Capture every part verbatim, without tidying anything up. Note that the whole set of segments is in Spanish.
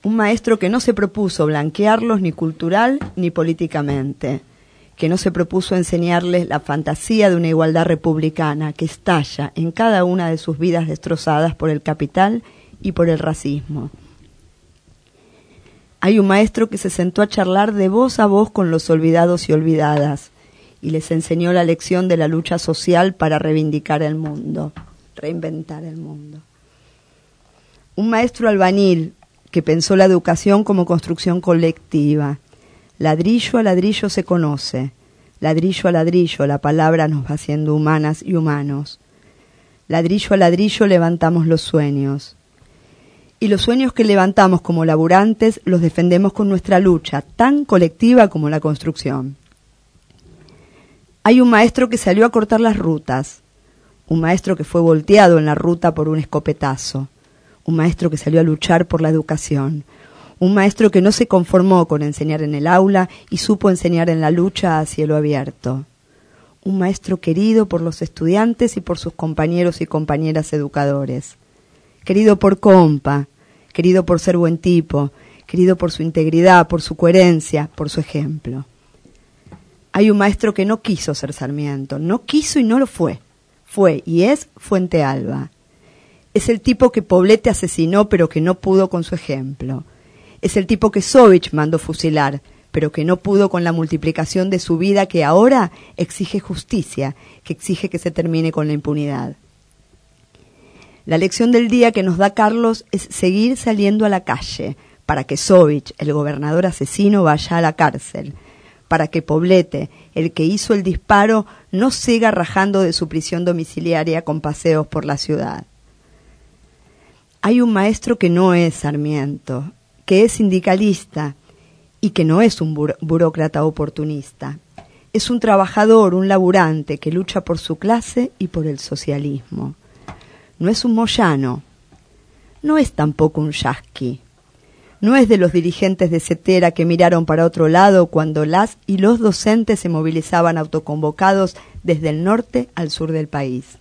Un maestro que no se propuso blanquearlos ni cultural ni políticamente, que no se propuso enseñarles la fantasía de una igualdad republicana que estalla en cada una de sus vidas destrozadas por el capital y por el racismo. Hay un maestro que se sentó a charlar de voz a voz con los olvidados y olvidadas y les enseñó la lección de la lucha social para reivindicar el mundo, reinventar el mundo. Un maestro albañil que pensó la educación como construcción colectiva. Ladrillo a ladrillo se conoce, ladrillo a ladrillo la palabra nos va haciendo humanas y humanos. Ladrillo a ladrillo levantamos los sueños. Y los sueños que levantamos como laburantes los defendemos con nuestra lucha, tan colectiva como la construcción. Hay un maestro que salió a cortar las rutas, un maestro que fue volteado en la ruta por un escopetazo, un maestro que salió a luchar por la educación, un maestro que no se conformó con enseñar en el aula y supo enseñar en la lucha a cielo abierto, un maestro querido por los estudiantes y por sus compañeros y compañeras educadores, querido por compa, querido por ser buen tipo, querido por su integridad, por su coherencia, por su ejemplo. Hay un maestro que no quiso ser Sarmiento, no quiso y no lo fue, fue y es Fuente Alba. Es el tipo que Poblete asesinó pero que no pudo con su ejemplo. Es el tipo que Sovich mandó fusilar, pero que no pudo con la multiplicación de su vida que ahora exige justicia, que exige que se termine con la impunidad. La lección del día que nos da Carlos es seguir saliendo a la calle para que Sovich, el gobernador asesino, vaya a la cárcel, para que Poblete, el que hizo el disparo, no siga rajando de su prisión domiciliaria con paseos por la ciudad. Hay un maestro que no es Sarmiento, que es sindicalista y que no es un bur- burócrata oportunista. Es un trabajador, un laburante que lucha por su clase y por el socialismo. No es un Moyano, no es tampoco un Yasky, no es de los dirigentes de Cetera que miraron para otro lado cuando las y los docentes se movilizaban autoconvocados desde el norte al sur del país.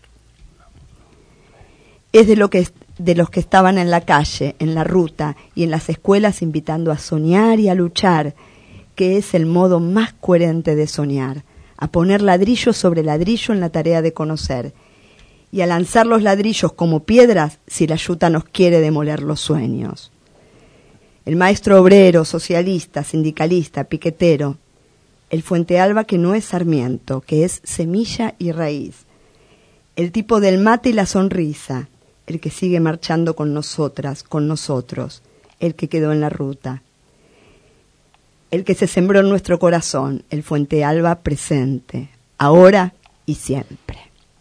Es de, lo que, de los que estaban en la calle, en la ruta y en las escuelas invitando a soñar y a luchar, que es el modo más coherente de soñar, a poner ladrillo sobre ladrillo en la tarea de conocer, y a lanzar los ladrillos como piedras si la yuta nos quiere demoler los sueños. El maestro obrero, socialista, sindicalista, piquetero, el Fuente Alba que no es Sarmiento, que es semilla y raíz, el tipo del mate y la sonrisa, el que sigue marchando con nosotras, con nosotros, el que quedó en la ruta, el que se sembró en nuestro corazón, el Fuente Alba presente, ahora y siempre.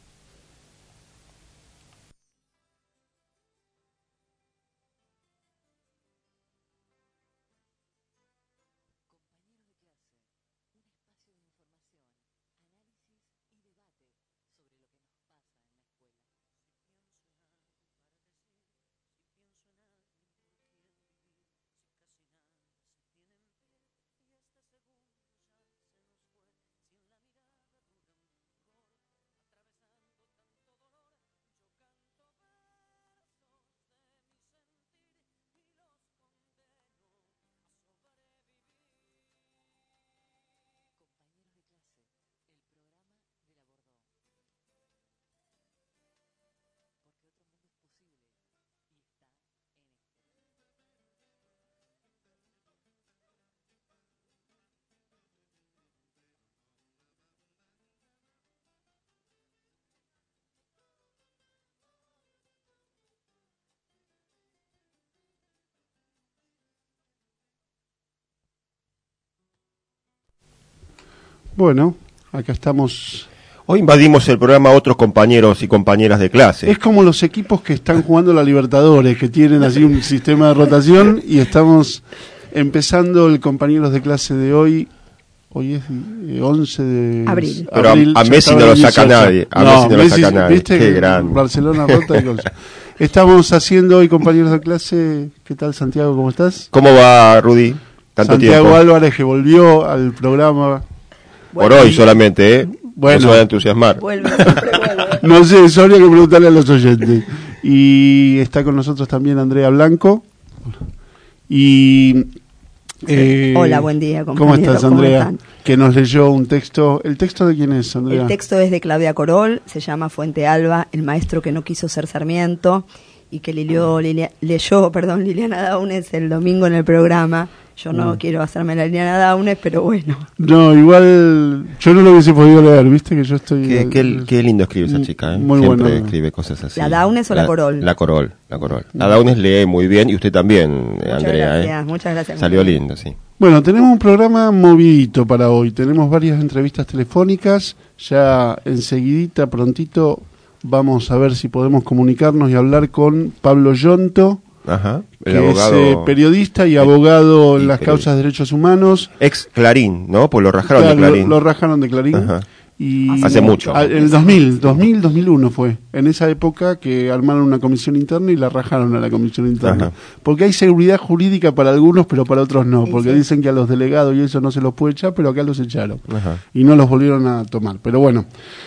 Bueno, acá estamos. Hoy invadimos el programa otros compañeros y compañeras de clase. Es como los equipos que están jugando la Libertadores, que tienen así un sistema de rotación, y estamos empezando el compañeros de clase de hoy. Hoy es once de abril. Pero abril, a, a Messi no lo saca nadie. A no, Messi no lo Messi, saca nadie. ¿viste? Qué grande. Barcelona rota y cosas. Estamos haciendo hoy compañeros de clase. ¿Qué tal, Santiago? ¿Cómo estás? ¿Cómo va, Rudy? Tanto Santiago tiempo. Álvarez, que volvió al programa. Por Bueno, hoy solamente, ¿eh? Bueno. No se va a entusiasmar. Vuelve, siempre vuelve. No sé, eso habría que preguntarle a los oyentes. Y está con nosotros también Andrea Blanco. Y eh, hola, buen día, compañero. ¿Cómo estás, Andrea? ¿Cómo que nos leyó un texto. ¿El texto de quién es, Andrea? El texto es de Claudia Corol, se llama Fuente Alba, el maestro que no quiso ser Sarmiento, y que leyó, Lilia, leyó perdón, Liliana Daunes el domingo en el programa. Yo no mm. quiero hacerme la Liliana Daunes, pero bueno. No, igual yo no lo hubiese podido leer, viste que yo estoy... Qué, qué, qué lindo escribe esa chica, ¿eh? Muy Siempre bueno. escribe cosas así. ¿La Daunes o la, la Corol? La Corol, la Corol. La Daunes lee muy bien, y usted también, muchas Andrea. Gracias, ¿eh? Muchas gracias. Salió lindo, sí. Bueno, tenemos un programa movidito para hoy. Tenemos varias entrevistas telefónicas. Ya enseguidita, prontito, vamos a ver si podemos comunicarnos y hablar con Pablo Yonto, Ajá, el que abogado, es eh, periodista y abogado y en las periodista. causas de derechos humanos. Ex Clarín, ¿no? Pues lo rajaron Claro, de Clarín. Lo, lo rajaron de Clarín. Ajá. Y Hace mucho. En el dos mil, dos mil, dos mil uno fue. En esa época que armaron una comisión interna y la rajaron a la comisión interna. Ajá. Porque hay seguridad jurídica para algunos, pero para otros no. Porque sí. dicen que a los delegados y eso no se los puede echar, pero acá los echaron. Ajá. Y no los volvieron a tomar. Pero bueno,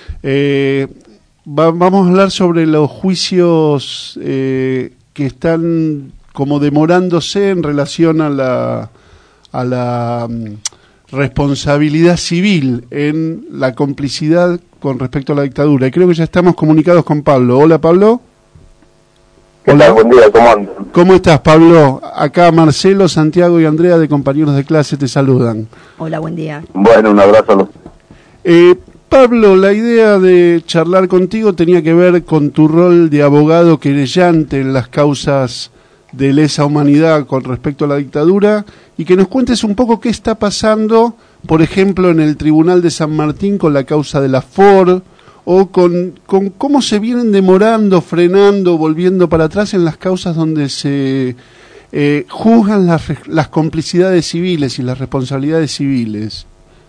eh, va, vamos a hablar sobre los juicios eh, que están como demorándose en relación a la... a la responsabilidad civil en la complicidad con respecto a la dictadura. Y creo que ya estamos comunicados con Pablo. Hola, Pablo. Hola, buen día, ¿cómo andan? ¿Cómo estás, Pablo? Acá Marcelo, Santiago y Andrea de Compañeros de Clase te saludan. Hola, buen día. Bueno, un abrazo a los... Eh, Pablo, la idea de charlar contigo tenía que ver con tu rol de abogado querellante en las causas de lesa humanidad con respecto a la dictadura, y que nos cuentes un poco qué está pasando, por ejemplo, en el Tribunal de San Martín con la causa de la Ford, o con, con cómo se vienen demorando, frenando, volviendo para atrás en las causas donde se eh, juzgan las, las complicidades civiles y las responsabilidades civiles.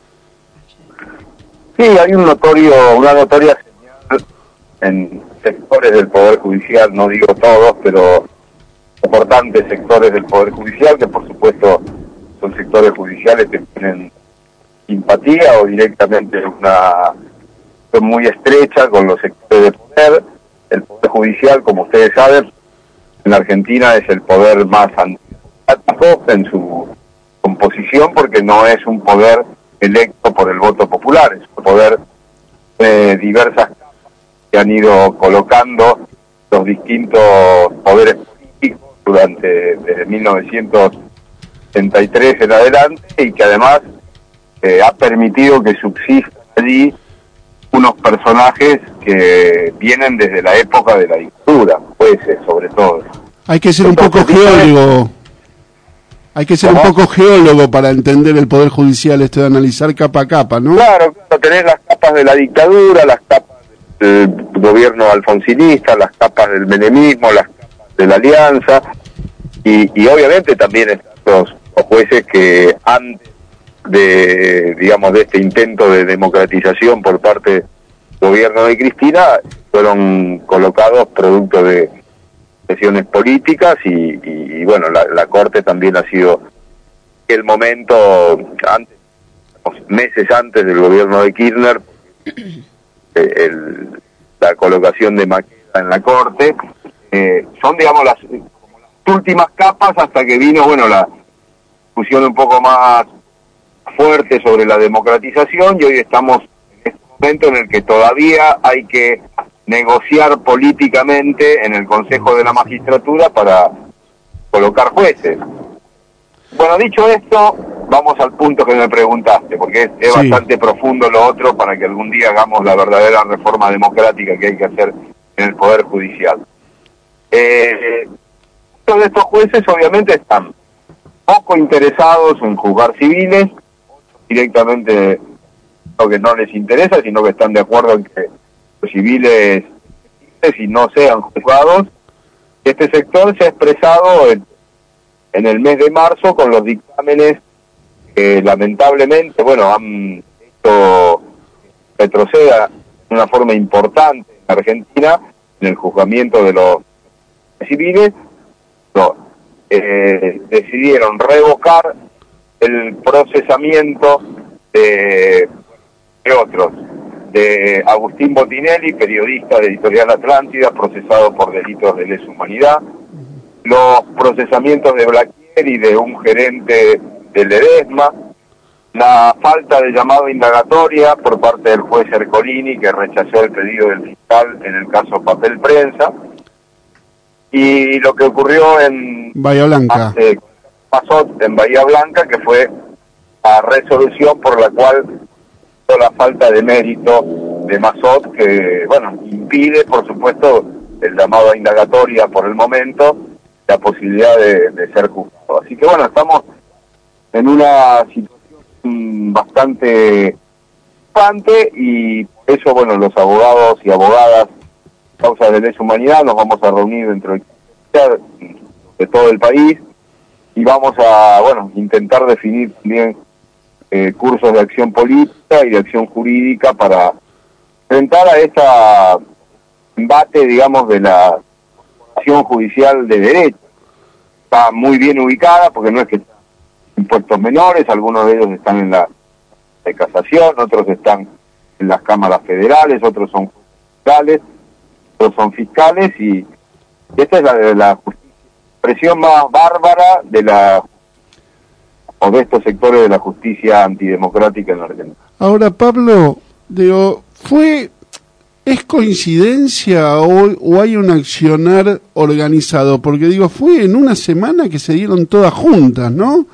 Sí, hay un notorio, una notoria señal en sectores del Poder Judicial, no digo todos, pero importantes sectores del Poder Judicial, que por supuesto son sectores judiciales que tienen simpatía o directamente una son muy estrecha con los sectores de poder. El Poder Judicial, como ustedes saben, en la Argentina es el poder más antidemocrático en su composición, porque no es un poder electo por el voto popular, es un poder de diversas capas que han ido colocando los distintos poderes políticos durante desde mil novecientos setenta y tres en adelante, y que además eh, ha permitido que subsistan allí unos personajes que vienen desde la época de la dictadura, jueces sobre todo. Hay que ser Entonces, un poco geólogo. Hay que ser ¿Cómo? un poco geólogo para entender el Poder Judicial, esto de analizar capa a capa, ¿no? Claro, claro, tenés las capas de la dictadura, las capas del gobierno alfonsinista, las capas del menemismo, las capas de la alianza, y, y obviamente también están los, los jueces que antes de, digamos, de este intento de democratización por parte del gobierno de Cristina, fueron colocados producto de presiones políticas, y, y, y bueno, la, la Corte también ha sido el momento, antes, meses antes del gobierno de Kirchner, el, la colocación de Maqueda en la Corte, eh, son, digamos, las, como las últimas capas hasta que vino, bueno, la discusión un poco más fuerte sobre la democratización, y hoy estamos en este momento en el que todavía hay que negociar políticamente en el Consejo de la Magistratura para colocar jueces. Bueno, dicho esto, vamos al punto que me preguntaste, porque es, es Sí. bastante profundo lo otro para que algún día hagamos la verdadera reforma democrática que hay que hacer en el Poder Judicial. Eh, todos estos jueces obviamente están poco interesados en juzgar civiles, directamente lo que no les interesa, sino que están de acuerdo en que los civiles y no sean juzgados. Este sector se ha expresado en, en el mes de marzo con los dictámenes que lamentablemente, bueno, han hecho retroceda de una forma importante en Argentina en el juzgamiento de los civiles. No, eh, decidieron revocar el procesamiento de, de otros, de Agustín Botinelli, periodista de Editorial Atlántida, procesado por delitos de lesa humanidad, los procesamientos de Blaquier y de un gerente del Ledesma, la falta de llamado a indagatoria por parte del juez Ercolini, que rechazó el pedido del fiscal en el caso Papel Prensa, y lo que ocurrió en Bahía Blanca, eh, pasó en Bahía Blanca, que fue la resolución por la cual la falta de mérito de Mazot, que bueno, impide por supuesto el llamado a indagatoria por el momento, la posibilidad de, de ser juzgado. Así que bueno, estamos en una situación bastante preocupante y por eso bueno, los abogados y abogadas causa de lesa humanidad nos vamos a reunir dentro de, de todo el país y vamos a bueno, intentar definir también eh, cursos de acción política y de acción jurídica para enfrentar a esta embate, digamos, de la acción judicial de derecho. Está muy bien ubicada porque no es que impuestos menores, algunos de ellos están en la de casación, otros están en las cámaras federales, otros son fiscales, otros son fiscales y esta es la de la presión más bárbara de la o de estos sectores de la justicia antidemocrática en la Argentina. Ahora, Pablo, digo, fue ¿es coincidencia o, o hay un accionar organizado? Porque digo, fue en una semana que se dieron todas juntas, ¿no?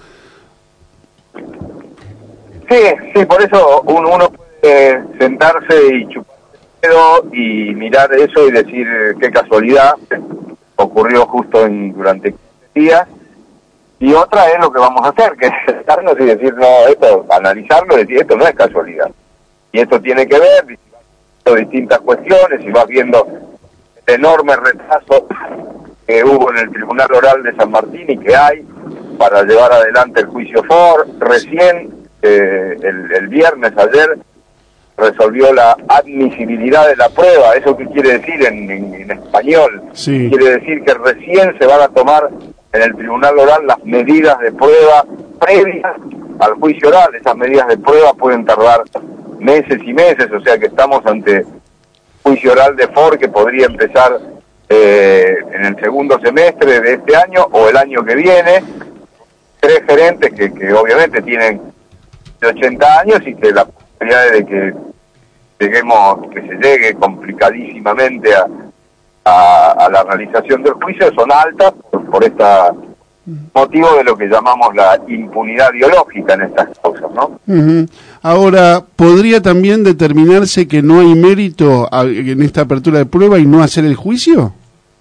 Sí, sí, por eso uno, uno puede sentarse y chupar el dedo y mirar eso y decir qué casualidad, ocurrió justo en durante días. Y otra es lo que vamos a hacer, que es sentarnos y decir, no, esto, analizarlo y decir, esto no es casualidad. Y esto tiene que ver con distintas cuestiones, y vas viendo el enorme retraso que hubo en el Tribunal Oral de San Martín y que hay para llevar adelante el juicio Ford. Recién, eh, el, el viernes, ayer, resolvió la admisibilidad de la prueba. ¿Eso qué quiere decir en, en, en español? Sí. Quiere decir que recién se van a tomar en el Tribunal Oral las medidas de prueba previas al juicio oral. Esas medidas de prueba pueden tardar meses y meses, o sea que estamos ante juicio oral de Ford que podría empezar eh, en el segundo semestre de este año o el año que viene. Tres gerentes que, que obviamente tienen ochenta años y que la posibilidad de que lleguemos, que se llegue complicadísimamente a A, a la realización del juicio son altas por, por este motivo de lo que llamamos la impunidad biológica en estas causas, ¿no? Uh-huh. Ahora, ¿podría también determinarse que no hay mérito a, en esta apertura de prueba y no hacer el juicio?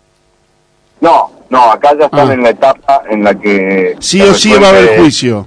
No, no, acá ya están ah. en la etapa en la que... Sí o sí va a haber juicio.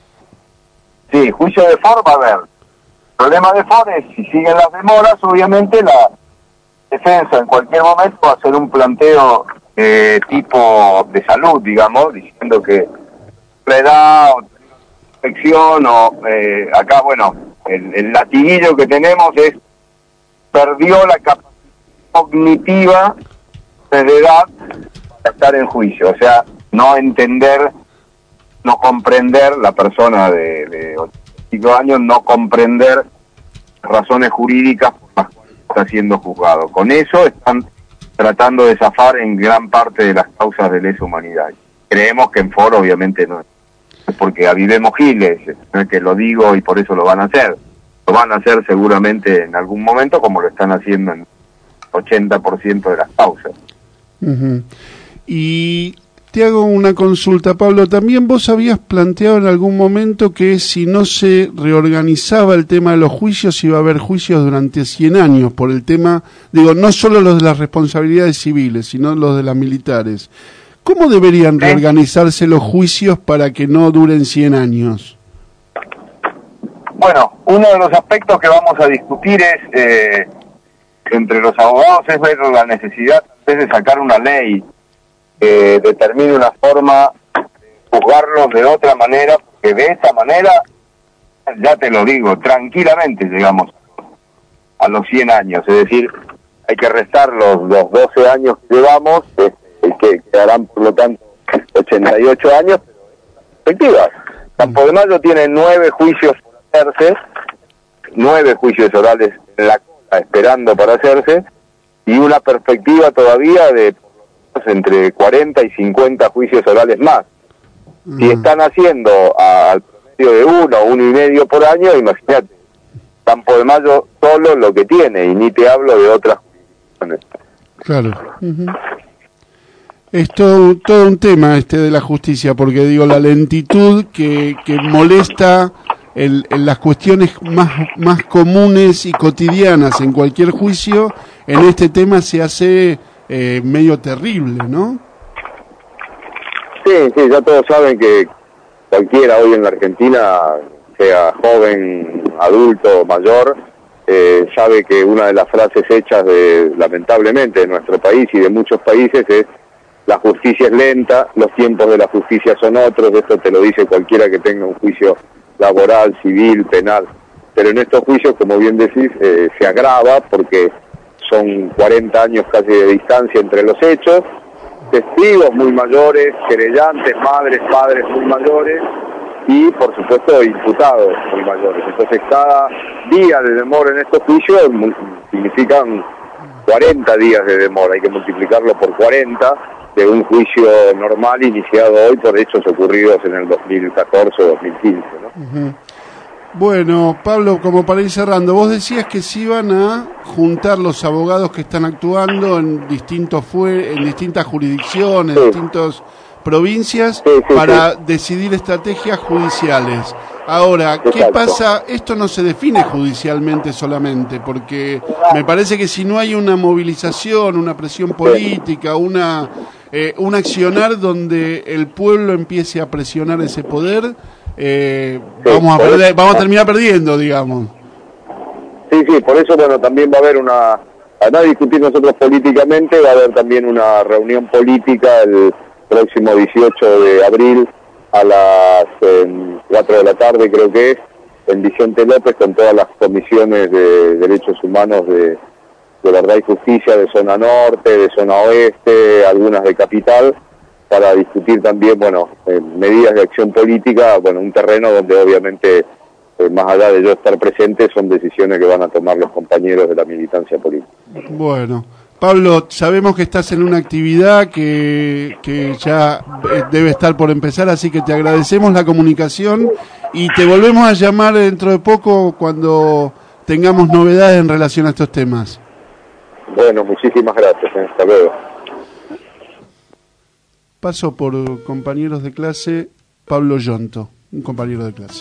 Sí, juicio de Ford va a haber. El problema de Ford es, si siguen las demoras, obviamente la defensa en cualquier momento va a hacer un planteo eh, tipo de salud, digamos, diciendo que la edad o infección o eh, acá, bueno, el, el latiguillo que tenemos es perdió la capacidad cognitiva de edad para estar en juicio, o sea, no entender, no comprender, la persona de, de ochenta y cinco años no comprender razones jurídicas por las cuales está siendo juzgado. Con eso están tratando de zafar en gran parte de las causas de lesa humanidad. Creemos que en Foro obviamente no es porque avivemos giles, no es que lo digo y por eso lo van a hacer. Lo van a hacer seguramente en algún momento como lo están haciendo en ochenta por ciento de las causas. Uh-huh. Y te hago una consulta, Pablo. También vos habías planteado en algún momento que si no se reorganizaba el tema de los juicios, iba a haber juicios durante cien años, por el tema, digo, no solo los de las responsabilidades civiles, sino los de las militares. ¿Cómo deberían reorganizarse los juicios para que no duren cien años? Bueno, uno de los aspectos que vamos a discutir es, eh, entre los abogados, es ver la necesidad de sacar una ley que determine una forma de juzgarlos de otra manera, porque de esa manera, ya te lo digo, tranquilamente llegamos a los cien años, es decir, hay que restar los, los doce años que llevamos, eh, que quedarán por lo tanto ochenta y ocho años, efectivas. Campo de Mayo tiene nueve juicios por hacerse, nueve juicios orales en la cola esperando para hacerse, y una perspectiva todavía de entre cuarenta y cincuenta juicios orales más. Uh-huh. Si están haciendo a, al promedio de uno, uno y medio por año, imagínate, Campo de Mayo solo lo que tiene, y ni te hablo de otras jurisdicciones. Claro. Uh-huh. Es todo, todo un tema este de la justicia, porque digo, la lentitud que, que molesta en, en las cuestiones más, más comunes y cotidianas en cualquier juicio, en este tema se hace eh, medio terrible, ¿no? Sí, sí, ya todos saben que cualquiera hoy en la Argentina, sea joven, adulto, mayor, eh, sabe que una de las frases hechas de, lamentablemente, de nuestro país y de muchos países es: la justicia es lenta, los tiempos de la justicia son otros. Esto te lo dice cualquiera que tenga un juicio laboral, civil, penal. Pero en estos juicios, como bien decís, eh, se agrava porque son cuarenta años casi de distancia entre los hechos, testigos muy mayores, querellantes, madres, padres muy mayores y, por supuesto, imputados muy mayores. Entonces, cada día de demora en estos juicios significan cuarenta días de demora. Hay que multiplicarlo por cuarenta de un juicio normal iniciado hoy por hechos ocurridos en el dos mil catorce o dos mil quince, ¿no? Uh-huh. Bueno, Pablo, como para ir cerrando, vos decías que se iban a juntar los abogados que están actuando en distintos fue en distintas jurisdicciones, sí. distintas provincias, sí, sí, para sí. decidir estrategias judiciales. Ahora, ¿qué Exacto. pasa? Esto no se define judicialmente solamente, porque me parece que si no hay una movilización, una presión política, una eh, un accionar donde el pueblo empiece a presionar ese poder, eh, sí, vamos a perder, vamos a terminar perdiendo, digamos. Sí, sí, por eso, bueno, también va a haber una, además de discutir nosotros políticamente, va a haber también una reunión política el próximo dieciocho de abril a las eh, cuatro de la tarde, creo que es, en Vicente López, con todas las comisiones de derechos humanos de, de verdad y justicia de zona norte, de zona oeste, algunas de capital, para discutir también, bueno, eh, medidas de acción política, bueno, un terreno donde obviamente, eh, más allá de yo estar presente, son decisiones que van a tomar los compañeros de la militancia política. Bueno, Pablo, sabemos que estás en una actividad que, que ya debe estar por empezar, así que te agradecemos la comunicación y te volvemos a llamar dentro de poco cuando tengamos novedades en relación a estos temas. Bueno, muchísimas gracias, ¿eh? Hasta luego. Paso por compañeros de clase, Pablo Yonto, un compañero de clase.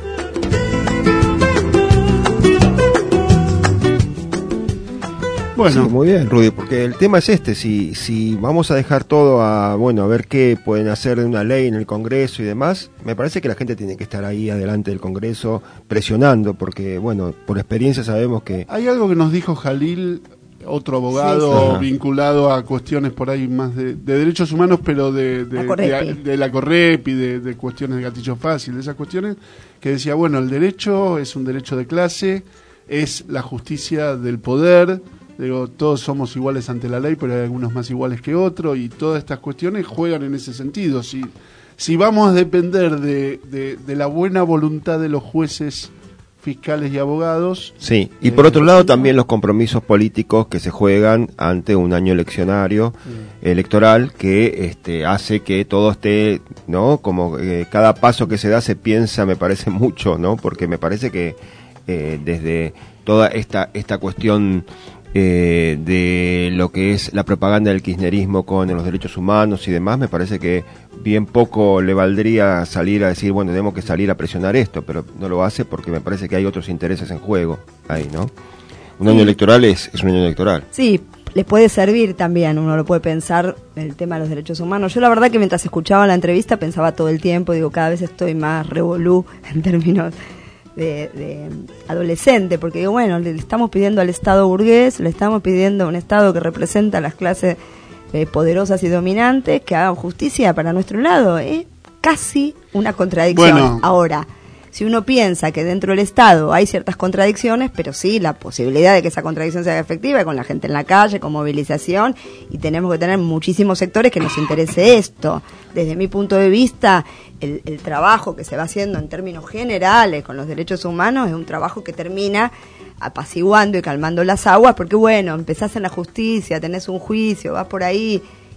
Bueno, sí, muy bien, Rudy, porque el tema es este, si si vamos a dejar todo a, bueno, a ver qué pueden hacer de una ley en el Congreso y demás, me parece que la gente tiene que estar ahí adelante del Congreso presionando, porque, bueno, por experiencia sabemos que... Hay algo que nos dijo Jalil, otro abogado sí, sí. vinculado a cuestiones por ahí más de, de derechos humanos, pero de, de, la de, de la Correp y de, de cuestiones de gatillo fácil, de esas cuestiones, que decía, bueno, el derecho es un derecho de clase, es la justicia del poder. Digo, todos somos iguales ante la ley, pero hay algunos más iguales que otros, y todas estas cuestiones juegan en ese sentido. Si, si vamos a depender de, de, de la buena voluntad de los jueces, fiscales y abogados... Sí, y por eh, otro lado también los compromisos políticos que se juegan ante un año eleccionario, sí. electoral, que este, hace que todo esté, ¿no? Como eh, cada paso que se da se piensa, me parece mucho, ¿no? Porque me parece que eh, desde toda esta, esta cuestión... Eh, de lo que es la propaganda del kirchnerismo con los derechos humanos y demás, me parece que bien poco le valdría salir a decir, bueno, tenemos que salir a presionar esto, pero no lo hace porque me parece que hay otros intereses en juego ahí, ¿no? Un sí. año electoral es, es un año electoral. Sí, les puede servir también, uno lo puede pensar, el tema de los derechos humanos. Yo la verdad que mientras escuchaba la entrevista pensaba todo el tiempo, digo, cada vez estoy más revolú en términos... De, de adolescente, porque digo, bueno, le estamos pidiendo al Estado burgués, le estamos pidiendo a un Estado que representa a las clases eh, poderosas y dominantes que hagan justicia para nuestro lado. Es casi una contradicción. Bueno. Ahora, si uno piensa que dentro del Estado hay ciertas contradicciones, pero sí la posibilidad de que esa contradicción sea efectiva, con la gente en la calle, con movilización, y tenemos que tener muchísimos sectores que nos interese esto. Desde mi punto de vista, el, el trabajo que se va haciendo en términos generales con los derechos humanos es un trabajo que termina apaciguando y calmando las aguas, porque bueno, empezás en la justicia, tenés un juicio, vas por ahí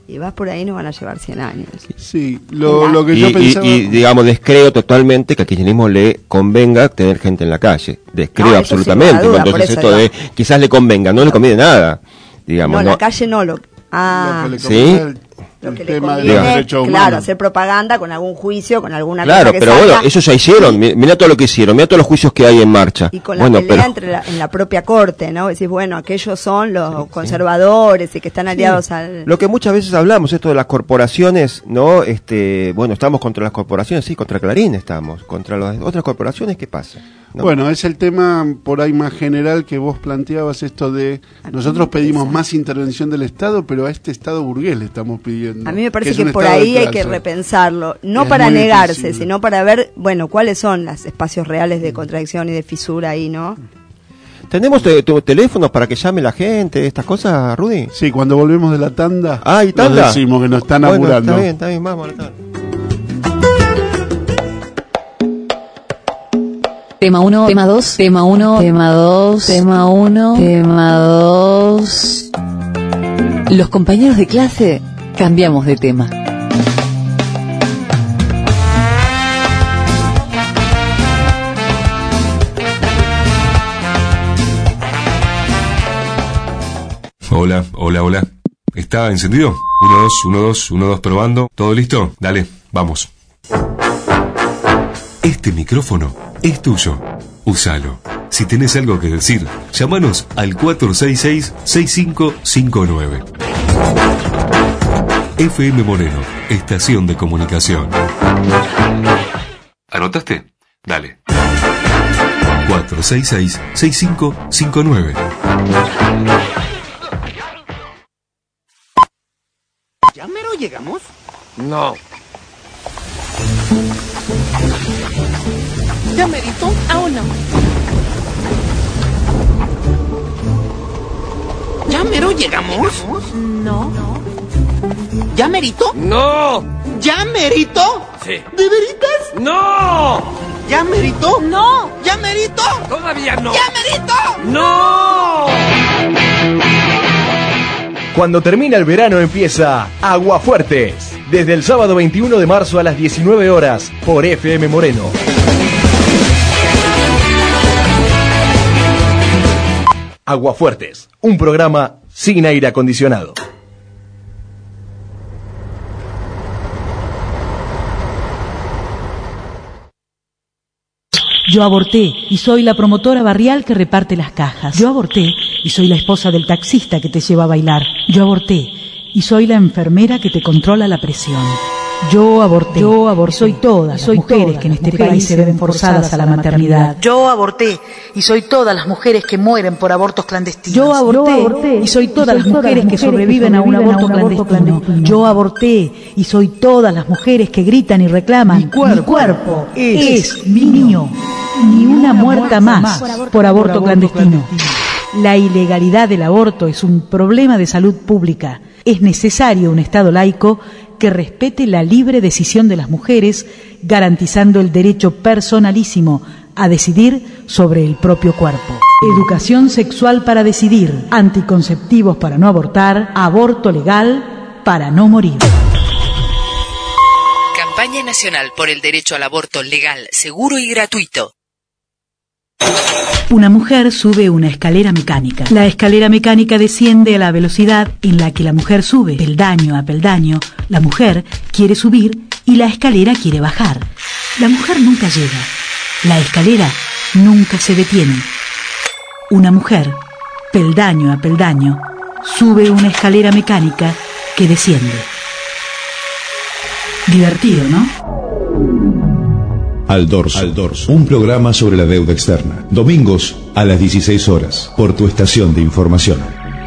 y vas por ahí, nos van a llevar cien años. Sí, lo, La- lo que Y, yo y- pensaba... y, digamos, descreo totalmente que al kirchnerismo le convenga tener gente en la calle. Descreo No, eso absolutamente. sin duda, Entonces por eso esto digo. de quizás le convenga, no le conviene nada. Digamos, no, no. la calle no lo... Ah, lo que le ¿sí? conviene el, lo el que le tema de conviene los es, derechos claro, humanos. hacer propaganda con algún juicio, con alguna Claro, cosa que pero salga, bueno, ellos ya hicieron. Mi- Mirá todo lo que hicieron, mirá todos los juicios que hay en marcha. y con la bueno, pelea pero entre la, en la propia corte, ¿no? Decís, bueno, aquellos son los conservadores y que están aliados al... lo que muchas veces hablamos, esto de las corporaciones, ¿no? Este, bueno, estamos contra las corporaciones, sí, contra Clarín estamos. Contra las otras corporaciones, ¿qué pasa? ¿No? Bueno, es el tema por ahí más general que vos planteabas, esto de nosotros pedimos más intervención del Estado, pero a este Estado burgués le estamos pidiendo. A mí me parece es que, un por Estado de ahí hay que clase. repensarlo, no Es para muy negarse, difícil. sino para ver, bueno, cuáles son los espacios reales de contradicción y de fisura ahí, ¿no? ¿Tenemos te- tu- teléfonos para que llame la gente, estas cosas, Rudy? Sí, cuando volvemos de la tanda, Ah, ¿y tanda? nos decimos que nos están Bueno, apurando. está bien, está bien, vamos a la tanda. Tema uno, tema dos, tema uno, tema dos, tema uno, tema dos. Los compañeros de clase cambiamos de tema. Hola, hola, hola. ¿Está encendido? Uno, dos, uno, dos, uno, dos, probando. ¿Todo listo? Dale, vamos. Este micrófono es tuyo. Úsalo. Si tenés algo que decir, llámanos al cuatro seis seis, seis cinco cinco nueve. F M Moreno, estación de comunicación. ¿Anotaste? Dale. cuatro seis seis, seis cinco cinco nueve. ¿Ya mero llegamos? No. ¿Ya merito? Aún no. ¿Ya mero llegamos? No. ¿Ya merito? No. ¿Ya merito? Sí. ¿De veritas? No. ¿Ya merito? No. ¿Ya merito? Todavía no. ¿Ya merito? No. Cuando termina el verano empieza Aguafuertes. Desde el sábado veintiuno de marzo a las diecinueve horas por F M Moreno. Aguafuertes, un programa sin aire acondicionado. Yo aborté y soy la promotora barrial que reparte las cajas. Yo aborté y soy la esposa del taxista que te lleva a bailar. Yo aborté y soy la enfermera que te controla la presión. Yo aborté. Yo aborté. Soy todas las mujeres que en este país se ven forzadas a la maternidad. Yo aborté y soy todas las mujeres que mueren por abortos clandestinos. Yo aborté y soy todas las mujeres que sobreviven a un aborto clandestino. Yo aborté y soy todas las mujeres que gritan y reclaman. Mi cuerpo es mío. Ni una muerta más por aborto clandestino. La ilegalidad del aborto es un problema de salud pública. Es necesario un Estado laico que respete la libre decisión de las mujeres, garantizando el derecho personalísimo a decidir sobre el propio cuerpo. Educación sexual para decidir, anticonceptivos para no abortar, aborto legal para no morir. Campaña Nacional por el Derecho al Aborto Legal, Seguro y Gratuito. Una mujer sube una escalera mecánica. La escalera mecánica desciende a la velocidad en la que la mujer sube. Peldaño a peldaño, la mujer quiere subir y la escalera quiere bajar. La mujer nunca llega. La escalera nunca se detiene. Una mujer, peldaño a peldaño, sube una escalera mecánica que desciende. Divertido, ¿no? Al Dorso, Al Dorso, un programa sobre la deuda externa. Domingos a las dieciséis horas, por tu estación de información.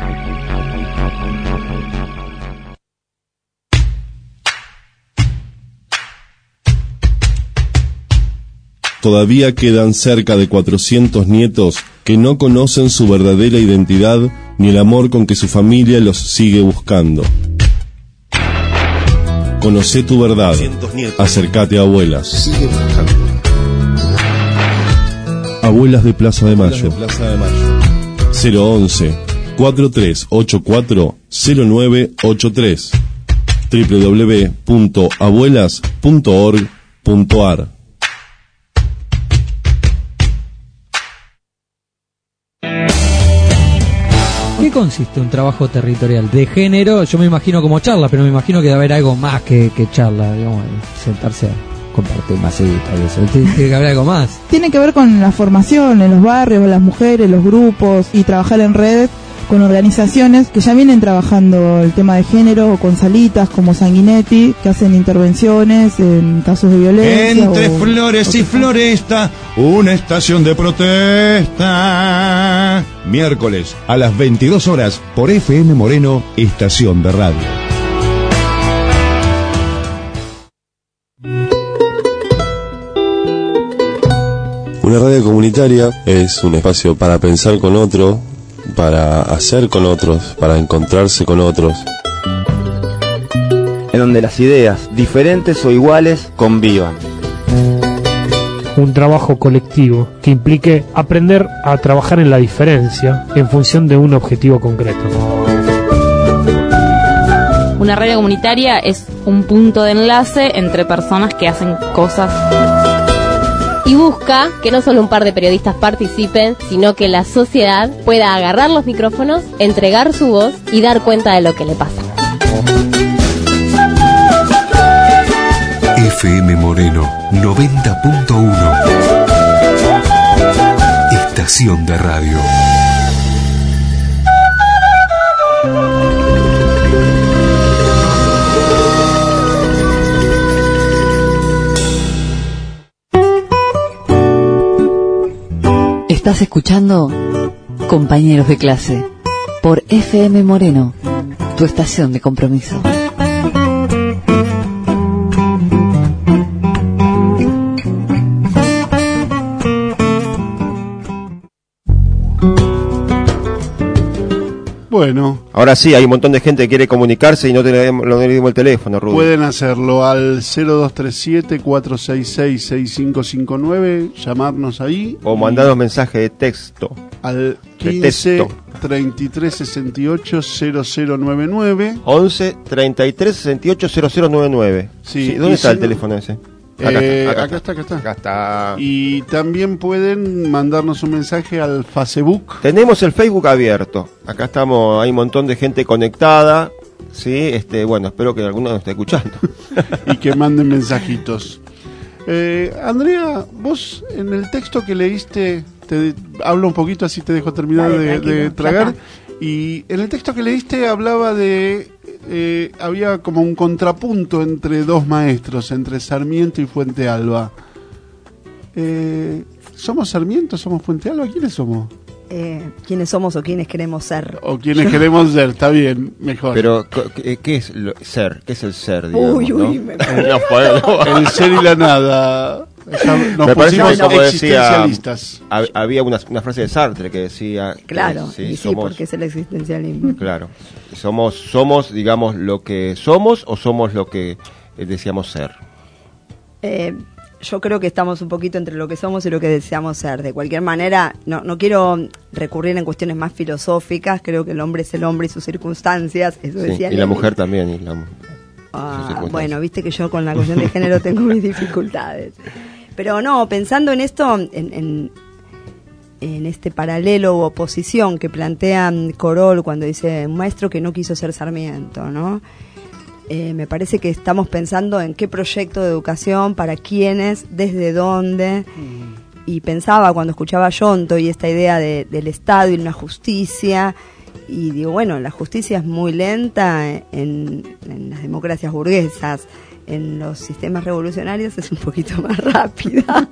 Todavía quedan cerca de cuatrocientos nietos que no conocen su verdadera identidad ni el amor con que su familia los sigue buscando. Conocé tu verdad. Acércate a Abuelas. Abuelas de Plaza de Mayo. cero once, cuatro tres ocho cuatro, cero nueve ocho tres. doble u doble u doble u punto abuelas punto org punto a r. ¿Qué consiste un trabajo territorial de género? Yo me imagino como charla, pero me imagino que debe haber algo más que, que charla, digamos, sentarse a compartir masita y eso. Tiene que haber algo más. Tiene que ver con la formación en los barrios, las mujeres, los grupos y trabajar en red con organizaciones que ya vienen trabajando el tema de género, o con salitas como Sanguinetti, que hacen intervenciones en casos de violencia. Entre o, flores o y floresta, una estación de protesta. Miércoles a las veintidós horas por F M Moreno, estación de radio. Una radio comunitaria es un espacio para pensar con otro, para hacer con otros, para encontrarse con otros. En donde las ideas, diferentes o iguales, convivan. Un trabajo colectivo que implique aprender a trabajar en la diferencia en función de un objetivo concreto. Una radio comunitaria es un punto de enlace entre personas que hacen cosas. Y busca que no solo un par de periodistas participen, sino que la sociedad pueda agarrar los micrófonos, entregar su voz y dar cuenta de lo que le pasa. F M Moreno noventa punto uno. Estación de radio. Estás escuchando Compañeros de Clase por F M Moreno, tu estación de compromiso. Bueno. Ahora sí, hay un montón de gente que quiere comunicarse y no tenemos no tenemos el teléfono, Rubén. Pueden hacerlo al cero dos tres siete, cuatro seis seis, seis cinco cinco nueve, llamarnos ahí. O mandarnos mensaje de texto. Al quince, treinta y tres, sesenta y ocho, cero cero nueve nueve. once, treinta y tres, sesenta y ocho, cero cero nueve nueve. Sí, sí, ¿dónde está si el no, teléfono ese? Acá, eh, está, acá, acá está, está, acá está. Acá está. Y también pueden mandarnos un mensaje al Facebook. Tenemos el Facebook abierto. Acá estamos, hay un montón de gente conectada. Sí, este, bueno, espero que alguno nos esté escuchando. Y que manden mensajitos. Eh, Andrea, vos en el texto que leíste, te hablo un poquito así te dejo terminar Dale, de, de tragar. Y en el texto que leíste hablaba de Eh, había como un contrapunto entre dos maestros, entre Sarmiento y Fuente Alba. Eh, ¿Somos Sarmiento? ¿Somos Fuente Alba? ¿Quiénes somos? Eh, ¿Quiénes somos o quiénes queremos ser? O quiénes queremos ser, está bien, mejor. Pero, ¿qué, qué es lo, ser? ¿Qué es el ser, digamos, uy, uy, ¿no? me... no, no. El ser y la nada. Nos me parece que como existencialistas. Decía, había una, una frase de Sartre que decía claro, que, sí, y sí, somos, porque es el existencialismo. Claro, somos, somos, digamos, lo que somos o somos lo que eh, deseamos ser. Eh, yo creo que estamos un poquito entre lo que somos y lo que deseamos ser. De cualquier manera, no, no quiero recurrir en cuestiones más filosóficas. Creo que el hombre es el hombre y sus circunstancias. Eso sí, decía y la mujer también. Y la, ah, bueno, viste que yo con la cuestión de género tengo mis dificultades. Pero no, pensando en esto, en, en, en este paralelo o oposición que plantea Corol cuando dice un maestro que no quiso ser Sarmiento, ¿no? Eh, me parece que estamos pensando en qué proyecto de educación, para quiénes, desde dónde. Mm. Y pensaba cuando escuchaba a Yonto y esta idea de, del Estado y una justicia, y digo, bueno, la justicia es muy lenta en, en las democracias burguesas. En los sistemas revolucionarios es un poquito más rápida.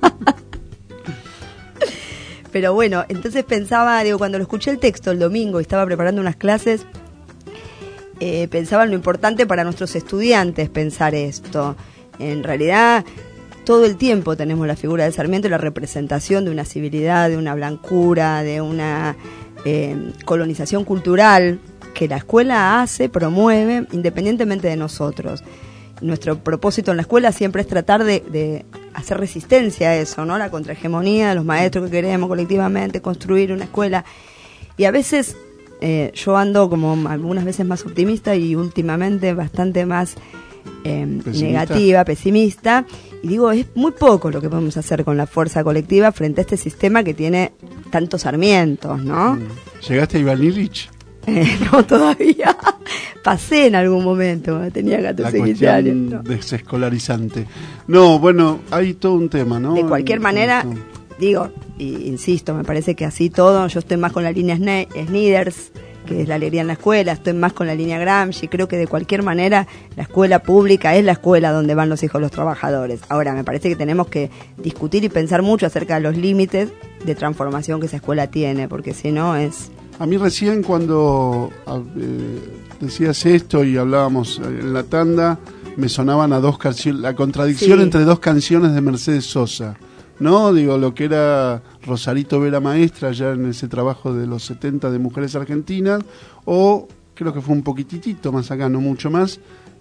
Pero bueno, entonces pensaba, digo, cuando lo escuché el texto el domingo y estaba preparando unas clases, eh, pensaba en lo importante para nuestros estudiantes pensar esto. En realidad, todo el tiempo tenemos la figura de Sarmiento y la representación de una civilidad, de una blancura, de una eh, colonización cultural que la escuela hace, promueve, independientemente de nosotros. Nuestro propósito en la escuela siempre es tratar de, de hacer resistencia a eso, ¿no? La contrahegemonía de los maestros que queremos colectivamente construir una escuela. Y a veces eh, yo ando como algunas veces más optimista y últimamente bastante más eh, negativa, pesimista, y digo, es muy poco lo que podemos hacer con la fuerza colectiva frente a este sistema que tiene tantos sarmientos, ¿no? ¿Llegaste a Iván Illich? Eh, no, todavía. Pasé en algún momento, cuando tenía catorce, quince años. No. Desescolarizante. No, bueno, hay todo un tema, ¿no? De cualquier manera, no. digo, y insisto, me parece que así todo, yo estoy más con la línea Sneeders, que es la alegría en la escuela, estoy más con la línea Gramsci, creo que de cualquier manera la escuela pública es la escuela donde van los hijos de los trabajadores. Ahora, me parece que tenemos que discutir y pensar mucho acerca de los límites de transformación que esa escuela tiene, porque si no es... A mí recién cuando eh, decías esto y hablábamos en la tanda, me sonaban a dos canciones, la contradicción sí. entre dos canciones de Mercedes Sosa, ¿no? Digo, lo que era Rosarito Vera Maestra, ya en ese trabajo de los setenta de Mujeres Argentinas, o creo que fue un poquitito más acá, no mucho más,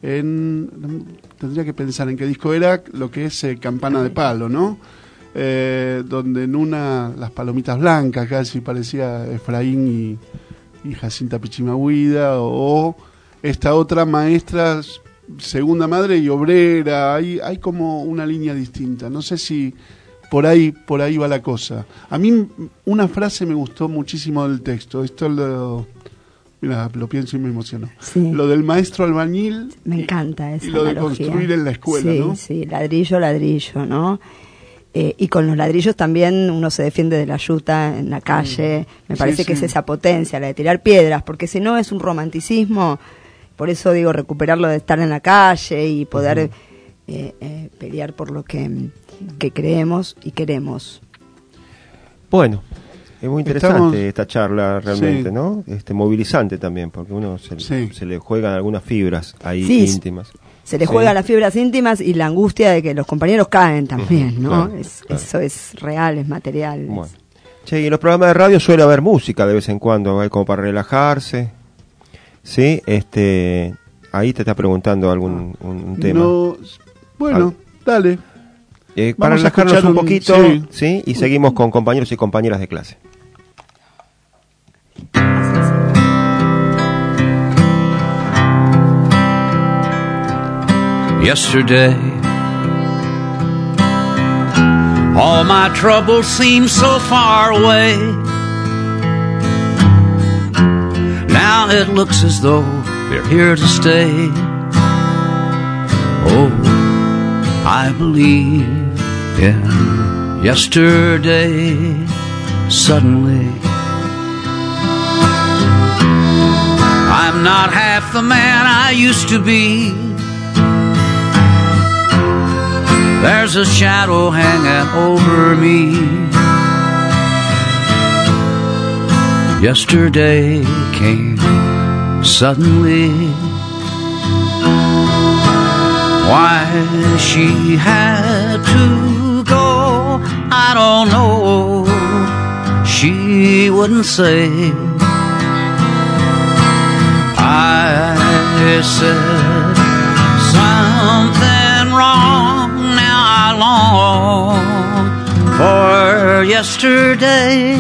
en tendría que pensar en qué disco era, lo que es eh, Campana de Palo, ¿no? Eh, donde en una, las palomitas blancas casi parecía Efraín y, y Jacinta Pichimahuida, o, o esta otra maestra, segunda madre y obrera, hay, hay como una línea distinta, no sé si por ahí, por ahí va la cosa. A mí una frase me gustó muchísimo del texto, esto lo, mira, lo pienso y me emociono, sí. lo del maestro albañil, me encanta esa y lo analogía. de construir en la escuela, sí, ¿no? Sí, ladrillo, ladrillo, ¿no? Eh, y con los ladrillos también uno se defiende de la yuta en la calle, me parece sí, que sí. es esa potencia, la de tirar piedras, porque si no es un romanticismo, por eso digo, recuperarlo de estar en la calle y poder uh-huh. eh, eh, pelear por lo que, que creemos y queremos. Bueno, es muy interesante Estamos... esta charla realmente, sí. ¿no? Este, movilizante también, porque uno se, sí. se le juegan algunas fibras ahí sí. íntimas. Se le sí. juega las fibras íntimas y la angustia de que los compañeros caen también, uh-huh, ¿no? Claro, es, claro. Eso es real, es material. Bueno. Che, y en los programas de radio suele haber música de vez en cuando, ¿eh? Como para relajarse. Sí, este, ahí te está preguntando algún un, un tema. No, bueno, ah, dale. Eh, para relajarnos un poquito, un, sí. sí, y seguimos con compañeros y compañeras de clase. Yesterday, all my troubles seem so far away. Now it looks as though they're here to stay. Oh, I believe in yesterday. Suddenly, I'm not half the man I used to be. There's a shadow hanging over me. Yesterday came suddenly. Why she had to go, I don't know. She wouldn't say. I said something wrong. Now I long for yesterday.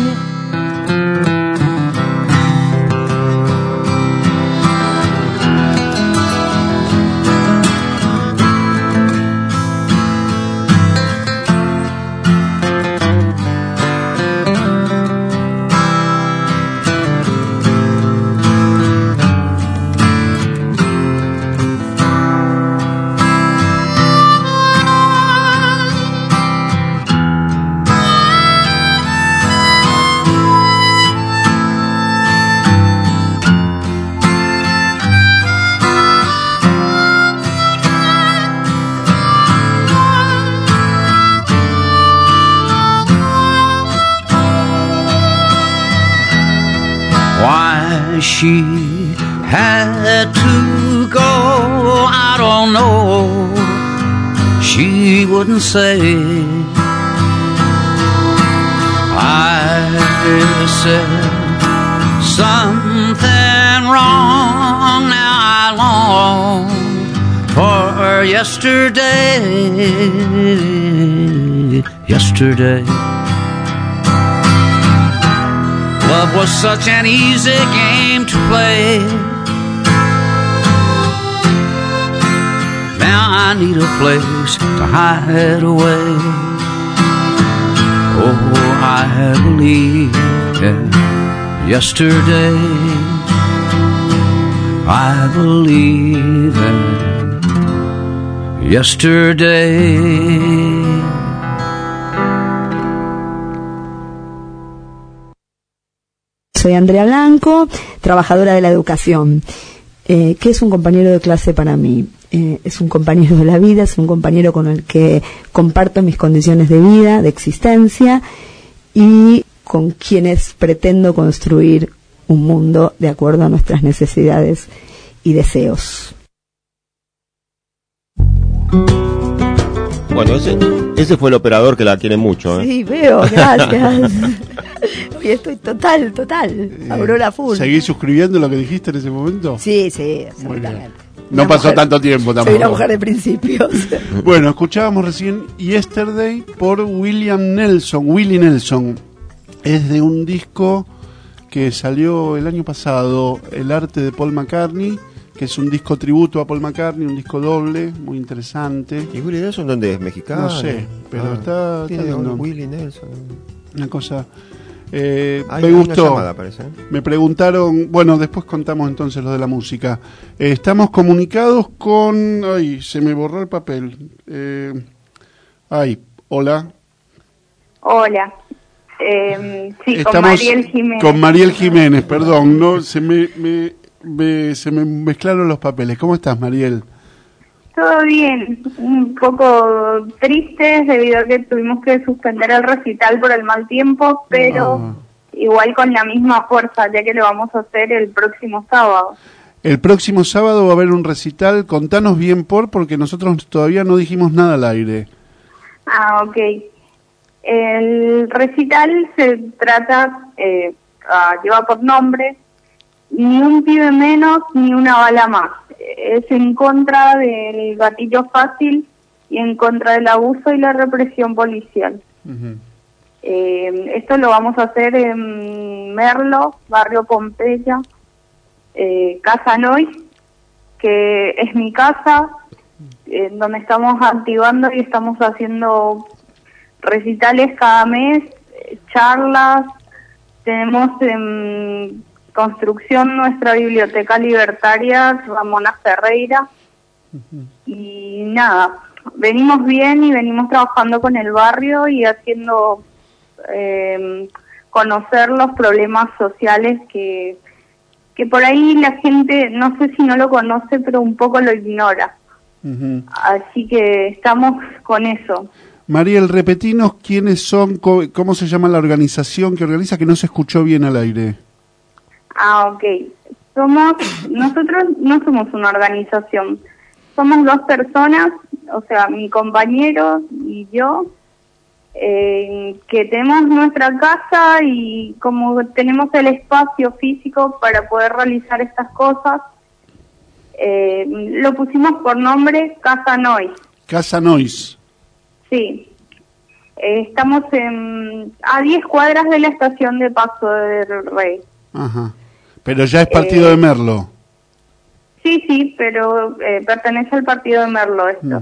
She had to go, I don't know. She wouldn't say. I said something wrong. Now I long for yesterday. Yesterday. Love was such an easy game to play. Now I need a place to hide away. Oh, I believed in yesterday. I believe in yesterday. Soy Andrea Blanco, trabajadora de la educación. Eh, ¿Qué es un compañero de clase para mí? Eh, es un compañero de la vida, es un compañero con el que comparto mis condiciones de vida, de existencia, y con quienes pretendo construir un mundo de acuerdo a nuestras necesidades y deseos. Bueno, ese, ese fue el operador que la quiere mucho, ¿eh? Sí, veo, gracias. Hoy estoy total, total. Aurora full. ¿Seguís suscribiendo lo que dijiste en ese momento? Sí, sí, absolutamente. No Una pasó mujer, tanto tiempo tampoco. Soy una mujer de principios. Bueno, escuchábamos recién Yesterday por William Nelson, Willie Nelson. Es de un disco que salió el año pasado, El arte de Paul McCartney, que es un disco tributo a Paul McCartney, un disco doble, muy interesante. ¿Y Willie Nelson dónde es? ¿Mexicano? No sé, pero ah, está... tiene está un Willie Nelson. Una cosa... Eh, hay, me hay gustó. una llamada, parece, ¿eh? Me preguntaron, bueno, después contamos entonces lo de la música. Eh, estamos comunicados con, ay, se me borró el papel. Eh, ay, hola. Hola. Eh, sí, estamos con Mariel Jiménez. Con Mariel Jiménez, perdón, no, se me, me, me se me mezclaron los papeles. ¿Cómo estás, Mariel? Todo bien, un poco tristes debido a que tuvimos que suspender el recital por el mal tiempo, pero Ah. igual con la misma fuerza, ya que lo vamos a hacer el próximo sábado. El próximo sábado va a haber un recital. Contanos bien por, porque nosotros todavía no dijimos nada al aire. Ah, ok. El recital se trata, eh, ah, lleva por nombre Ni un pibe menos, ni una bala más. Es en contra del gatillo fácil y en contra del abuso y la represión policial. Uh-huh. Eh, esto lo vamos a hacer en Merlo, barrio Pompeya, eh, Casa Nois, que es mi casa, en donde estamos activando y estamos haciendo recitales cada mes, eh, charlas. Tenemos en construcción nuestra biblioteca libertaria, Ramona Ferreira, Uh-huh. y nada, venimos bien y venimos trabajando con el barrio y haciendo eh, conocer los problemas sociales que, que por ahí la gente, no sé si no lo conoce, pero un poco lo ignora. Uh-huh. Así que estamos con eso. Mariel, repetinos quiénes son, co- cómo se llama la organización que organiza, que no se escuchó bien al aire. Ah, ok. Somos, nosotros no somos una organización, somos dos personas, o sea, mi compañero y yo, eh, que tenemos nuestra casa y como tenemos el espacio físico para poder realizar estas cosas, eh, lo pusimos por nombre Casa Nois. Casa Nois. Sí. Eh, estamos en, a diez cuadras de la estación de Paso del Rey. Ajá. Pero ya es partido Eh, de Merlo. Sí, sí, pero eh, pertenece al partido de Merlo esto. Mm.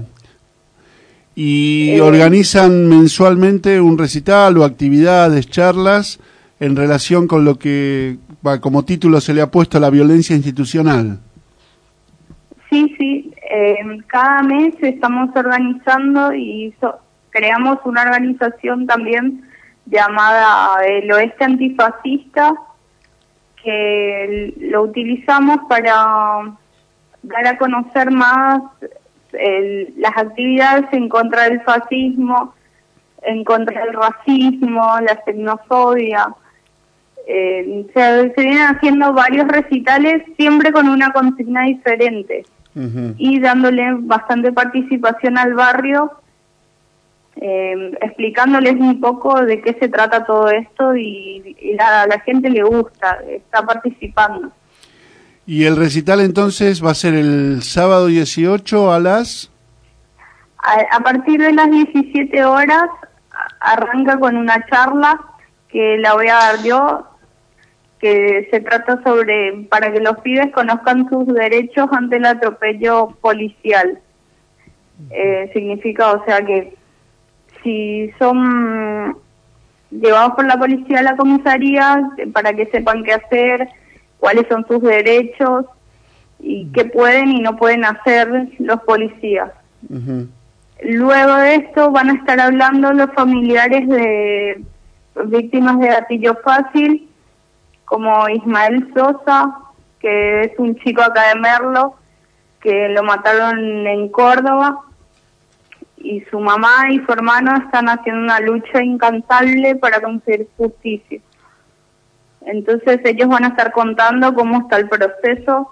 Y Eh, organizan mensualmente un recital o actividades, charlas, en relación con lo que, va, como título se le ha puesto, la violencia institucional. Sí, sí, eh, cada mes estamos organizando y so- creamos una organización también llamada el Oeste Antifascista, que lo utilizamos para dar a conocer más el- las actividades en contra del fascismo, en contra del racismo, la xenofobia. Eh, se, se vienen haciendo varios recitales siempre con una consigna diferente Uh-huh. y dándole bastante participación al barrio, eh, explicándoles un poco de qué se trata todo esto y, y la, a la gente le gusta, está participando. Y el recital entonces va a ser el sábado dieciocho a las... A, a partir de las diecisiete horas a- arranca con una charla que la voy a dar yo que se trata sobre para que los pibes conozcan sus derechos ante el atropello policial. Eh, significa, o sea, que si son llevados por la policía a la comisaría, para que sepan qué hacer, cuáles son sus derechos y qué pueden y no pueden hacer los policías. Uh-huh. Luego de esto van a estar hablando los familiares de víctimas de gatillo fácil, como Ismael Sosa, que es un chico acá de Merlo, que lo mataron en Córdoba, y su mamá y su hermano están haciendo una lucha incansable para conseguir justicia. Entonces ellos van a estar contando cómo está el proceso,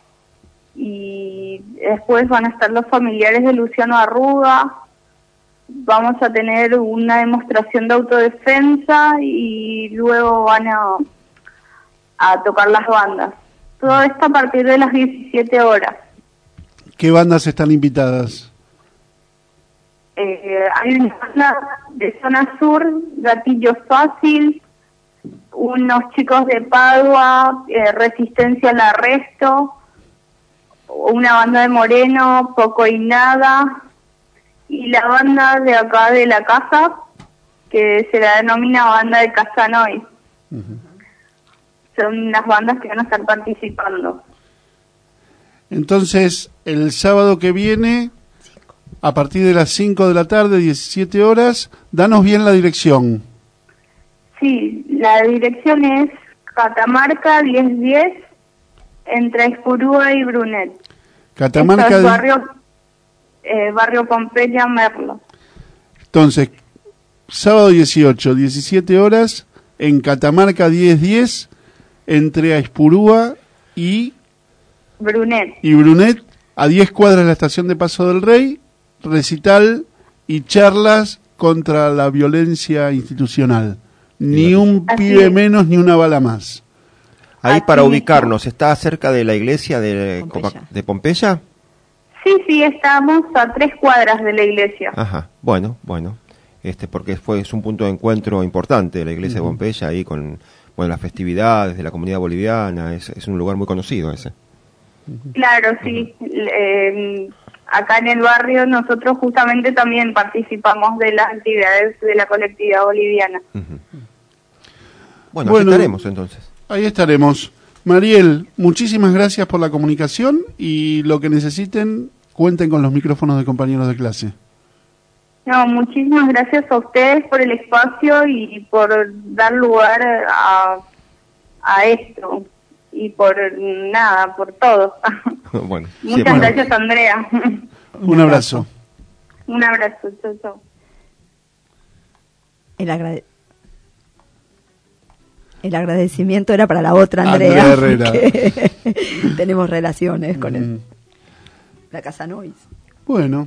y después van a estar los familiares de Luciano Arruga. Vamos a tener una demostración de autodefensa y luego van a, a tocar las bandas. Todo esto a partir de las diecisiete horas. ¿Qué bandas están invitadas? Eh, hay una banda de Zona Sur, Gatillo Fácil, unos chicos de Padua, eh, Resistencia al Arresto, una banda de Moreno, Poco y Nada, y la banda de acá de la casa, que se la denomina Banda de Casanois. Uh-huh. Son las bandas que van a estar participando. Entonces, el sábado que viene, a partir de las cinco de la tarde, diecisiete horas, danos bien la dirección. Sí, la dirección es Catamarca diez diez, entre Espurúa y Brunet. Catamarca Esto es de... barrio, eh, barrio Pompeya, Merlo. Entonces, sábado dieciocho, diecisiete horas, en Catamarca diez diez, entre Espurúa y... Brunet. Y Brunet, a diez cuadras de la estación de Paso del Rey, recital y charlas contra la violencia institucional. Ni un Así pibe es. menos, ni una bala más. Ahí Así para mismo. ubicarnos, ¿está cerca de la iglesia de Pompeya? De Pompeya? Sí, sí, estamos a tres cuadras de la iglesia. Ajá, bueno, bueno, este porque fue es un punto de encuentro importante la iglesia uh-huh. de Pompeya ahí con bueno las festividades de la comunidad boliviana, es, es un lugar muy conocido ese. Uh-huh. Claro, sí. Uh-huh. Eh, acá en el barrio nosotros justamente también participamos de las actividades de la colectividad boliviana. Uh-huh. Bueno, bueno, ahí estaremos entonces. Ahí estaremos. Mariel, muchísimas gracias por la comunicación y lo que necesiten, cuenten con los micrófonos de compañeros de clase. No, muchísimas gracias a ustedes por el espacio y por dar lugar a, a esto y por nada, por todo. Bueno, muchas bueno. gracias, Andrea. Un abrazo. Un abrazo, chao, chao. El agradecimiento. El agradecimiento era para la otra Andrea, Andrea Herrera. Que tenemos relaciones con él. Mm. La Casa Nois. Bueno.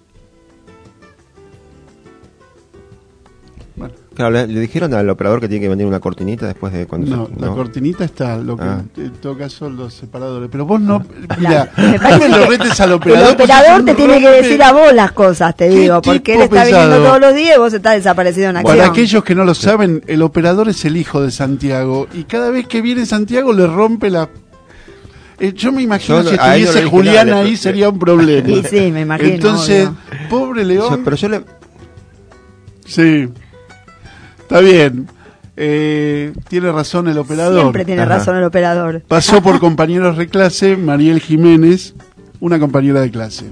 bueno. Claro, le, le dijeron al operador que tiene que venir una cortinita después de cuando no, se, ¿no? La cortinita está, lo que ah. en todo caso los separadores. Pero vos no, la, mira, me no me lo retes al operador. El operador te tiene que decir a vos las cosas, te digo, porque él está pesado. viniendo todos los días y vos estás desaparecido en acción. Para aquellos que no lo saben, el operador es el hijo de Santiago y cada vez que viene Santiago le rompe la... Eh, yo me imagino yo, si estuviese no Julián ahí le... sería un problema. Sí, sí, me imagino. Entonces, obvio. Pobre León... Yo, pero yo le... Sí, está bien. Eh, tiene razón el operador. Siempre tiene Ajá. razón el operador. Pasó por compañeros de clase Mariel Jiménez, una compañera de clase.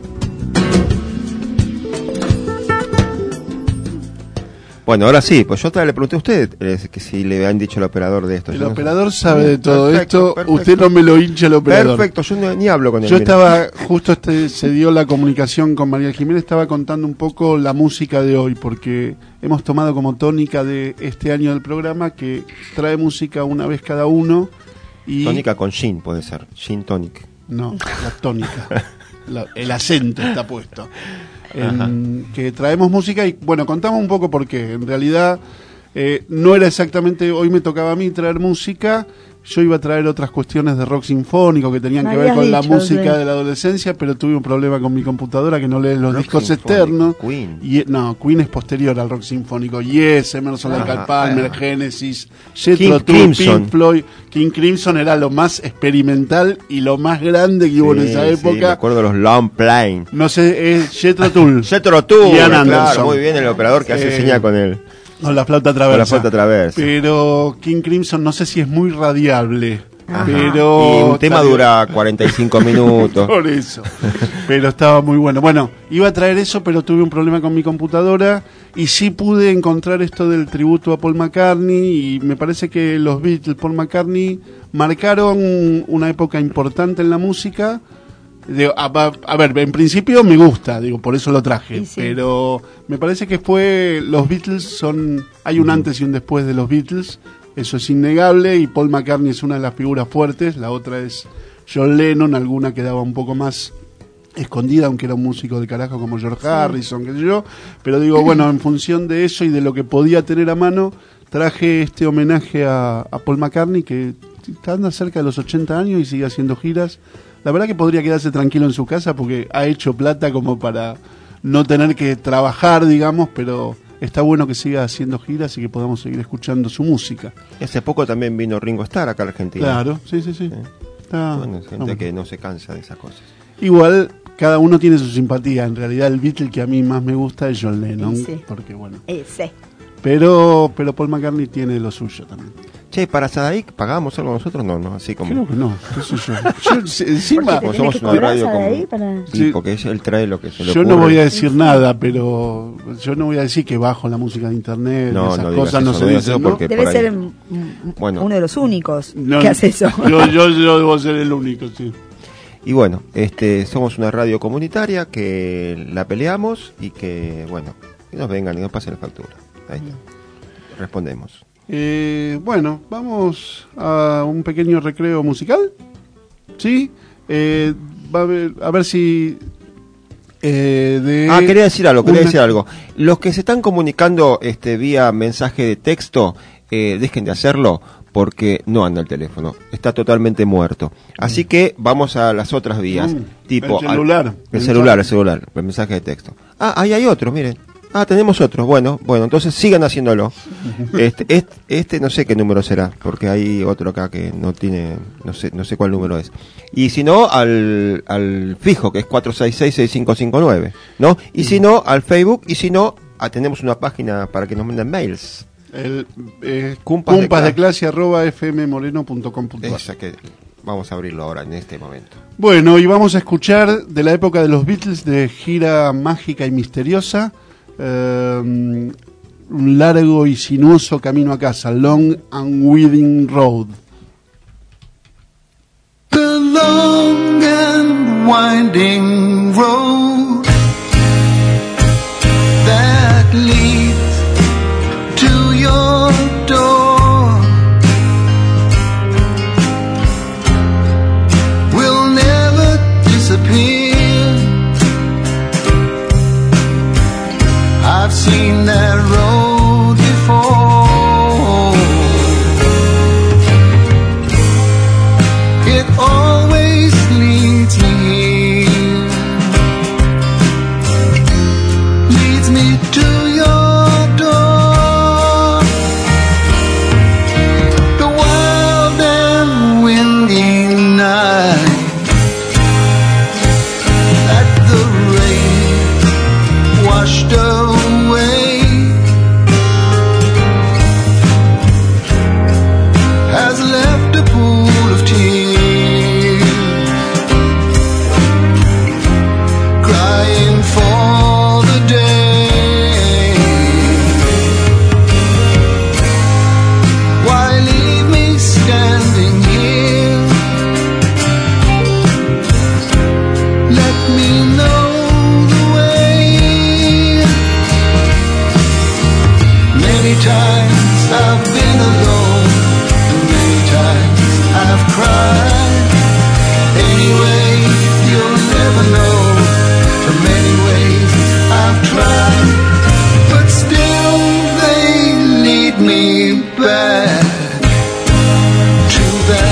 Bueno, ahora sí, pues yo te le pregunté a usted eh, que si le han dicho al operador de esto. El yo operador no sé. sabe de todo perfecto, esto, perfecto. Usted no me lo hincha el operador. Perfecto, yo no, ni hablo con él. Yo mira. estaba, justo este, se dio la comunicación con Mariel Jiménez, estaba contando un poco la música de hoy, porque hemos tomado como tónica de este año del programa que trae música una vez cada uno. Y... Tónica con gin puede ser, gin tonic. No, la tónica, la, el acento está puesto. En, que traemos música y bueno, contamos un poco por qué. En realidad eh, no era exactamente, hoy me tocaba a mí traer música yo iba a traer otras cuestiones de rock sinfónico que tenían Me que ver habías con la dicho, música sí. de la adolescencia, pero tuve un problema con mi computadora que no lee los Rock discos sinfónico, externos. Queen. Y, no, Queen es posterior al rock sinfónico. Yes, Emerson, Lake and Ah, Palmer, ah. Genesis, Jethro King Tull, Crimson. Pink Floyd. King Crimson era lo más experimental y lo más grande que hubo en esa Sí, sí, me época. acuerdo de los Long Plane. No sé, es Jethro Tull. Jethro Tull, Ian claro, Anderson. muy bien el operador que hace Eh, señal con él. Con la flauta traversa. Con la flauta traversa. Pero King Crimson no sé si es muy radiable. Ajá. Pero Y un tema está- dura cuarenta y cinco minutos. Por eso. Pero estaba muy bueno. Bueno, iba a traer eso, pero tuve un problema con mi computadora y sí pude encontrar esto del tributo a Paul McCartney y me parece que los Beatles, Paul McCartney, marcaron una época importante en la música. Digo, a, a- a ver, en principio me gusta, digo, por eso lo traje, Y sí. pero me parece que fue, los Beatles son, hay un antes y un después de los Beatles, eso es innegable, y Paul McCartney es una de las figuras fuertes, la otra es John Lennon, alguna quedaba un poco más escondida, aunque era un músico de carajo como George Harrison, qué sé yo, pero digo, bueno, en función de eso y de lo que podía tener a mano, traje este homenaje a, a Paul McCartney, que anda cerca de los ochenta años y sigue haciendo giras. La verdad que podría quedarse tranquilo en su casa porque ha hecho plata como para no tener que trabajar, digamos, pero está bueno que siga haciendo giras y que podamos seguir escuchando su música. Y hace poco también vino Ringo Starr acá a Argentina. Claro, sí, sí, sí. Está- Bueno, es gente está que bueno. no se cansa de esas cosas. Igual, cada uno tiene su simpatía. En realidad, el Beatle que a mí más me gusta es John Lennon. Sí, sí. Porque, bueno. Ese. Pero, pero Paul McCartney tiene lo suyo también. Che, para Sadaik, ¿pagamos algo nosotros? No, no, así como... Creo que no, qué sé yo. Yo, si- encima, Como somos una radio como... Sí, Sí. porque él trae lo que se le yo no ocurre. voy a decir nada, pero yo no voy a decir que bajo la música de internet, No, esas no digas cosas eso, no no se digas dicen, eso ¿no? porque- Debe por ser ahí. mm, Bueno. uno de los únicos No, que hace eso. Yo, yo, yo debo ser el único, sí. Y bueno, este, somos una radio comunitaria que la peleamos y que, bueno, que nos vengan y nos pasen la factura. Ahí está. Respondemos. Eh, bueno, vamos a un pequeño recreo musical. ¿Sí? Eh, va a, ver, a ver si... eh, de Ah, quería decir algo, quería una- decir algo. Los que se están comunicando este vía mensaje de texto, eh, dejen de hacerlo porque no anda el teléfono, está totalmente muerto. Así que vamos a las otras vías, Mm, tipo el celular. al- el Mensaje. celular, el celular, el mensaje de texto. Ah, ahí hay otro, miren. Ah, tenemos otro. Bueno, bueno, entonces sigan haciéndolo. Este, este, este no sé qué número será, porque hay otro acá que no tiene, no sé, no sé cuál número es. Y si no, al, al fijo, que es cuatro seis seis, seis cinco cinco nueve, ¿no? Y si no, al Facebook, y si no, ah, tenemos una página para que nos manden mails. El eh, Cumpas de cumpas de clase. clase arroba fmmoreno punto com punto ar. Esa que vamos a abrirlo ahora en este momento. Bueno, y vamos a escuchar de la época de los Beatles, de gira mágica y misteriosa, eh, un largo y sinuoso camino a casa, Long and Winding Road. The long and winding road that leads to your door will never disappear. I've seen that road before. It always leads me here, leads me to your door. The wild and windy night that the rain washed away has left a pool of tears, crying for the day. Why leave me standing here? Let me know the way. Many times I've been alone, and many times I've cried. Anyway, you'll never know the many ways I've tried, but still they lead me back to that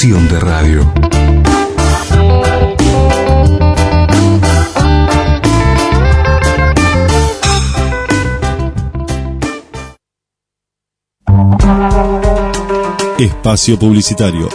estación de radio. Espacio publicitario.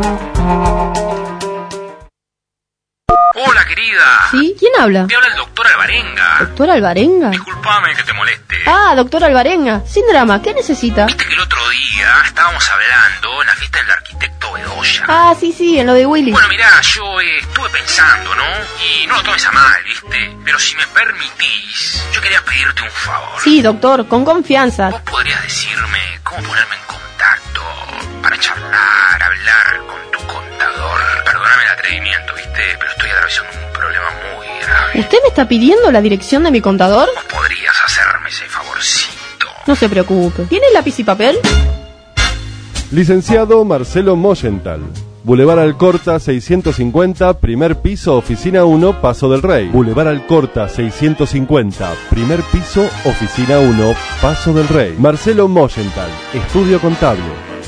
Hola, querida. ¿Sí? ¿Quién habla? Te habla el doctor Alvarenga. ¿Doctor Alvarenga? Disculpame que te moleste. Ah, doctor Alvarenga. Sin drama, ¿qué necesita? Viste que el otro día estábamos hablando en la fiesta del arquitecto Bedoya. Ah, sí, sí, en lo de Willy. Bueno, mirá, yo eh, estuve pensando, ¿no? Y no lo tomes a mal, ¿viste? Pero si me permitís, yo quería pedirte un favor. Sí, doctor, con confianza. ¿Vos podrías decirme cómo ponerme en contacto para charlar, hablar con tu contador? Perdóname el atrevimiento, ¿viste? Pero estoy atravesando un problema muy grave. ¿Usted me está pidiendo la dirección de mi contador? ¿Vos podrías hacerme ese favorcito? No se preocupe. ¿Tiene lápiz y papel? Licenciado Marcelo Moyenthal. Boulevard Alcorta seiscientos cincuenta, primer piso, oficina uno, Paso del Rey. Boulevard Alcorta seiscientos cincuenta, primer piso, oficina uno, Paso del Rey. Marcelo Moyenthal, estudio contable.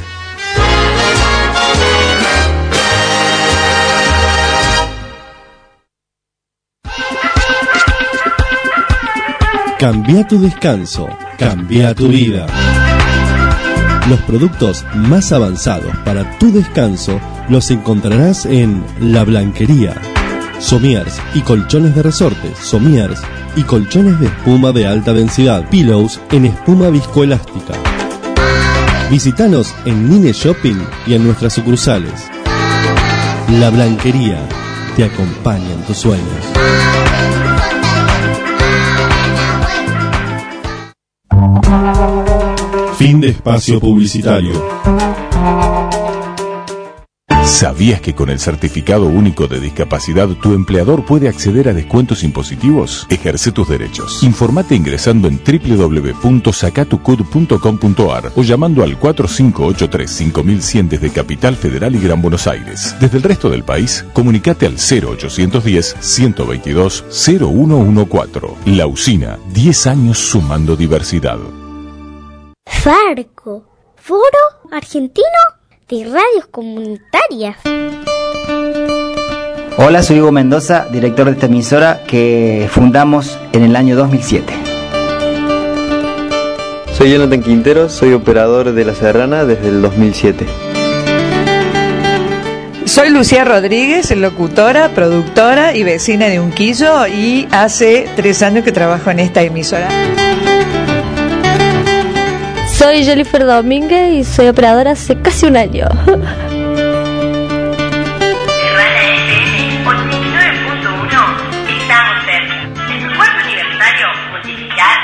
Cambia tu descanso, cambia tu vida. Los productos más avanzados para tu descanso los encontrarás en La Blanquería. Somiers y colchones de resortes, somiers y colchones de espuma de alta densidad, pillows en espuma viscoelástica. Visítanos en Nine Shopping y en nuestras sucursales. La Blanquería te acompaña en tus sueños. Fin de espacio publicitario. ¿Sabías que con el Certificado Único de Discapacidad tu empleador puede acceder a descuentos impositivos? Ejerce tus derechos. Informate ingresando en doble u doble u doble u punto sacatucud punto com punto ar o llamando al cuatro cinco ocho tres cinco mil cien desde Capital Federal y Gran Buenos Aires. Desde el resto del país, comunicate al cero ochocientos diez, ciento veintidós, cero uno catorce. La Usina, diez años sumando diversidad. Farco, Foro Argentino de Radios Comunitarias. Hola, soy Hugo Mendoza, director de esta emisora que fundamos en el año dos mil siete. Soy Jonathan Quintero, soy operador de La Serrana desde el dos mil siete. Soy Lucía Rodríguez, locutora, productora y vecina de Unquillo, y hace tres años que trabajo en esta emisora. Soy Jennifer Domínguez y soy operadora hace casi un año. Serrana F M ochenta y nueve punto uno, estamos cerca. En su cuarto aniversario, multiplicar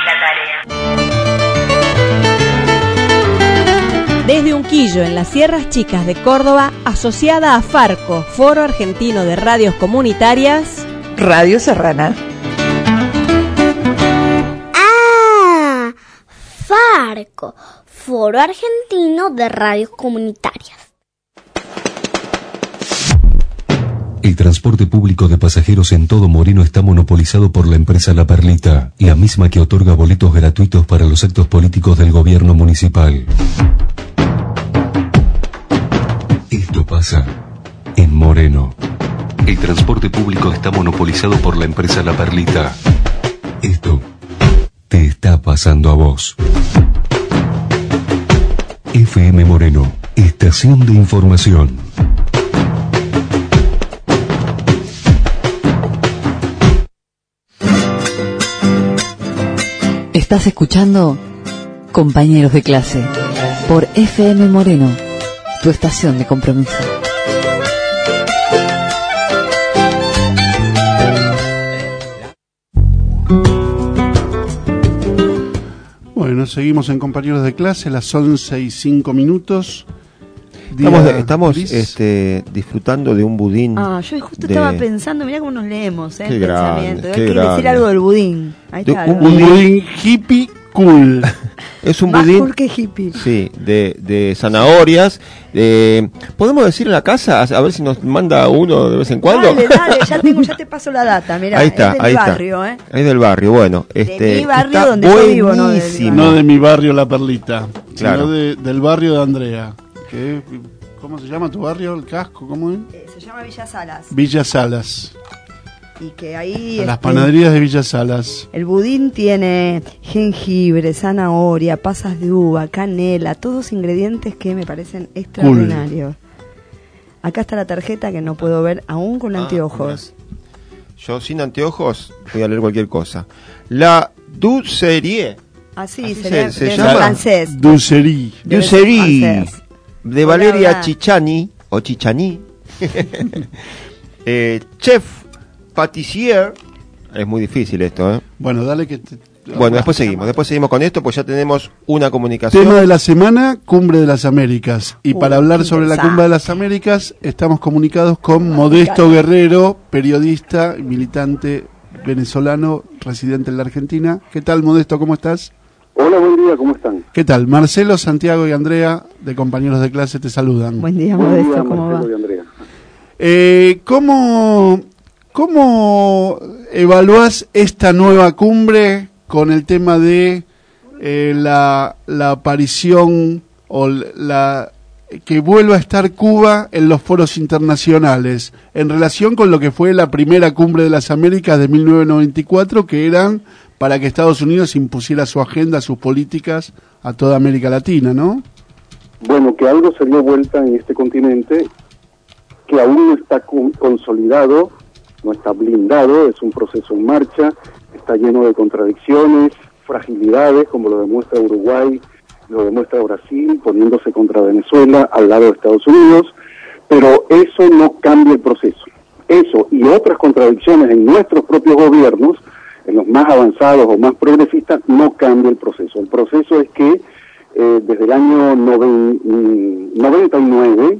es la tarea. Desde Unquillo, en las Sierras Chicas de Córdoba, asociada a Farco, Foro Argentino de Radios Comunitarias, Radio Serrana. Farco, Foro Argentino de Radios Comunitarias. El transporte público de pasajeros en todo Moreno está monopolizado por la empresa La Perlita, la misma que otorga boletos gratuitos para los actos políticos del gobierno municipal. Esto pasa en Moreno. El transporte público está monopolizado por la empresa La Perlita. Esto te está pasando a vos. F M Moreno, estación de información. Estás escuchando Compañeros de Clase por F M Moreno, tu estación de compromiso. Bueno, seguimos en Compañeros de Clase, las once y cinco minutos. Estamos, estamos este, disfrutando de un budín. Ah, yo justo de... estaba pensando, mirá cómo nos leemos, ¿eh? Qué el grande, pensamiento. qué Hay que grande. decir algo del budín. Ahí De está. un ¿no? Un budín hippie cool. Es un Más budín. cool que hippie. Sí, de, de zanahorias. Eh, ¿Podemos decir en la casa? A ver si nos manda uno de vez en cuando. Dale, dale, ya, tengo, ya te paso la data, mirá. Ahí está, es del ahí barrio, está. ¿eh? Ahí del barrio, bueno. Este, mi barrio está donde yo vivo, no del buenísimo. No de mi barrio La Perlita, Claro. sino de, del barrio de Andrea, que ¿Cómo se llama tu barrio? ¿El Casco? ¿Cómo es? Eh, se llama Villa Salas. Villa Salas. Y que ahí... A las este, panaderías de Villa Salas. El budín tiene jengibre, zanahoria, pasas de uva, canela, todos ingredientes que me parecen extraordinarios. Cool. Acá está la tarjeta que no puedo ver aún con Ah, anteojos. mira. Yo sin anteojos voy a leer cualquier cosa. La Dulcerie. Ah, sí, Así se, se, lee se en llama francés. Dulcerie. Dulcerie. De Hola, Valeria hola. Chichani o Chichani. eh, chef Patissier. Es muy difícil esto, ¿eh? Bueno, dale que... Te... Bueno, después seguimos. Después seguimos con esto, pues ya tenemos una comunicación. Tema de la semana, Cumbre de las Américas. Y Uh, para hablar sobre la Cumbre de las Américas, estamos comunicados con Modesto Guerrero, periodista y militante venezolano, residente en la Argentina. ¿Qué tal, Modesto? ¿Cómo estás? Hola, buen día, ¿cómo están? ¿Qué tal? Marcelo, Santiago y Andrea, de Compañeros de Clase, te saludan. Buen día, Buen Modesto, día, ¿cómo Marcelo va? y Andrea. Eh, ¿cómo, ¿Cómo evaluás esta nueva cumbre con el tema de eh, la, la aparición o la que vuelva a estar Cuba en los foros internacionales en relación con lo que fue la primera cumbre de las Américas de mil novecientos noventa y cuatro, que eran para que Estados Unidos impusiera su agenda, sus políticas a toda América Latina, ¿no? Bueno, que algo se dio vuelta en este continente que aún no está con- consolidado, no está blindado, es un proceso en marcha, está lleno de contradicciones, fragilidades, como lo demuestra Uruguay, lo demuestra Brasil, poniéndose contra Venezuela al lado de Estados Unidos, pero eso no cambia el proceso. Eso y otras contradicciones en nuestros propios gobiernos, en los más avanzados o más progresistas, no cambia el proceso. El proceso es que eh, desde el año noven- mm, noventa y nueve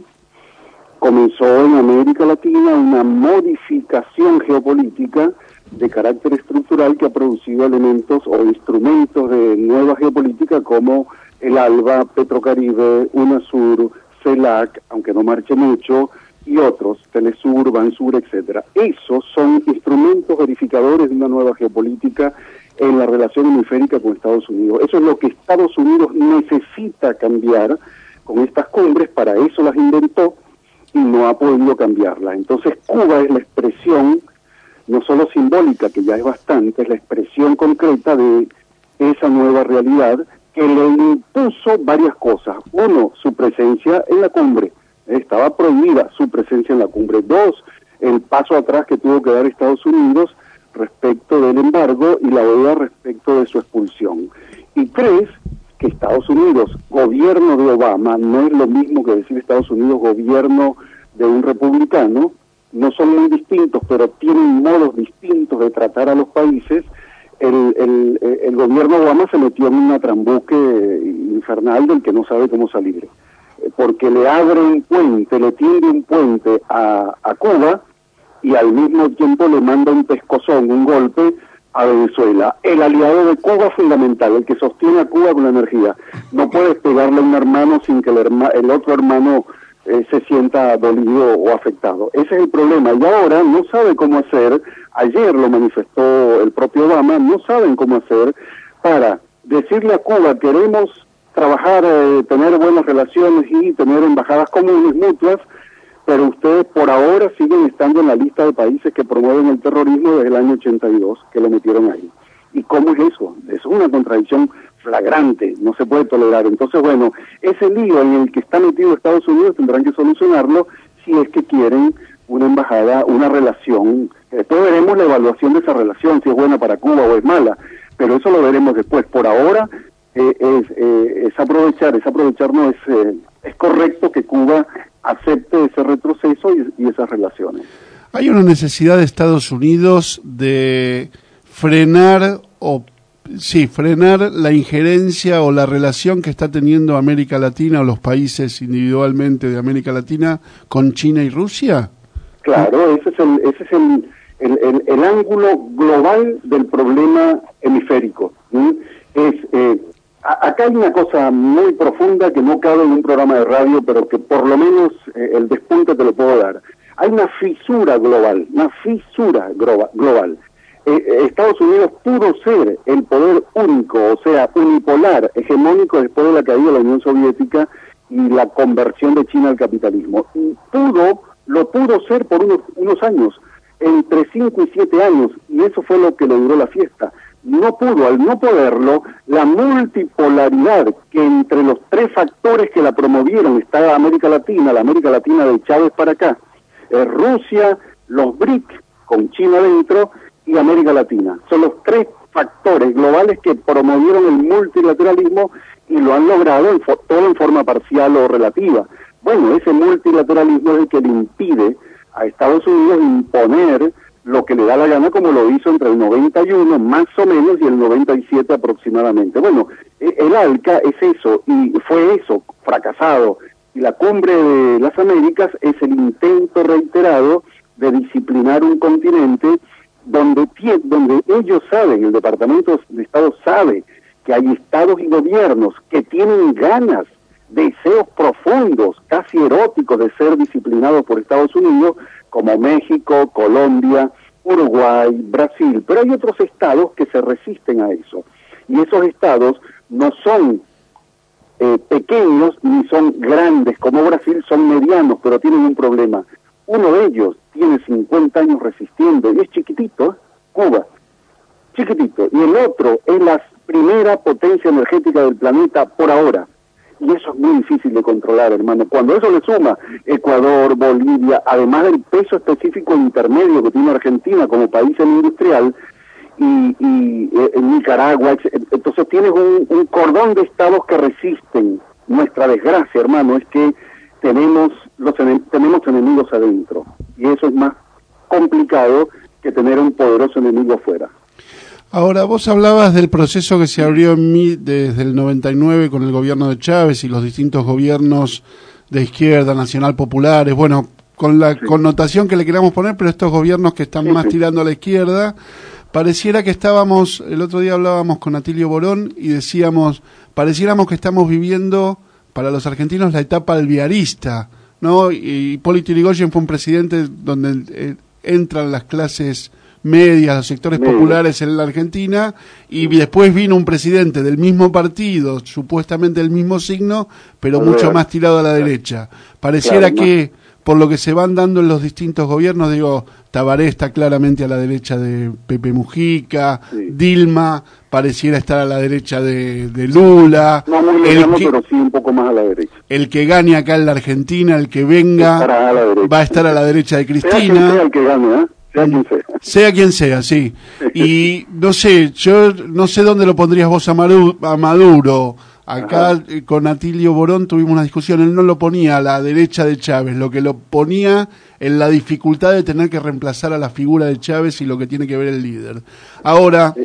comenzó en América Latina una modificación geopolítica de carácter estructural que ha producido elementos o instrumentos de nueva geopolítica como el ALBA, Petrocaribe, UNASUR, CELAC, aunque no marche mucho, y otros, Telesur, Bansur, etcétera. Esos son instrumentos verificadores de una nueva geopolítica en la relación hemisférica con Estados Unidos. Eso es lo que Estados Unidos necesita cambiar con estas cumbres, para eso las inventó y no ha podido cambiarlas. Entonces Cuba es la expresión, no solo simbólica, que ya es bastante, es la expresión concreta de esa nueva realidad que le impuso varias cosas. Uno, su presencia en la cumbre. Estaba prohibida su presencia en la cumbre. Dos, el paso atrás que tuvo que dar Estados Unidos respecto del embargo y la O E A respecto de su expulsión. Y tres, que Estados Unidos, gobierno de Obama, no es lo mismo que decir Estados Unidos, gobierno de un republicano, no son muy distintos, pero tienen modos distintos de tratar a los países. El, el, el gobierno de Obama se metió en una trambuque infernal del que no sabe cómo salir, porque le abre un puente, le tiende un puente a, a Cuba y al mismo tiempo le manda un pescozón, un golpe a Venezuela. El aliado de Cuba fundamental, el que sostiene a Cuba con la energía. No puedes pegarle a un hermano sin que el, herma, el otro hermano eh, se sienta dolido o afectado. Ese es el problema. Y ahora no sabe cómo hacer, ayer lo manifestó el propio Obama, no saben cómo hacer para decirle a Cuba: queremos trabajar, eh, tener buenas relaciones y tener embajadas comunes, mutuas, pero ustedes por ahora siguen estando en la lista de países que promueven el terrorismo desde el año ochenta y dos, que lo metieron ahí. ¿Y cómo es eso? Eso es una contradicción flagrante, no se puede tolerar. Entonces, bueno, ese lío en el que está metido Estados Unidos tendrán que solucionarlo si es que quieren una embajada, una relación. Después veremos la evaluación de esa relación, si es buena para Cuba o es mala, pero eso lo veremos después. Por ahora eh, es, eh, es aprovechar, es aprovechar, no es, eh, es correcto que Cuba acepte ese retroceso y, y esas relaciones. Hay una necesidad de Estados Unidos de frenar o sí, frenar la injerencia o la relación que está teniendo América Latina o los países individualmente de América Latina con China y Rusia. Claro, ese es el, ese es el, el, el, el ángulo global del problema hemisférico. ¿sí? Es eh, a, acá hay una cosa muy profunda que no cabe en un programa de radio, pero que por lo menos eh, el despunte te lo puedo dar. Hay una fisura global, una fisura global. global. Eh, Estados Unidos pudo ser el poder único, o sea, unipolar, hegemónico después de la caída de la Unión Soviética, y la conversión de China al capitalismo. Y pudo, lo pudo ser por unos, unos años, entre cinco y siete años, y eso fue lo que le duró la fiesta. No pudo, al no poderlo, la multipolaridad que entre los tres factores que la promovieron, está América Latina, la América Latina de Chávez para acá, eh, Rusia, los B R I C, con China dentro, y América Latina. Son los tres factores globales que promovieron el multilateralismo y lo han logrado en todo en forma parcial o relativa. Bueno, ese multilateralismo es el que le impide a Estados Unidos imponer lo que le da la gana, como lo hizo entre el noventa y uno más o menos y el noventa y siete aproximadamente. Bueno, el ALCA es eso, y fue eso, fracasado. Y la cumbre de las Américas es el intento reiterado de disciplinar un continente donde, donde ellos saben, el Departamento de Estado sabe que hay estados y gobiernos que tienen ganas, deseos profundos, casi eróticos, de ser disciplinados por Estados Unidos, como México, Colombia, Uruguay, Brasil. Pero hay otros estados que se resisten a eso. Y esos estados no son eh, pequeños ni son grandes como Brasil, son medianos, pero tienen un problema. Uno de ellos tiene cincuenta años resistiendo y es chiquitito, ¿eh? Cuba, chiquitito. Y el otro es la primera potencia energética del planeta por ahora. Y eso es muy difícil de controlar, hermano. Cuando eso le suma Ecuador, Bolivia, además del peso específico intermedio que tiene Argentina como país industrial, y, y eh, Nicaragua, entonces tienes un, un cordón de estados que resisten. Nuestra desgracia, hermano, es que tenemos los tenemos enemigos adentro, y eso es más complicado que tener un poderoso enemigo afuera. Ahora, vos hablabas del proceso que se abrió en mí desde el noventa y nueve con el gobierno de Chávez y los distintos gobiernos de izquierda, nacional, populares, bueno, con la sí. connotación que le queramos poner, pero estos gobiernos que están sí, más sí. tirando a la izquierda, pareciera que estábamos, el otro día hablábamos con Atilio Borón y decíamos, pareciéramos que estamos viviendo, para los argentinos, la etapa alvearista, ¿no? Y Hipólito Yrigoyen fue un presidente donde eh, entran las clases medias, los sectores Media. populares en la Argentina, y después vino un presidente del mismo partido, supuestamente del mismo signo, pero Alvear. mucho más tirado a la derecha. Pareciera claro, que, no. por lo que se van dando en los distintos gobiernos, digo, Tabaré está claramente a la derecha de Pepe Mujica, sí. Dilma pareciera estar a la derecha de, de Lula. No muy lejano, pero sí un poco más a la derecha. El que gane acá en la Argentina, el que venga, va a estar a la derecha de Cristina. Sea quien sea el que gane, ¿eh? Sea quien sea. Sea quien sea, sí. Y no sé, yo no sé dónde lo pondrías vos a Maduro. A Maduro. Acá eh, con Atilio Borón tuvimos una discusión, él no lo ponía a la derecha de Chávez, lo que lo ponía en la dificultad de tener que reemplazar a la figura de Chávez y lo que tiene que ver el líder. Ahora,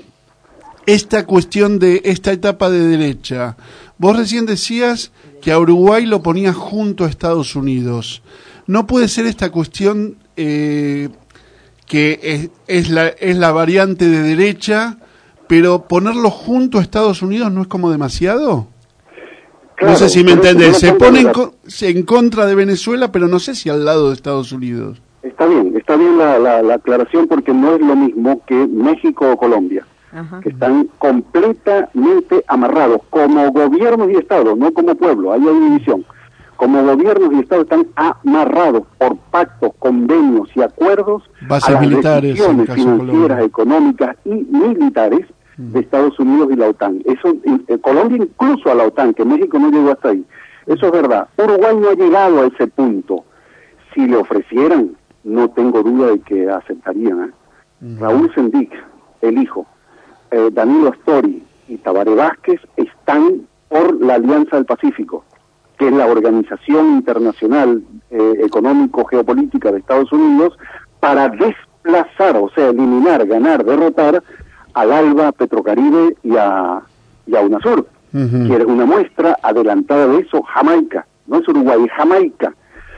esta cuestión de esta etapa de derecha, vos recién decías que a Uruguay lo ponía junto a Estados Unidos. ¿No puede ser esta cuestión eh, que es, es, la, es la variante de derecha, pero ponerlo junto a Estados Unidos no es como demasiado? Claro, no sé si me entendés. Se pone en, co en contra de Venezuela, pero no sé si al lado de Estados Unidos. Está bien, está bien la, la, la aclaración, porque no es lo mismo que México o Colombia, Ajá. que están completamente amarrados como gobiernos y estados, no como pueblo. Ahí hay división. Como gobiernos y estados están amarrados por pactos, convenios y acuerdos Bases a las militares, decisiones financieras, económicas y militares de Estados Unidos y la OTAN. Eso, eh, Colombia incluso a la OTAN, que México no llegó hasta ahí. Eso es verdad. Uruguay no ha llegado a ese punto. Si le ofrecieran, no tengo duda de que aceptarían. ¿eh? Uh-huh. Raúl Sendic, el hijo, eh, Danilo Astori y Tabaré Vázquez están por la Alianza del Pacífico, que es la organización internacional eh, económico-geopolítica de Estados Unidos, para desplazar, o sea, eliminar, ganar, derrotar al ALBA, Petrocaribe y a, y a UNASUR. Uh-huh. ¿Quieres una muestra adelantada de eso? Jamaica, no es Uruguay, es Jamaica.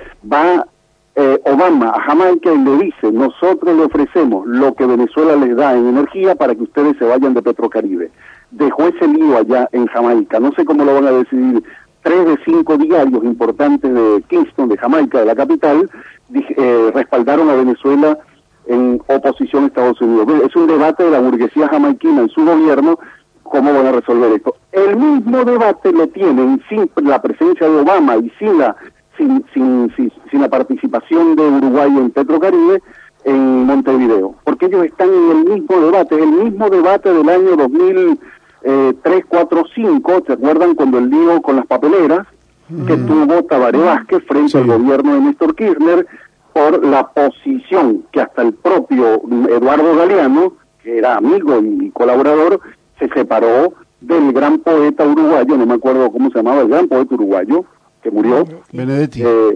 Va eh, Obama a Jamaica y le dice, nosotros le ofrecemos lo que Venezuela les da en energía para que ustedes se vayan de Petrocaribe. Dejó ese lío allá en Jamaica, no sé cómo lo van a decidir. Tres de cinco diarios importantes de Kingston, de Jamaica, de la capital, eh, respaldaron a Venezuela en oposición a Estados Unidos. Es un debate de la burguesía jamaiquina en su gobierno ¿Cómo van a resolver esto? El mismo debate lo tienen sin la presencia de Obama y sin la sin, sin, sin, sin la participación de Uruguay en Petrocaribe en Montevideo, porque ellos están en el mismo debate, el mismo debate del año dos mil tres, cuatro, cinco, ¿se acuerdan cuando el lío con las papeleras mm. que tuvo Tabaré Vázquez frente sí. al gobierno de Néstor Kirchner por la posición que hasta el propio Eduardo Galeano, que era amigo y colaborador, se separó del gran poeta uruguayo, no me acuerdo cómo se llamaba, el gran poeta uruguayo, que murió. Benedetti. Eh,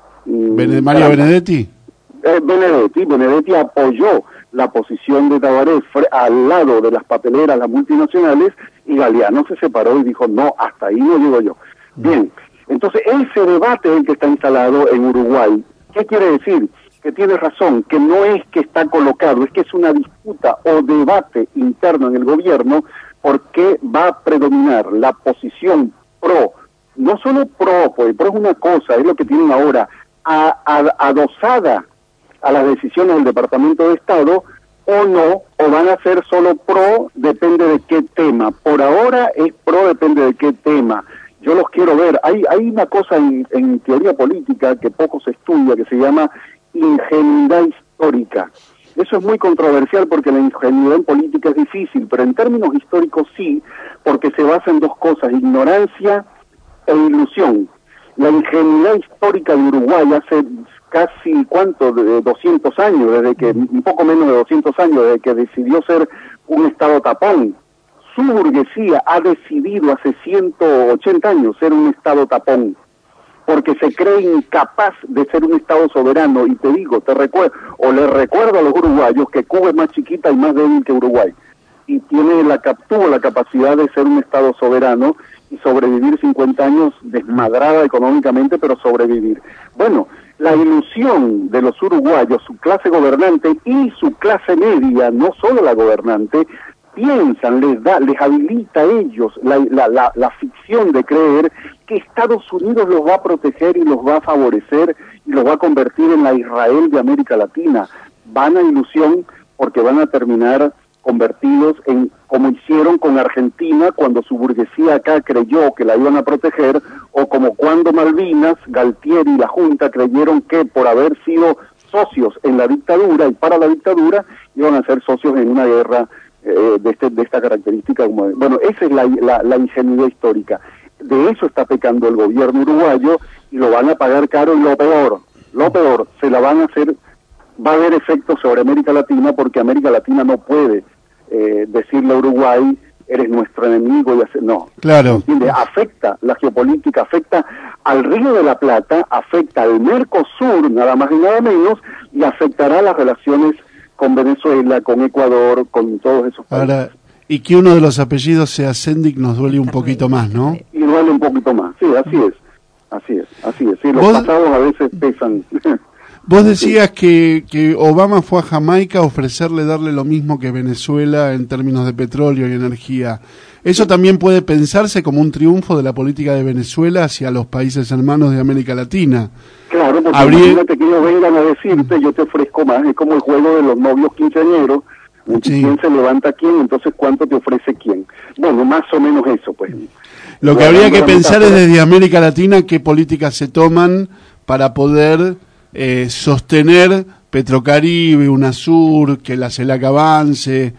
Bene, Mario Benedetti. Eh, Benedetti. Benedetti apoyó la posición de Tabaré al lado de las papeleras, las multinacionales, y Galeano se separó y dijo, no, hasta ahí no llego yo. Bien, entonces ese debate es el que está instalado en Uruguay. ¿Qué quiere decir? Que tiene razón, que no es que está colocado, es que es una disputa o debate interno en el gobierno, porque va a predominar la posición pro, no solo pro, pues pro es una cosa, es lo que tienen ahora, a, a, adosada a las decisiones del Departamento de Estado, o no, o van a ser solo pro, depende de qué tema. Por ahora es pro, depende de qué tema. Yo los quiero ver. Hay, hay una cosa en, en teoría política que poco se estudia, que se llama ingenuidad histórica. Eso es muy controversial porque la ingenuidad en política es difícil, pero en términos históricos sí, porque se basa en dos cosas, ignorancia e ilusión. La ingenuidad histórica de Uruguay hace casi, ¿cuánto? De doscientos años, desde que, un poco menos de doscientos años, desde que decidió ser un estado tapón. Su burguesía ha decidido hace ciento ochenta años ser un estado tapón, porque se cree incapaz de ser un estado soberano, y te digo, te recuerdo, o le recuerdo a los uruguayos que Cuba es más chiquita y más débil que Uruguay, y tiene la tuvo la capacidad de ser un estado soberano y sobrevivir cincuenta años desmadrada económicamente, pero sobrevivir. Bueno, la ilusión de los uruguayos, su clase gobernante y su clase media, no solo la gobernante, piensan, les da, les habilita a ellos la, la, la, la ficción de creer que Estados Unidos los va a proteger y los va a favorecer y los va a convertir en la Israel de América Latina. Van a ilusión porque van a terminar convertidos en, como hicieron con Argentina cuando su burguesía acá creyó que la iban a proteger, o como cuando Malvinas, Galtieri y la Junta creyeron que por haber sido socios en la dictadura y para la dictadura iban a ser socios en una guerra eh, de, este, de esta característica. Como de, bueno, esa es la, la, la ingenuidad histórica. De eso está pecando el gobierno uruguayo y lo van a pagar caro, y lo peor, lo peor, se la van a hacer, va a haber efectos sobre América Latina, porque América Latina no puede eh, decirle a Uruguay, eres nuestro enemigo, y hacer, no. Claro. ¿Entiende? Afecta la geopolítica, afecta al Río de la Plata, afecta al Mercosur, nada más y nada menos, y afectará las relaciones con Venezuela, con Ecuador, con todos esos países. Ahora, y que uno de los apellidos sea Sendic nos duele un poquito más, ¿no? Y duele un poquito más, sí, así es, así es, así es, sí, los ¿Vos? pasados a veces pesan. Vos decías que, que Obama fue a Jamaica a ofrecerle darle lo mismo que Venezuela en términos de petróleo y energía. ¿Eso también puede pensarse como un triunfo de la política de Venezuela hacia los países hermanos de América Latina? Claro, porque Habría... imagínate que ellos vengan a decirte, yo te ofrezco más, es como el juego de los novios quinceañeros, sí. ¿Quién se levanta a quién? Entonces, ¿cuánto te ofrece quién? Bueno, más o menos eso, pues. Lo que habría que pensar es desde América Latina qué políticas se toman para poder eh, sostener Petrocaribe, UNASUR, que la CELAC avance.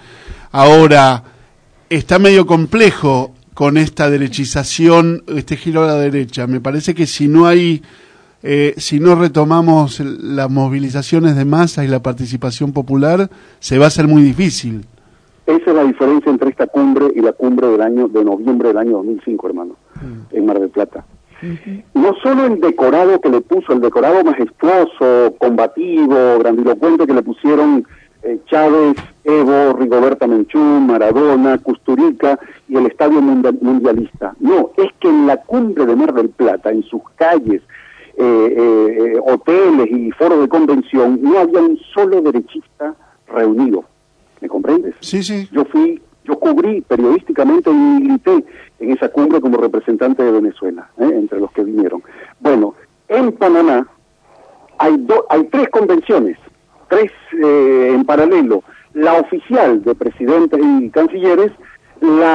Ahora, está medio complejo con esta derechización, este giro a la derecha. Me parece que si no hay, eh, si no retomamos las movilizaciones de masa y la participación popular, se va a hacer muy difícil. Esa es la diferencia entre esta cumbre y la cumbre del año de noviembre del año dos mil cinco, hermano, mm. en Mar del Plata. Uh-huh. No solo el decorado que le puso, el decorado majestuoso, combativo, grandilocuente que le pusieron eh, Chávez, Evo, Rigoberta Menchú, Maradona, Kusturica y el estadio mundialista. No, es que en la cumbre de Mar del Plata, en sus calles, eh, eh, hoteles y foros de convención, no había un solo derechista reunido. ¿Me comprendes? Sí, sí. Yo fui, yo cubrí periodísticamente y milité en esa cumbre como representante de Venezuela, ¿eh? entre los que vinieron. Bueno, en Panamá hay, do, hay tres convenciones, tres eh, en paralelo. La oficial de presidentes y cancilleres, la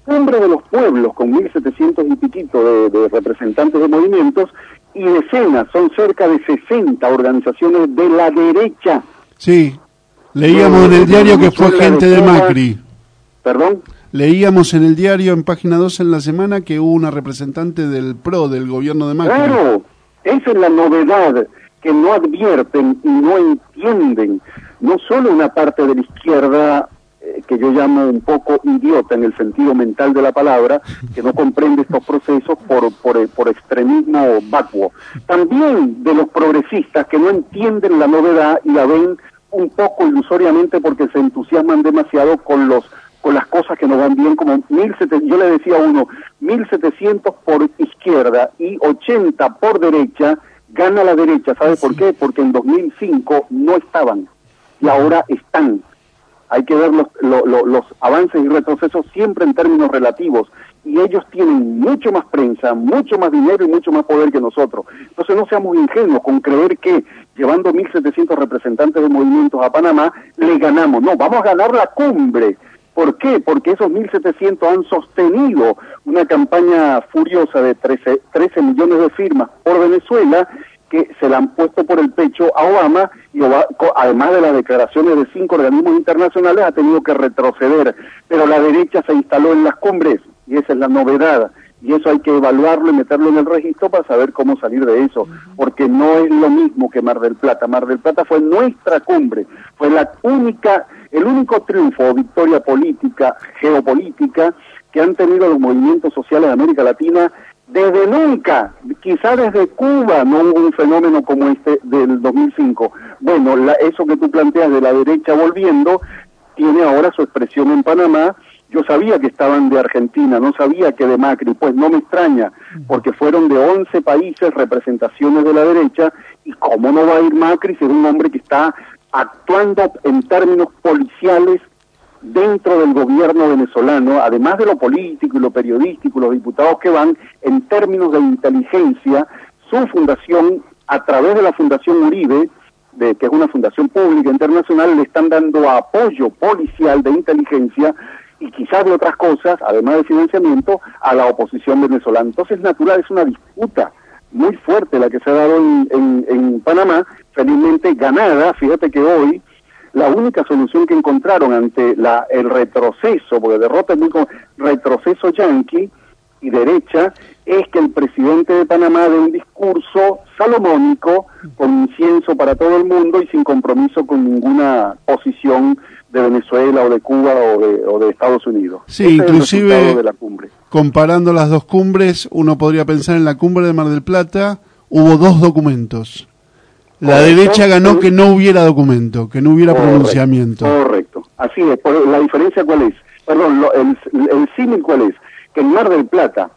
Cumbre de los Pueblos, con mil setecientos y piquito de, de representantes de movimientos, y decenas, son cerca de sesenta organizaciones de la derecha. Sí, leíamos en el diario que fue gente de Macri. ¿Perdón? Leíamos en el diario, en página dos en la semana, que hubo una representante del P R O, del gobierno de Macri. Claro, esa es la novedad, que no advierten y no entienden, no solo una parte de la izquierda, eh, que yo llamo un poco idiota en el sentido mental de la palabra, que no comprende estos procesos por, por, por extremismo vacuo, también de los progresistas que no entienden la novedad y la ven un poco ilusoriamente porque se entusiasman demasiado con los con las cosas que nos van bien, como mil setecientos, yo le decía a uno, mil setecientos por izquierda y ochenta por derecha, gana la derecha. ¿Sabe por qué? Porque en dos mil cinco no estaban y ahora están. Hay que ver los, los, los, los avances y retrocesos siempre en términos relativos, y ellos tienen mucho más prensa, mucho más dinero y mucho más poder que nosotros. Entonces no seamos ingenuos con creer que llevando mil setecientos representantes de movimientos a Panamá le ganamos. No, vamos a ganar la cumbre. ¿Por qué? Porque esos mil setecientos han sostenido una campaña furiosa de trece, trece millones de firmas por Venezuela, que se la han puesto por el pecho a Obama, y Obama, además de las declaraciones de cinco organismos internacionales, ha tenido que retroceder. Pero la derecha se instaló en las cumbres, y esa es la novedad. Y eso hay que evaluarlo y meterlo en el registro para saber cómo salir de eso, porque no es lo mismo que Mar del Plata. Mar del Plata fue nuestra cumbre, fue la única, el único triunfo o victoria política, geopolítica, que han tenido los movimientos sociales de América Latina desde nunca. Quizá desde Cuba no hubo un fenómeno como este del dos mil cinco. Bueno, la, eso que tú planteas de la derecha volviendo, tiene ahora su expresión en Panamá. Yo sabía que estaban de Argentina, no sabía que de Macri, pues no me extraña, porque fueron de once países representaciones de la derecha, y cómo no va a ir Macri si es un hombre que está actuando en términos policiales dentro del gobierno venezolano, además de lo político y lo periodístico, los diputados que van, en términos de inteligencia, su fundación, a través de la Fundación Uribe, de, que es una fundación pública internacional, le están dando apoyo policial de inteligencia y quizás de otras cosas, además de financiamiento, a la oposición venezolana. Entonces, natural, es una disputa muy fuerte la que se ha dado en, en, en Panamá, felizmente ganada. Fíjate que hoy la única solución que encontraron ante la, el retroceso, porque derrota es muy como retroceso yanqui y derecha, es que el presidente de Panamá dé un discurso salomónico, con incienso para todo el mundo y sin compromiso con ninguna posición de Venezuela o de Cuba o de, o de Estados Unidos. Sí, Ese inclusive es el resultado de la cumbre. Comparando las dos cumbres, uno podría pensar en la cumbre de Mar del Plata, hubo dos documentos. La Correcto. derecha ganó que no hubiera documento, que no hubiera Correcto. pronunciamiento. Correcto, así es. Por, ¿la diferencia cuál es? Perdón, lo, el, el símil cuál es? Que en Mar del Plata,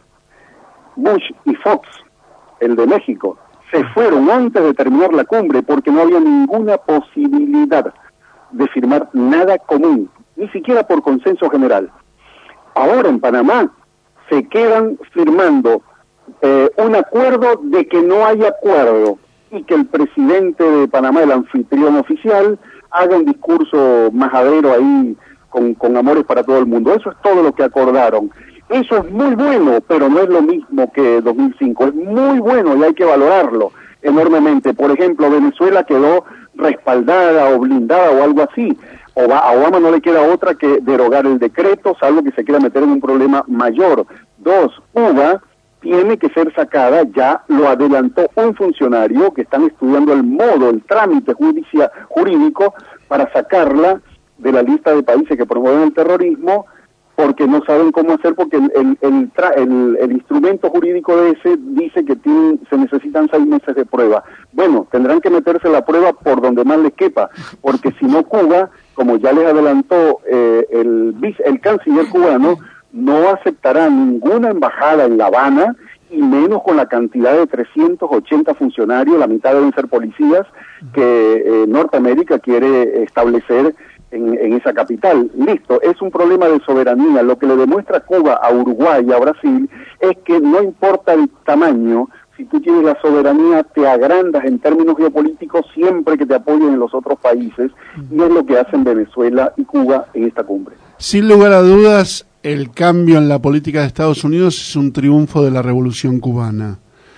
Bush y Fox, el de México, se fueron antes de terminar la cumbre porque no había ninguna posibilidad de firmar nada común, ni siquiera por consenso general. Ahora en Panamá se quedan firmando eh, un acuerdo de que no hay acuerdo, y que el presidente de Panamá, el anfitrión oficial, haga un discurso majadero ahí con, con amores para todo el mundo. Eso es todo lo que acordaron. Eso es muy bueno, pero no es lo mismo que dos mil cinco. Es muy bueno y hay que valorarlo enormemente. Por ejemplo, Venezuela quedó respaldada o blindada o algo así. A Obama no le queda otra que derogar el decreto, salvo que se quiera meter en un problema mayor. Dos, Cuba tiene que ser sacada, ya lo adelantó un funcionario que están estudiando el modo, el trámite judicia, jurídico para sacarla de la lista de países que promueven el terrorismo, porque no saben cómo hacer, porque el, el, el, el, el instrumento jurídico de ese dice que tienen, se necesitan seis meses de prueba. Bueno, tendrán que meterse la prueba por donde más les quepa, porque si no Cuba, como ya les adelantó eh, el, el canciller cubano, no aceptará ninguna embajada en La Habana, y menos con la cantidad de trescientos ochenta funcionarios, la mitad deben ser policías, que eh, Norteamérica quiere establecer en, en esa capital. Listo, es un problema de soberanía. Lo que le demuestra Cuba a Uruguay y a Brasil es que no importa el tamaño, si tú tienes la soberanía, te agrandas en términos geopolíticos siempre que te apoyen en los otros países, y es lo que hacen Venezuela y Cuba en esta cumbre. Sin lugar a dudas, el cambio en la política de Estados Unidos es un triunfo de la Revolución Cubana.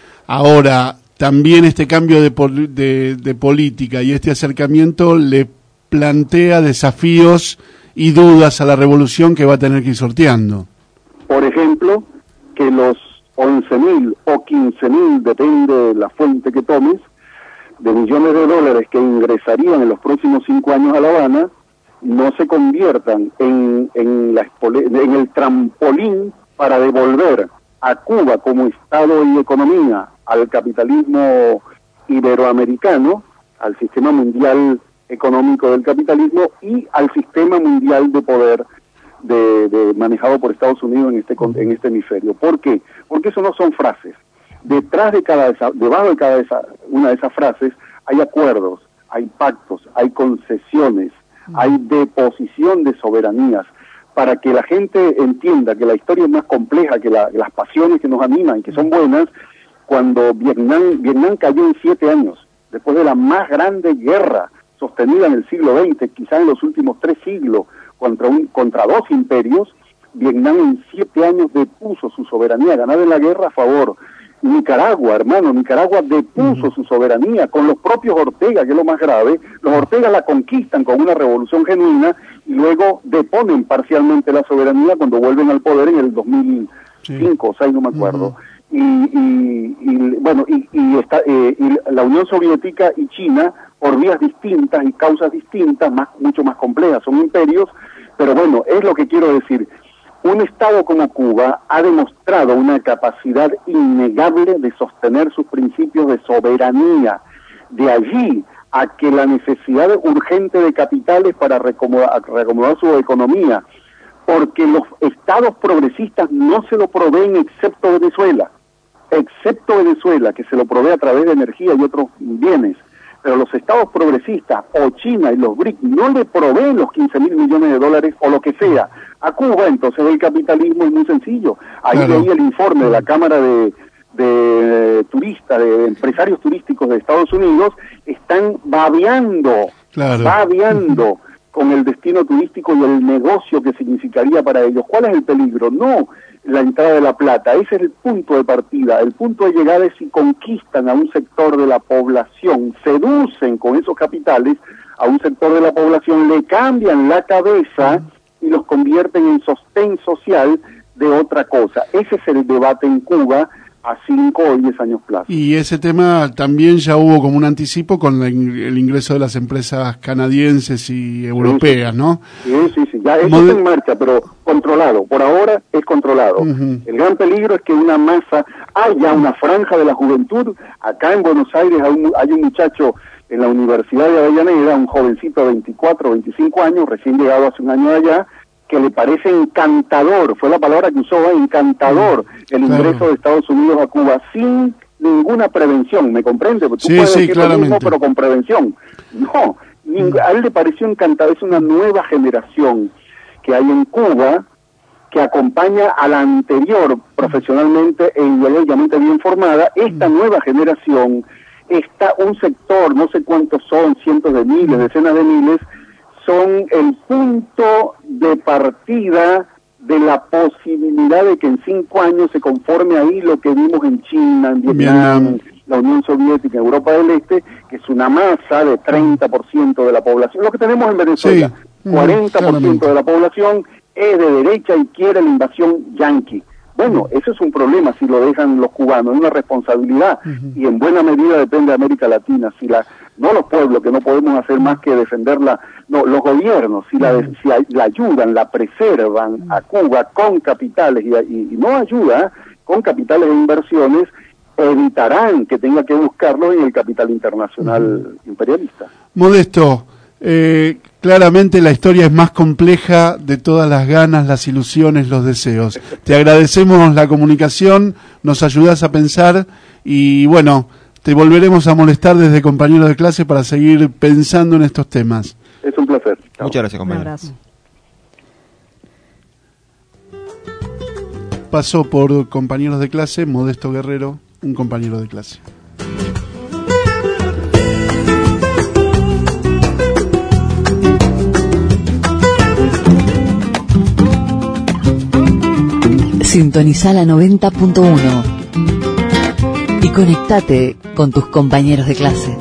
Ahora, también este cambio de, pol- de, de política y este acercamiento le plantea desafíos y dudas a la revolución que va a tener que ir sorteando. Por ejemplo, que los once mil o quince mil, depende de la fuente que tomes, de millones de dólares que ingresarían en los próximos cinco años a La Habana, no se conviertan en, en, la, en el trampolín para devolver a Cuba como Estado y economía al capitalismo iberoamericano, al sistema mundial económico del capitalismo y al sistema mundial de poder de, de manejado por Estados Unidos en este en este hemisferio. ¿Por qué? Porque eso no son frases. Detrás de cada esa, debajo de cada esa, una de esas frases hay acuerdos, hay pactos, hay concesiones, hay deposición de soberanías, para que la gente entienda que la historia es más compleja que la, las pasiones que nos animan y que son buenas. Cuando Vietnam, Vietnam cayó en siete años, después de la más grande guerra sostenida en el siglo veinte, quizás en los últimos tres siglos, contra, un, contra dos imperios, Vietnam en siete años depuso su soberanía, ganada en la guerra a favor. Nicaragua, hermano, Nicaragua depuso uh-huh. su soberanía con los propios Ortega, que es lo más grave. Los Ortega la conquistan con una revolución genuina y luego deponen parcialmente la soberanía cuando vuelven al poder en el dos mil cinco o seis, no me acuerdo. Uh-huh. Y, y, y bueno, y, y, está, eh, y la Unión Soviética y China, por vías distintas y causas distintas, más mucho más complejas, son imperios, pero bueno, es lo que quiero decir. Un Estado como Cuba ha demostrado una capacidad innegable de sostener sus principios de soberanía. De allí a que la necesidad urgente de capitales para recomodar, recomodar su economía, porque los estados progresistas no se lo proveen excepto Venezuela, excepto Venezuela, que se lo provee a través de energía y otros bienes. Pero los estados progresistas o China y los B R I C no le proveen los quince mil millones de dólares o lo que sea a Cuba. Entonces el capitalismo es muy sencillo. Ahí claro. leí el informe de la Cámara de, de Turistas, de Empresarios Turísticos de Estados Unidos, están babeando, claro. babeando con el destino turístico y el negocio que significaría para ellos. ¿Cuál es el peligro? No la entrada de la plata, ese es el punto de partida. El punto de llegada es si conquistan a un sector de la población, seducen con esos capitales a un sector de la población, le cambian la cabeza y los convierten en sostén social de otra cosa. Ese es el debate en Cuba a cinco o diez años plazo. Y ese tema también ya hubo como un anticipo con la in- el ingreso de las empresas canadienses y europeas, sí, sí. ¿no? Sí, sí, sí, ya eso Mod- está en marcha, pero controlado, por ahora es controlado. Uh-huh. El gran peligro es que una masa, haya una franja de la juventud. Acá en Buenos Aires hay un, hay un muchacho en la Universidad de Avellaneda, un jovencito de veinticuatro, veinticinco años, recién llegado hace un año de allá, que le parece encantador, fue la palabra que usó, ¿eh? encantador, el ingreso claro. de Estados Unidos a Cuba, sin ninguna prevención, ¿me comprende? Porque tú sí, puedes sí, decir lo mismo, pero con prevención. No, mm. a él le pareció encantador, es una nueva generación que hay en Cuba, que acompaña a la anterior profesionalmente e ideológicamente bien formada. Esta mm. nueva generación, está un sector, no sé cuántos son, cientos de miles, decenas de miles, son el punto de partida de la posibilidad de que en cinco años se conforme ahí lo que vimos en China, en Vietnam, Vietnam. la Unión Soviética, Europa del Este, que es una masa de treinta por ciento de la población. Lo que tenemos en Venezuela, sí. cuarenta por ciento de la población es de derecha y quiere la invasión yanqui. Bueno, eso es un problema si lo dejan los cubanos, es una responsabilidad, uh-huh. y en buena medida depende de América Latina, si la no los pueblos, que no podemos hacer más que defenderla, no, los gobiernos, si la, uh-huh. si la ayudan, la preservan uh-huh. a Cuba con capitales y, y, y no ayuda, con capitales e inversiones, evitarán que tenga que buscarlo en el capital internacional uh-huh. imperialista. Modesto, eh, claramente la historia es más compleja de todas las ganas, las ilusiones, los deseos. Te agradecemos la comunicación, nos ayudas a pensar y bueno, te volveremos a molestar desde compañero de clase para seguir pensando en estos temas. Es un placer. Chao. Muchas gracias, compañero. Un abrazo. Pasó por compañeros de clase, Modesto Guerrero, un compañero de clase. Sintoniza la noventa punto uno y conectate con tus compañeros de clase.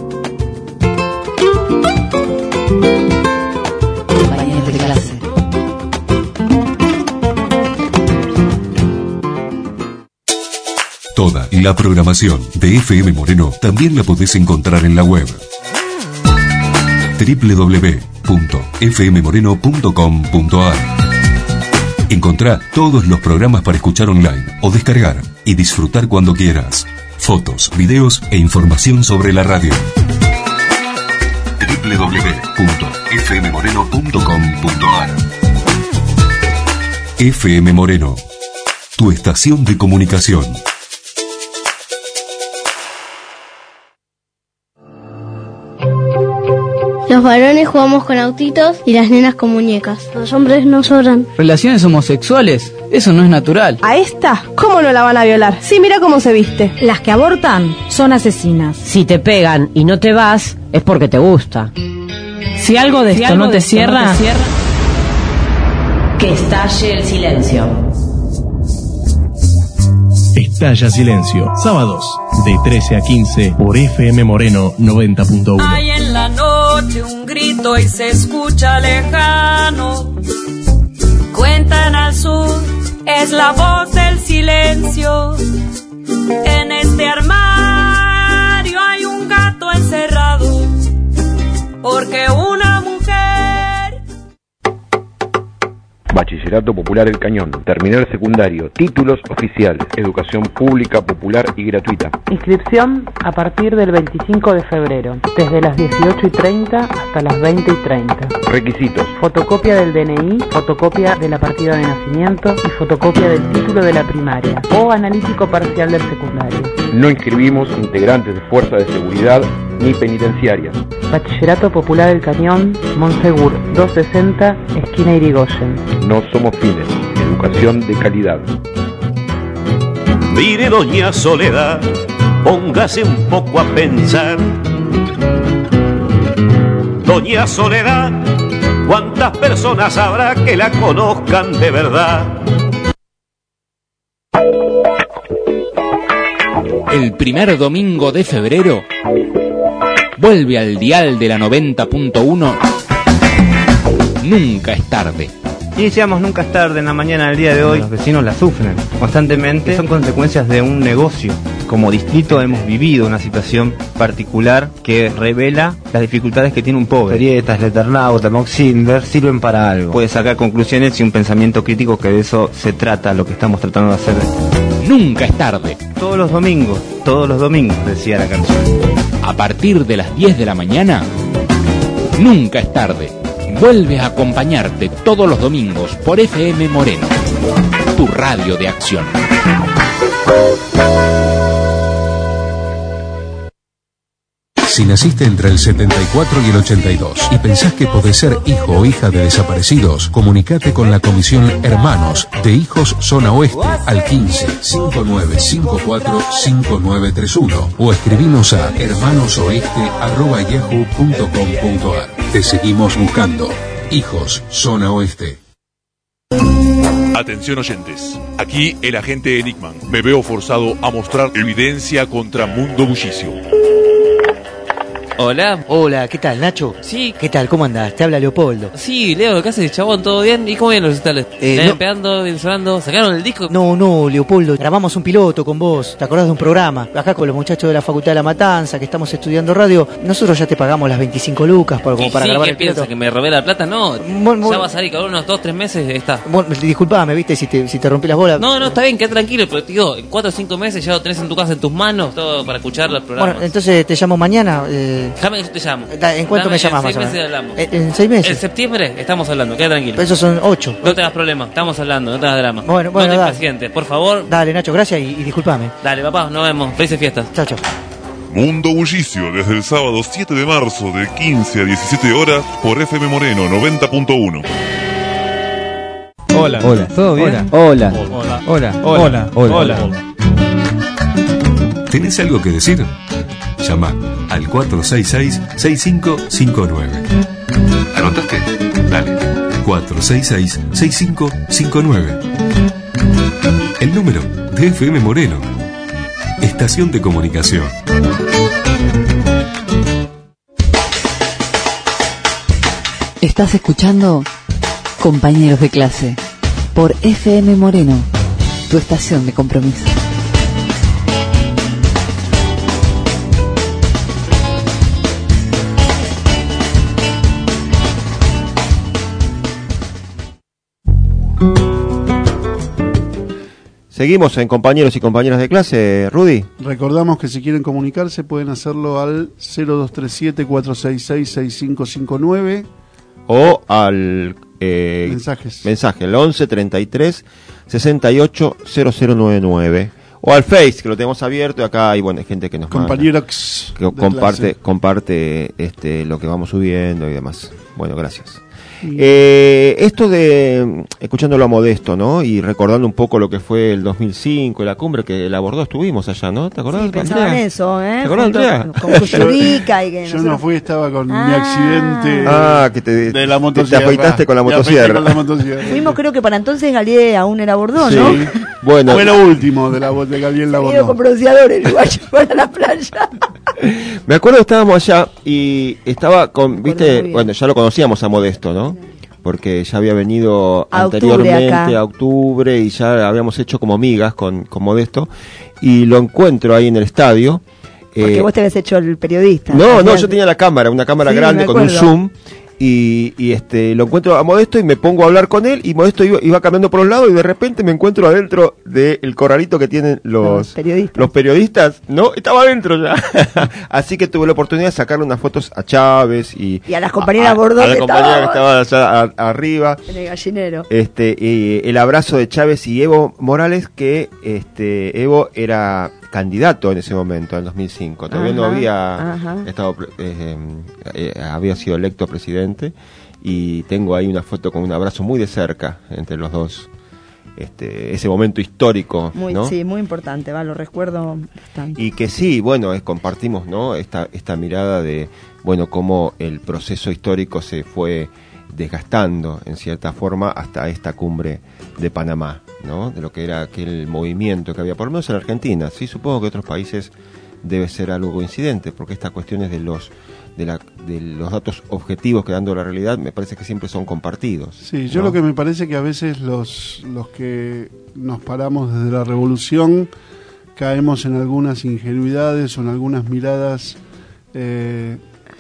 Compañeros de clase. Toda la programación de F M Moreno también la podés encontrar en la web doble u doble u doble u punto f m moreno punto com punto a r. Encontrá todos los programas para escuchar online o descargar y disfrutar cuando quieras. Fotos, videos e información sobre la radio. doble u doble u doble u punto f m moreno punto com punto a r. F M Moreno, tu estación de comunicación. Los varones jugamos con autitos y las nenas con muñecas. Los hombres no lloran. Relaciones homosexuales, eso no es natural. ¿A esta? ¿Cómo no la van a violar? Sí, mira cómo se viste. Las que abortan son asesinas. Si te pegan y no te vas, es porque te gusta. Si algo de si esto algo no te de esto cierra, no te cierra, que estalle el silencio. Estalla Silencio, sábados de trece a quince por F M Moreno noventa punto uno. Hay en la noche un grito y se escucha lejano. Cuentan al sur, es la voz del silencio. En este armario hay un gato encerrado, porque una mujer... Bachillerato Popular El Cañón, terminal secundario, títulos oficiales, educación pública, popular y gratuita. Inscripción a partir del veinticinco de febrero, desde las dieciocho y treinta hasta las veinte y treinta. Requisitos: fotocopia del D N I, fotocopia de la partida de nacimiento y fotocopia del título de la primaria o analítico parcial del secundario. No inscribimos integrantes de fuerzas de seguridad ni penitenciarias. Bachillerato Popular El Cañón, Monsegur doscientos sesenta, esquina Irigoyen. No somos fines, educación de calidad. Mire, doña Soledad, póngase un poco a pensar. Doña Soledad, ¿cuántas personas habrá que la conozcan de verdad? El primer domingo de febrero vuelve al dial de la noventa punto uno. Nunca es tarde. Iniciamos Nunca es tarde en la mañana del día de hoy. Los vecinos la sufren constantemente. Son consecuencias de un negocio. Como distrito hemos vivido una situación particular que revela las dificultades que tiene un pobre. Grietas, Leternauta, Moxinver sirven para algo. Puede sacar conclusiones y un pensamiento crítico, que de eso se trata lo que estamos tratando de hacer. Nunca es tarde. Todos los domingos, todos los domingos, decía la canción. A partir de las diez de la mañana, Nunca es tarde. Vuelve a acompañarte todos los domingos por F M Moreno, tu radio de acción. Si naciste entre el setenta y cuatro y el ochenta y dos y pensás que podés ser hijo o hija de desaparecidos, comunicate con la Comisión Hermanos de Hijos Zona Oeste al quince, cincuenta y nueve cincuenta y cuatro, cincuenta y nueve treinta y uno o escribinos a hermanosoeste arroba yahoo punto com punto a r. Te seguimos buscando. Hijos Zona Oeste. Atención oyentes, aquí el agente Enigman. Me veo forzado a mostrar evidencia contra Mundo Bullicio. Hola. Hola, ¿qué tal, Nacho? Sí. ¿Qué tal? ¿Cómo andás? Te habla Leopoldo. Sí, Leo, ¿qué haces, chabón? ¿Todo bien? ¿Y cómo vienen los recitales? Eh, ¿Están no. pegando, sonando? ¿Sacaron el disco? No, no, Leopoldo, grabamos un piloto con vos. ¿Te acordás de un programa? Acá con los muchachos de la Facultad de La Matanza, que estamos estudiando radio. Nosotros ya te pagamos las veinticinco lucas para, como ¿Y para sí, grabar ¿qué el piloto. piensas? ¿Que me robé la plata? No, Bueno, ya bueno. va a salir, cada unos dos, tres meses está. Bueno, disculpame, viste, si te, si te rompí las bolas. No, no, está bien, quédate tranquilo, pero te digo, en cuatro o cinco meses ya lo tenés en tu casa, en tus manos, todo para escuchar los programas. Bueno, entonces te llamo mañana. Eh... Déjame que yo te llamo. Da, ¿En cuánto Dame, me llamas más En o seis menos? meses hablamos. ¿En, en seis meses? En septiembre estamos hablando, quédate tranquilo. Pero esos son ocho. No tengas problema, estamos hablando, no tengas drama. Bueno, bueno, no te dale. impacientes, por favor. Dale, Nacho, gracias y, y disculpame. Dale, papá, nos vemos. Felices fiestas. Chao, chao. Mundo Bullicio, desde el sábado siete de marzo de quince a diecisiete horas por F M Moreno noventa punto uno. Hola. Hola. ¿Todo bien? Hola. Hola. Hola. Hola. Hola. Hola. ¿Tenés algo que decir? Llama al cuatro seis seis, seis cinco cinco nueve. ¿Anotaste? Dale. cuatro seis seis, seis cinco cinco nueve. El número de F M Moreno. Estación de comunicación. Estás escuchando Compañeros de Clase por F M Moreno, tu estación de compromiso. Seguimos en compañeros y compañeras de clase, Rudy. Recordamos que si quieren comunicarse pueden hacerlo al cero dos tres siete, cuatro seis seis, seis cinco cinco nueve o al eh, mensajes. mensaje, el once treinta y tres sesenta y ocho cero cero noventa y nueve, o al Face, que lo tenemos abierto, y acá hay bueno, gente que nos compañeros manda, que comparte comparte este lo que vamos subiendo y demás. Bueno, gracias. Eh, esto de, escuchándolo a Modesto, ¿no? Y recordando un poco lo que fue el dos mil cinco, la cumbre que él abordó, estuvimos allá, ¿no? ¿Te acordás? Sí, pensaba en eso, ¿eh? ¿Te acordás, Andrea? Con Cuyurica y que Yo no fui, estaba con ah. mi accidente ah, que te, de la motosierra. Te afeitaste con la motosierra. Con la motosierra. Fuimos, creo que para entonces Galié aún era Bordón, sí. ¿no? Bueno. Fue lo último de la de Galié en la Bordón. con bronceadores, uruguayo para la playa. Me acuerdo que estábamos allá y estaba con, viste, bueno, ya lo conocíamos a Modesto, ¿no? Porque ya había venido a anteriormente octubre a octubre y ya habíamos hecho como migas con, con Modesto, y lo encuentro ahí en el estadio. Porque eh, vos te habías hecho el periodista. No, no, yo tenía la cámara, una cámara sí, grande con un zoom, y, y este lo encuentro a Modesto y me pongo a hablar con él, y Modesto iba, iba caminando por un lado y de repente me encuentro adentro del corralito que tienen los, los periodistas. Los periodistas, ¿no? Estaba adentro ya. Así que tuve la oportunidad de sacarle unas fotos a Chávez y, y a las compañeras Bordón a, a la compañera que estaba allá a, arriba. En el gallinero. Este, y el abrazo de Chávez y Evo Morales, que este Evo era candidato en ese momento, en dos mil cinco. Todavía ajá, no había ajá. estado eh, eh, había sido electo presidente, y tengo ahí una foto con un abrazo muy de cerca entre los dos. Este, ese momento histórico, muy, ¿no? Sí, muy importante, va, lo recuerdo bastante. Y que sí, bueno, es, compartimos, ¿no? Esta esta mirada de, bueno, cómo el proceso histórico se fue desgastando en cierta forma hasta esta cumbre de Panamá, ¿no? De lo que era aquel movimiento que había, por lo menos en Argentina. Sí, supongo que otros países debe ser algo coincidente, porque estas cuestiones de los de, la, de los datos objetivos que dando la realidad me parece que siempre son compartidos. Sí, yo ¿no? lo que me parece que a veces los los que nos paramos desde la revolución caemos en algunas ingenuidades o en algunas miradas eh,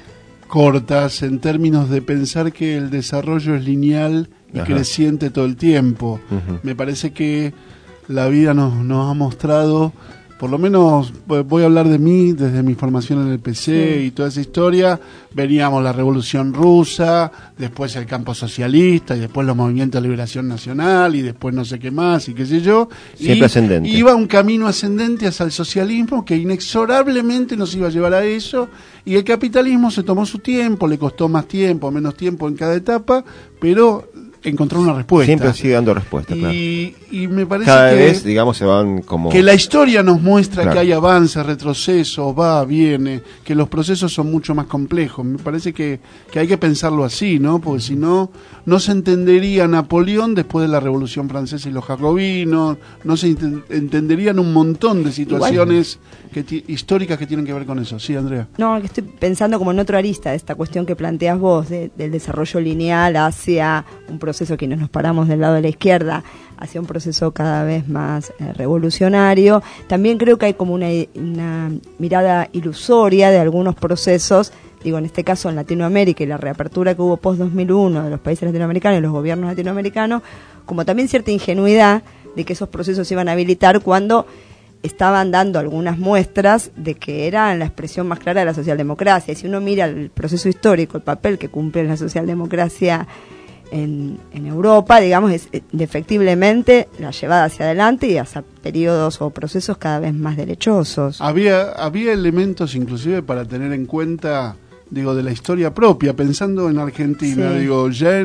cortas en términos de pensar que el desarrollo es lineal y ajá, creciente todo el tiempo. Uh-huh. Me parece que la vida nos, nos ha mostrado, por lo menos voy a hablar de mí, desde mi formación en el P C sí, y toda esa historia, veníamos la Revolución Rusa, después el campo socialista, y después los movimientos de liberación nacional, y después no sé qué más, y qué sé yo. Siempre y ascendente. Iba un camino ascendente hacia el socialismo que inexorablemente nos iba a llevar a eso, y el capitalismo se tomó su tiempo, le costó más tiempo, menos tiempo en cada etapa, pero encontró una respuesta. Siempre sigue dando respuesta, y, claro. Y me parece cada que vez, digamos, se van como... Que la historia nos muestra claro, que hay avances, retrocesos, va, viene, que los procesos son mucho más complejos. Me parece que, que hay que pensarlo así, ¿no? Porque si no, no se entendería Napoleón después de la Revolución Francesa y los jacobinos, no se ent- entenderían un montón de situaciones que t- históricas que tienen que ver con eso. Sí, Andrea. No, que estoy pensando como en otro arista, esta cuestión que planteas vos, de, del desarrollo lineal hacia un proceso que nos paramos del lado de la izquierda, hacia un proceso cada vez más eh, revolucionario. También creo que hay como una, una mirada ilusoria de algunos procesos, digo, en este caso en Latinoamérica y la reapertura que hubo post dos mil uno de los países latinoamericanos y los gobiernos latinoamericanos, como también cierta ingenuidad de que esos procesos se iban a habilitar cuando estaban dando algunas muestras de que eran la expresión más clara de la socialdemocracia. Y si uno mira el proceso histórico, el papel que cumple la socialdemocracia En, en Europa, digamos, es indefectiblemente la llevada hacia adelante y hacia periodos o procesos cada vez más derechosos. Había, había elementos inclusive para tener en cuenta, digo, de la historia propia, pensando en Argentina, sí, digo, ya en,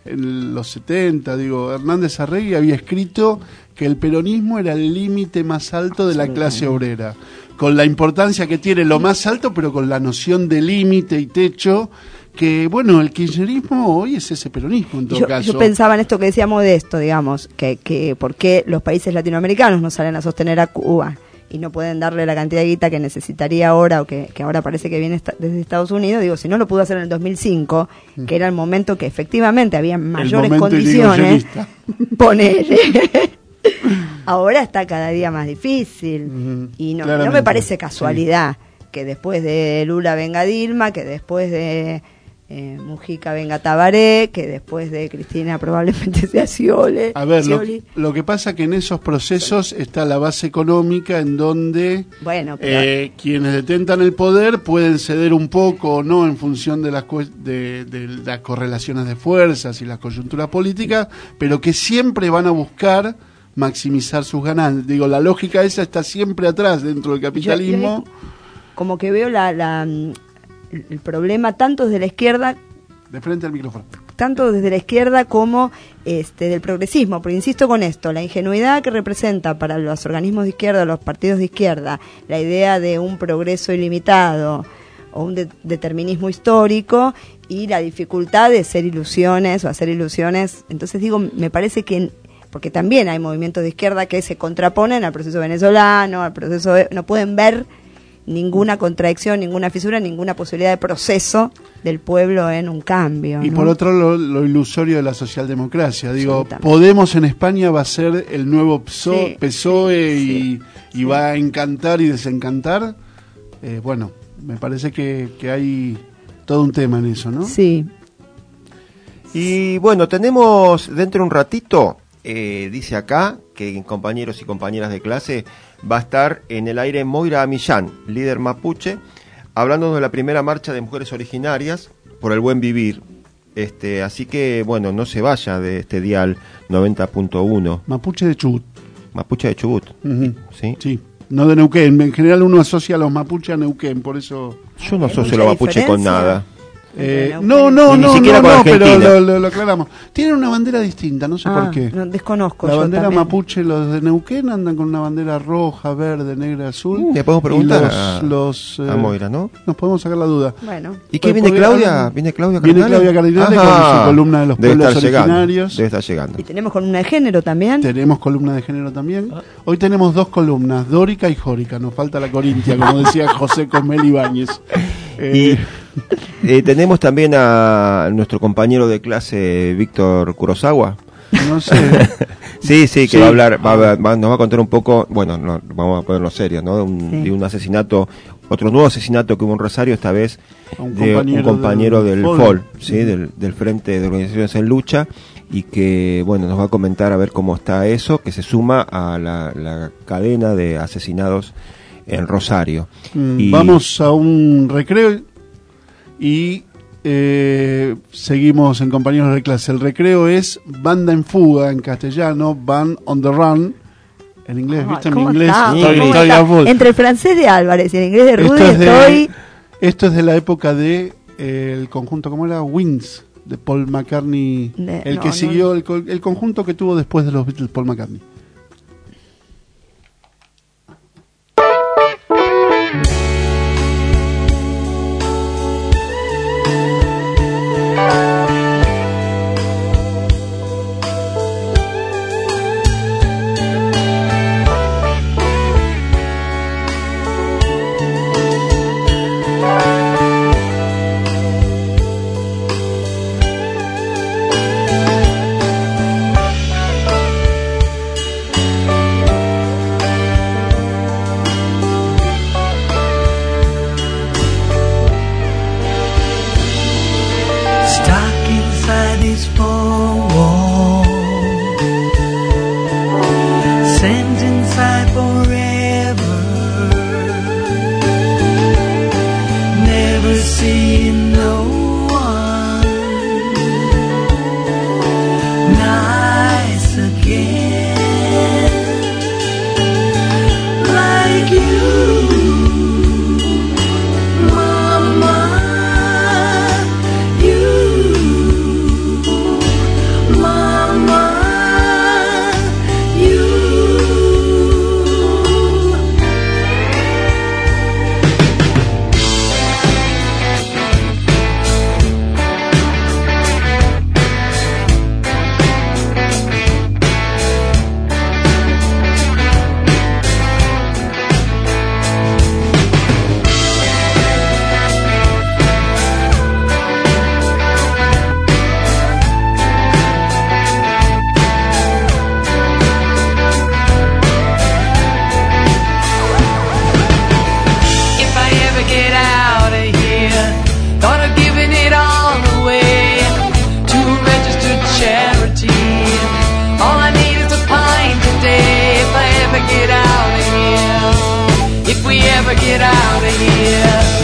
en los setenta, digo, Hernández Arregui había escrito que el peronismo era el límite más alto de la clase obrera, con la importancia que tiene lo más alto, pero con la noción de límite y techo, que bueno, el kirchnerismo hoy es ese peronismo en todo yo, caso. Yo pensaba en esto que decía Modesto, digamos, que, que por qué los países latinoamericanos no salen a sostener a Cuba y no pueden darle la cantidad de guita que necesitaría ahora, o que, que ahora parece que viene esta, desde Estados Unidos. Digo, si no lo pudo hacer en el dos mil cinco, mm. que era el momento que efectivamente había mayores condiciones, ponele. Ahora está cada día más difícil. Mm-hmm. Y no, no me parece casualidad sí. que después de Lula venga Dilma, que después de eh, Mujica venga Tabaré, que después de Cristina probablemente sea Scioli. A ver, lo, lo que pasa que en esos procesos está la base económica en donde bueno, pero... eh, quienes detentan el poder pueden ceder un poco o no en función de las, de, de las correlaciones de fuerzas y las coyunturas políticas, pero que siempre van a buscar maximizar sus ganancias. Digo, la lógica esa está siempre atrás dentro del capitalismo. Yo, yo como que veo la, la el problema tanto desde la izquierda, de frente al micrófono, tanto desde la izquierda como este del progresismo, pero insisto con esto, la ingenuidad que representa para los organismos de izquierda, los partidos de izquierda, la idea de un progreso ilimitado o un de, determinismo histórico, y la dificultad de hacer ilusiones o hacer ilusiones. Entonces digo, me parece que porque también hay movimientos de izquierda que se contraponen al proceso venezolano, al proceso de, no pueden ver ninguna contradicción, ninguna fisura, ninguna posibilidad de proceso del pueblo en un cambio. Y ¿no? por otro lo, lo ilusorio de la socialdemocracia. Digo, Podemos en España va a ser el nuevo P S O E, sí, P S O E sí, y, sí, y sí. va a encantar y desencantar. Eh, bueno, me parece que, que hay todo un tema en eso, ¿no? Sí. Y bueno, tenemos dentro de un ratito, eh, dice acá, que compañeros y compañeras de clase, va a estar en el aire Moira Millán, líder mapuche, hablando de la primera marcha de mujeres originarias por el buen vivir. Este, así que, bueno, no se vaya de este dial noventa punto uno. Mapuche de Chubut. Mapuche de Chubut. Uh-huh. ¿Sí? Sí. No de Neuquén. En general uno asocia a los mapuches a Neuquén, por eso... Yo no asocio a los mapuches con nada. Eh, no, no, ni no, siquiera no, con no, pero Argentina. lo, lo, lo aclaramos. Tienen una bandera distinta, no sé ah, por qué. No, desconozco. La yo bandera también. mapuche, los de Neuquén andan con una bandera roja, verde, negra, azul. Mm, le podemos preguntar los, a, los, eh, a Moira, ¿no? Nos podemos sacar la duda. Bueno. ¿Y qué viene Claudia? ¿Viene Claudia Viene Cardinale? Claudia Cardinale con su columna de los debe pueblos estar originarios. Llegando, debe estar llegando. Y tenemos columna de género también. Tenemos columna de género también. Hoy tenemos dos columnas, Dórica y Jórica. Nos falta la Corintia, como decía José Cosmel Ibáñez. Eh, y eh, tenemos también a nuestro compañero de clase Víctor Kurosawa. No sé. sí, sí, que sí. va a hablar, va, va, va, nos va a contar un poco, bueno, no, vamos a ponernos serios, ¿no? Un, sí. De un asesinato, otro nuevo asesinato que hubo en Rosario, esta vez un de compañero un compañero del, del F O L, ¿sí? Uh-huh. del, del Frente de Organizaciones en Lucha, y que, bueno, nos va a comentar a ver cómo está eso, que se suma a la, la cadena de asesinados en Rosario. Mm, y vamos a un recreo y eh, seguimos en compañeros de clase. El recreo es Banda en Fuga en castellano, Band on the Run en inglés. Oh, ¿viste? Mi inglés estoy, estoy a full. Entre el francés de Álvarez y el inglés de Rudy esto es estoy... De, esto es de la época de eh, el conjunto, ¿cómo era? Wings, de Paul McCartney, de, el no, que no, siguió, el, el conjunto que tuvo después de los Beatles, Paul McCartney. never get out of here.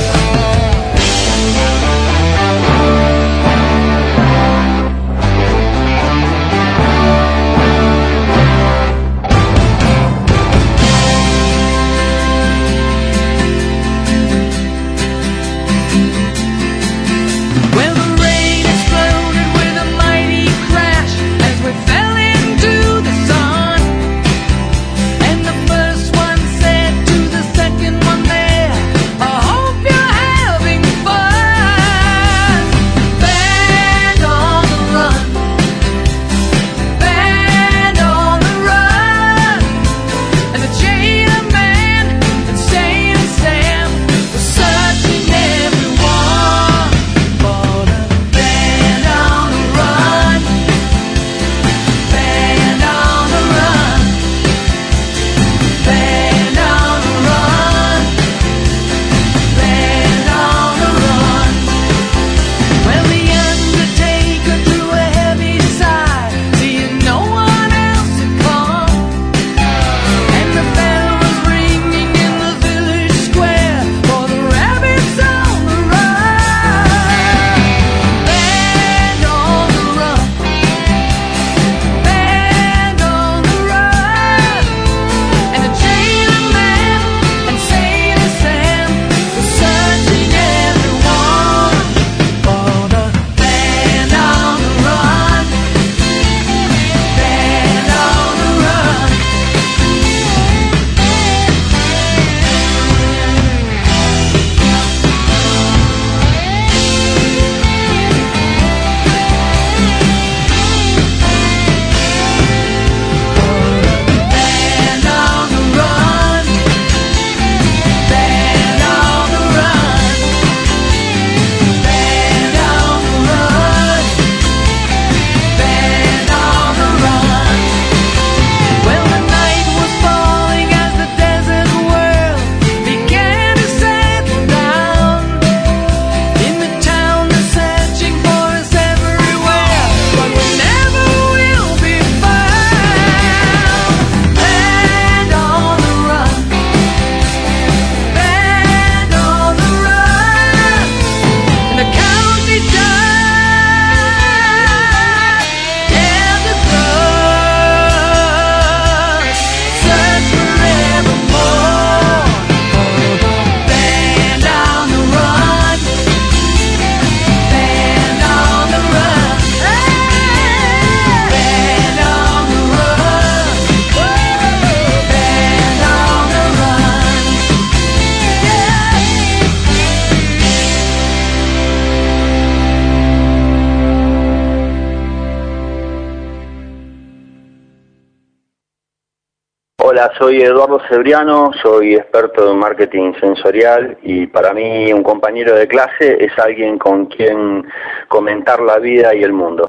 Hola, soy Eduardo Cebriano, soy experto en marketing sensorial y para mí un compañero de clase es alguien con quien comentar la vida y el mundo.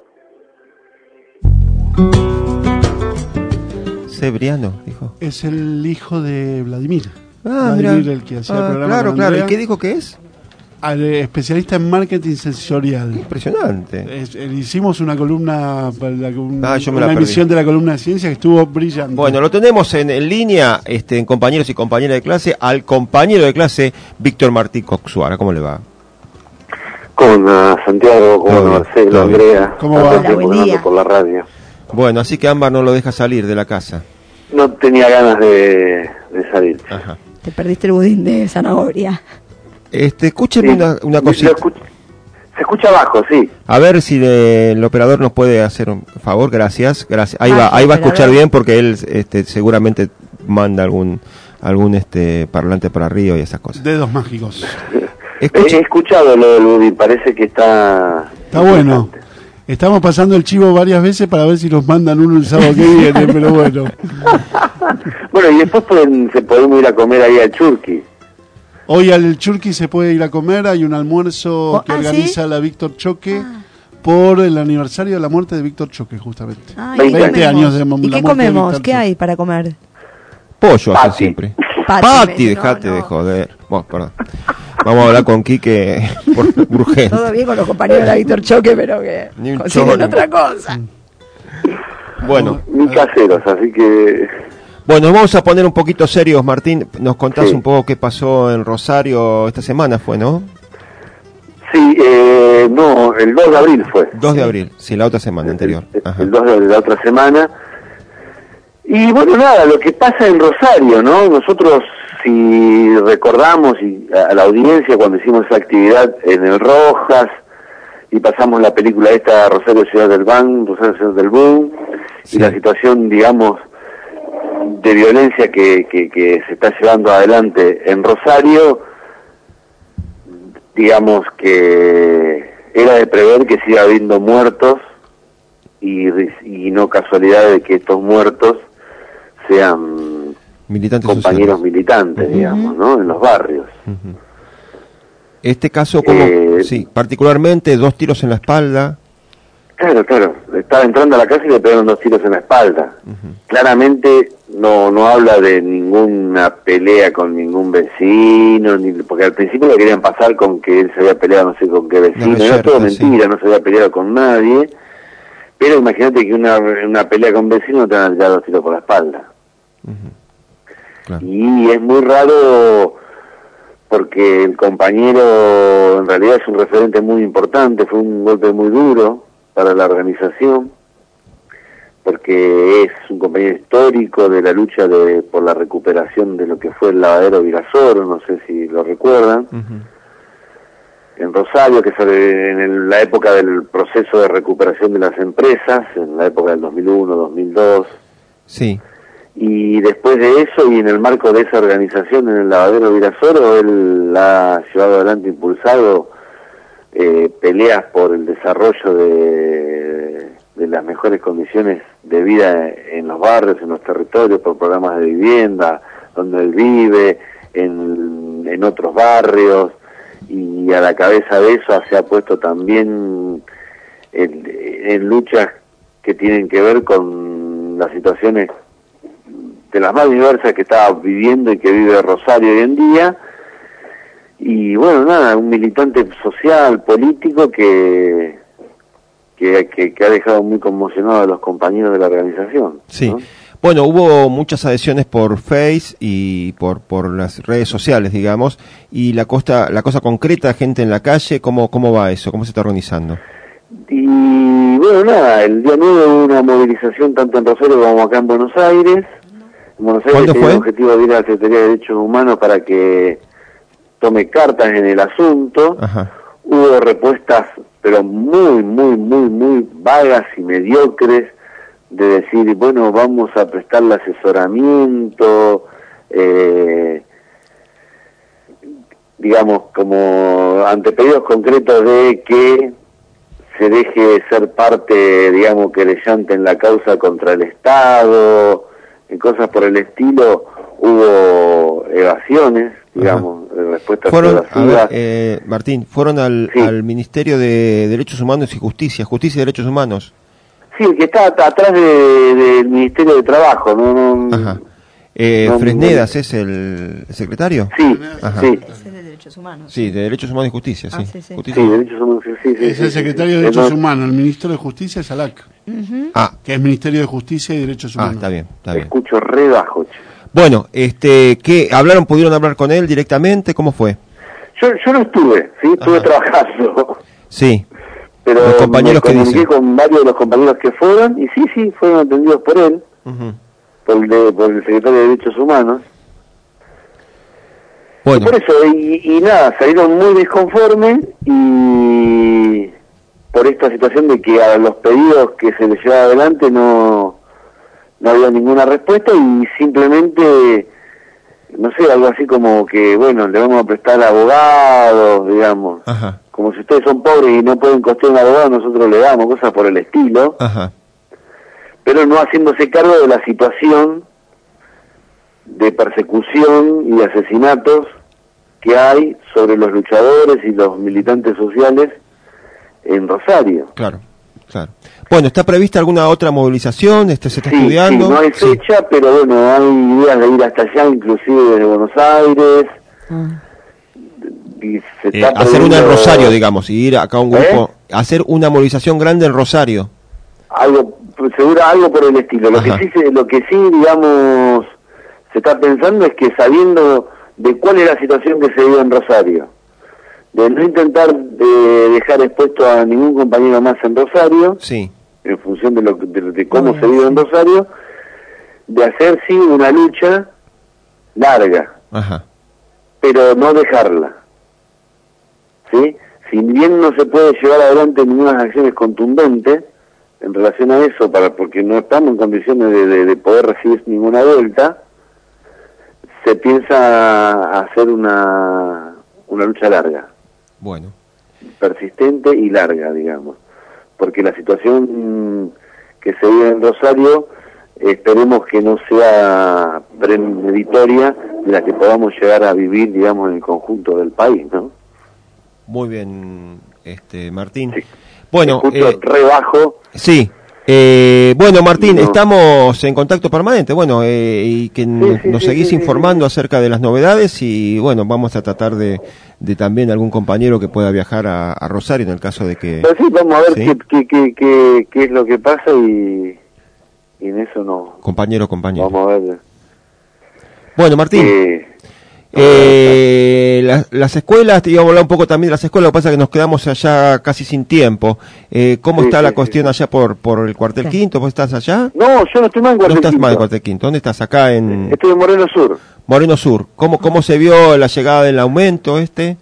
Cebriano, dijo. Es el hijo de Vladimir. Ah, Vladimir, mira. el que hacía Ah, el programa. claro, con claro. Andrea. ¿Y qué dijo que es? Al, eh, especialista en marketing sensorial. Impresionante. Es, eh, hicimos una columna, para la, un, Ah, yo me una la perdí. emisión de la columna de ciencia que estuvo brillante. Bueno, lo tenemos en, en línea, este, en compañeros y compañeras de clase, al compañero de clase, Víctor Martí Coxuara. ¿Cómo le va? Con uh, Santiago, con Todo bien, Marcelo, todo bien. Andrea. ¿Cómo tanto va? tiempo Hola, buen que día. ando por la radio. Bueno, así que Ámbar no lo deja salir de la casa. No tenía ganas de, de salir. Ajá. Te perdiste el budín de zanahoria. Este, escúcheme Sí, una, una lo cosita. escuch- se escucha bajo, sí. A ver si le- el operador nos puede hacer un favor, gracias, gracias. Ahí Ah, va, sí, ahí va a operador. escuchar bien porque él, este, seguramente manda algún, algún este parlante para arriba y esas cosas. Dedos mágicos. He, he escuchado lo del Buddy, parece que está... Está bueno. Estamos pasando el chivo varias veces para ver si nos mandan uno el sábado que viene, pero bueno. Bueno, y después pueden, se podemos ir a comer ahí al Churqui. Hoy al Churqui se puede ir a comer, hay un almuerzo Oh, que ¿ah, organiza sí? la Víctor Choque por el aniversario de la muerte de Víctor Choque, justamente. Ay, ¿qué veinte comemos? años de mo- ¿Y la qué muerte de comemos? Víctor ¿Qué Choque. hay para comer? Pollo hace siempre. Pati, Pati, me- dejate no, de no. joder. Bueno, perdón. Vamos a hablar con Quique por urgente. Todo bien con los compañeros de la Víctor Choque, pero que Ni un consiguen chorro. otra cosa. Bueno, Ni caseros, así que... Bueno, vamos a poner un poquito serios, Martín. Nos contás Sí. un poco qué pasó en Rosario esta semana, fue, ¿no? Sí, eh, no, el dos de abril fue. dos de abril, sí, la otra semana anterior. Ajá. El dos de abril, la otra semana. Y bueno, nada, lo que pasa en Rosario, ¿no? Nosotros, si recordamos y a la audiencia, cuando hicimos esa actividad en el Rojas, y pasamos la película esta, Rosario Ciudad del Ban, Rosario Ciudad del Boom, Sí. y la situación, digamos, de violencia que, que, que se está llevando adelante en Rosario, digamos que era de prever que siga habiendo muertos y, y no casualidad de que estos muertos sean Militantes compañeros sociales. militantes, Ujú. digamos, ¿no? En los barrios. Ujú. Este caso, como, Eh, sí, particularmente dos tiros en la espalda. Claro, claro. Estaba entrando a la casa y le pegaron dos tiros en la espalda. Claramente no no habla de ninguna pelea con ningún vecino, ni, porque al principio le querían pasar con que él se había peleado no sé con qué vecino. Era reyerta, todo sí. mentira, no se había peleado con nadie. Pero imagínate que una, una pelea con vecinos te van a tirar dos tiros por la espalda. Claro. Y es muy raro porque el compañero en realidad es un referente muy importante, fue un golpe muy duro para la organización, porque es un compañero histórico de la lucha de por la recuperación de lo que fue el lavadero Virasoro, no sé si lo recuerdan, en Rosario, que es en el- la época del proceso de recuperación de las empresas, en la época del dos mil uno, dos mil dos. Sí. Y después de eso, y en el marco de esa organización en el lavadero Virasoro, él ha llevado adelante, impulsado eh, peleas por el desarrollo de, de las mejores condiciones de vida en los barrios, en los territorios, por programas de vivienda, donde él vive, en, en otros barrios, y a la cabeza de eso se ha puesto también en, en luchas que tienen que ver con las situaciones de las más diversas que está viviendo y que vive Rosario hoy en día. Y bueno, nada, un militante social, político que que, que, que ha dejado muy conmocionado a los compañeros de la organización. Sí. ¿no? Bueno, hubo muchas adhesiones por Face y por por las redes sociales, digamos, y la cosa la cosa concreta, gente en la calle, ¿cómo cómo va eso? ¿Cómo se está organizando? Y bueno, nada, el día nueve hubo una movilización tanto en Rosario como acá en Buenos Aires. En Buenos Aires ¿Cuándo tenía fue? el objetivo de ir a la Secretaría de Derechos Humanos para que tome cartas en el asunto. Ajá. Hubo respuestas, pero muy, muy, muy, muy vagas y mediocres, de decir, bueno, vamos a prestarle asesoramiento, eh, digamos, como ante pedidos concretos de que se deje ser parte, digamos, querellante en la causa contra el Estado, y cosas por el estilo. Hubo evasiones, digamos, eh, respuestas Fueron, a evasivas. ver, eh, Martín, fueron al, al Ministerio de Derechos Humanos y Justicia, Justicia y Derechos Humanos. Sí, el que está at- atrás de- del Ministerio de Trabajo, ¿no? no Ajá. Eh, no, Fresnedas es el secretario. Sí, Ajá. sí. Ese es de Derechos Humanos. Sí, de Derechos Humanos y Justicia, sí. Ah, sí, sí. Justicia. Sí, Derechos Humanos, sí, sí, sí, Es el sí, secretario sí. de Derechos Entonces, Humanos, el ministro de Justicia es ALAC, Ujú. Ah, que es Ministerio de Justicia y Derechos ah, Humanos. está bien, está bien. Escucho re bajo, che. Bueno, este, ¿qué hablaron? ¿Pudieron hablar con él directamente? ¿Cómo fue? Yo, yo no estuve, sí, estuve trabajando, Sí. pero Los compañeros me que comuniqué dicen. con varios de los compañeros que fueron, y sí, sí, fueron atendidos por él, Ujú. por el, de- por el secretario de Derechos Humanos. Bueno, Por eso, y, y nada, salieron muy disconformes y por esta situación de que a los pedidos que se les llevaba adelante no, no había ninguna respuesta y simplemente, no sé, algo así como que, bueno, le vamos a prestar abogados, digamos, ajá, como si ustedes son pobres y no pueden costear un abogado, nosotros le damos, cosas por el estilo, ajá. pero no haciéndose cargo de la situación de persecución y de asesinatos que hay sobre los luchadores y los militantes sociales en Rosario. Claro, claro. Bueno, ¿está prevista alguna otra movilización? Este, ¿Se está Sí, estudiando? sí, no hay Sí. fecha, pero bueno, hay ideas de ir hasta allá, inclusive desde Buenos Aires. Y se Eh, está hacer una en previendo Rosario, digamos, y ir acá a un grupo, ¿Eh? hacer una movilización grande en Rosario. algo, seguro algo por el estilo. Lo que Ajá. sí, se- lo que sí, digamos, se está pensando es que sabiendo de cuál es la situación que se vive en Rosario, de no intentar de dejar expuesto a ningún compañero más en Rosario, sí, en función de, lo, de, de cómo Obvio, se vive sí. en Rosario, de hacer sí una lucha larga, Ajá. pero no dejarla, ¿sí? Si bien no se puede llevar adelante ninguna acciones contundentes en relación a eso, para porque no estamos en condiciones de, de, de poder recibir ninguna vuelta, se piensa hacer una, una lucha larga. Bueno. Persistente y larga, digamos. Porque la situación que se vive en Rosario, esperemos que no sea premeditoria de la que podamos llegar a vivir, digamos, en el conjunto del país, ¿no? Muy bien, este Martín. Sí. Bueno, eh, re bajo. Sí. Eh, bueno, Martín, no. estamos en contacto permanente, bueno, eh, y que sí, sí, nos sí, seguís sí, informando sí, sí. acerca de las novedades y, bueno, vamos a tratar de, de también algún compañero que pueda viajar a, a Rosario en el caso de que... Pero sí, vamos a ver ¿sí? qué, qué, qué, qué, qué es lo que pasa y, y en eso no... Compañero, compañero. Vamos a ver. Bueno, Martín... Eh, Eh, las, las escuelas, te iba a hablar un poco también de las escuelas, lo que pasa es que nos quedamos allá casi sin tiempo. Eh, ¿Cómo sí, está sí, la sí, cuestión sí. allá por por el cuartel sí. quinto? ¿Vos estás allá? No, yo no estoy más en cuartel quinto. No estás más en cuartel quinto. ¿Dónde estás? Acá en... Estoy en Moreno Sur. Moreno Sur. ¿Cómo, cómo se vio la llegada del aumento este?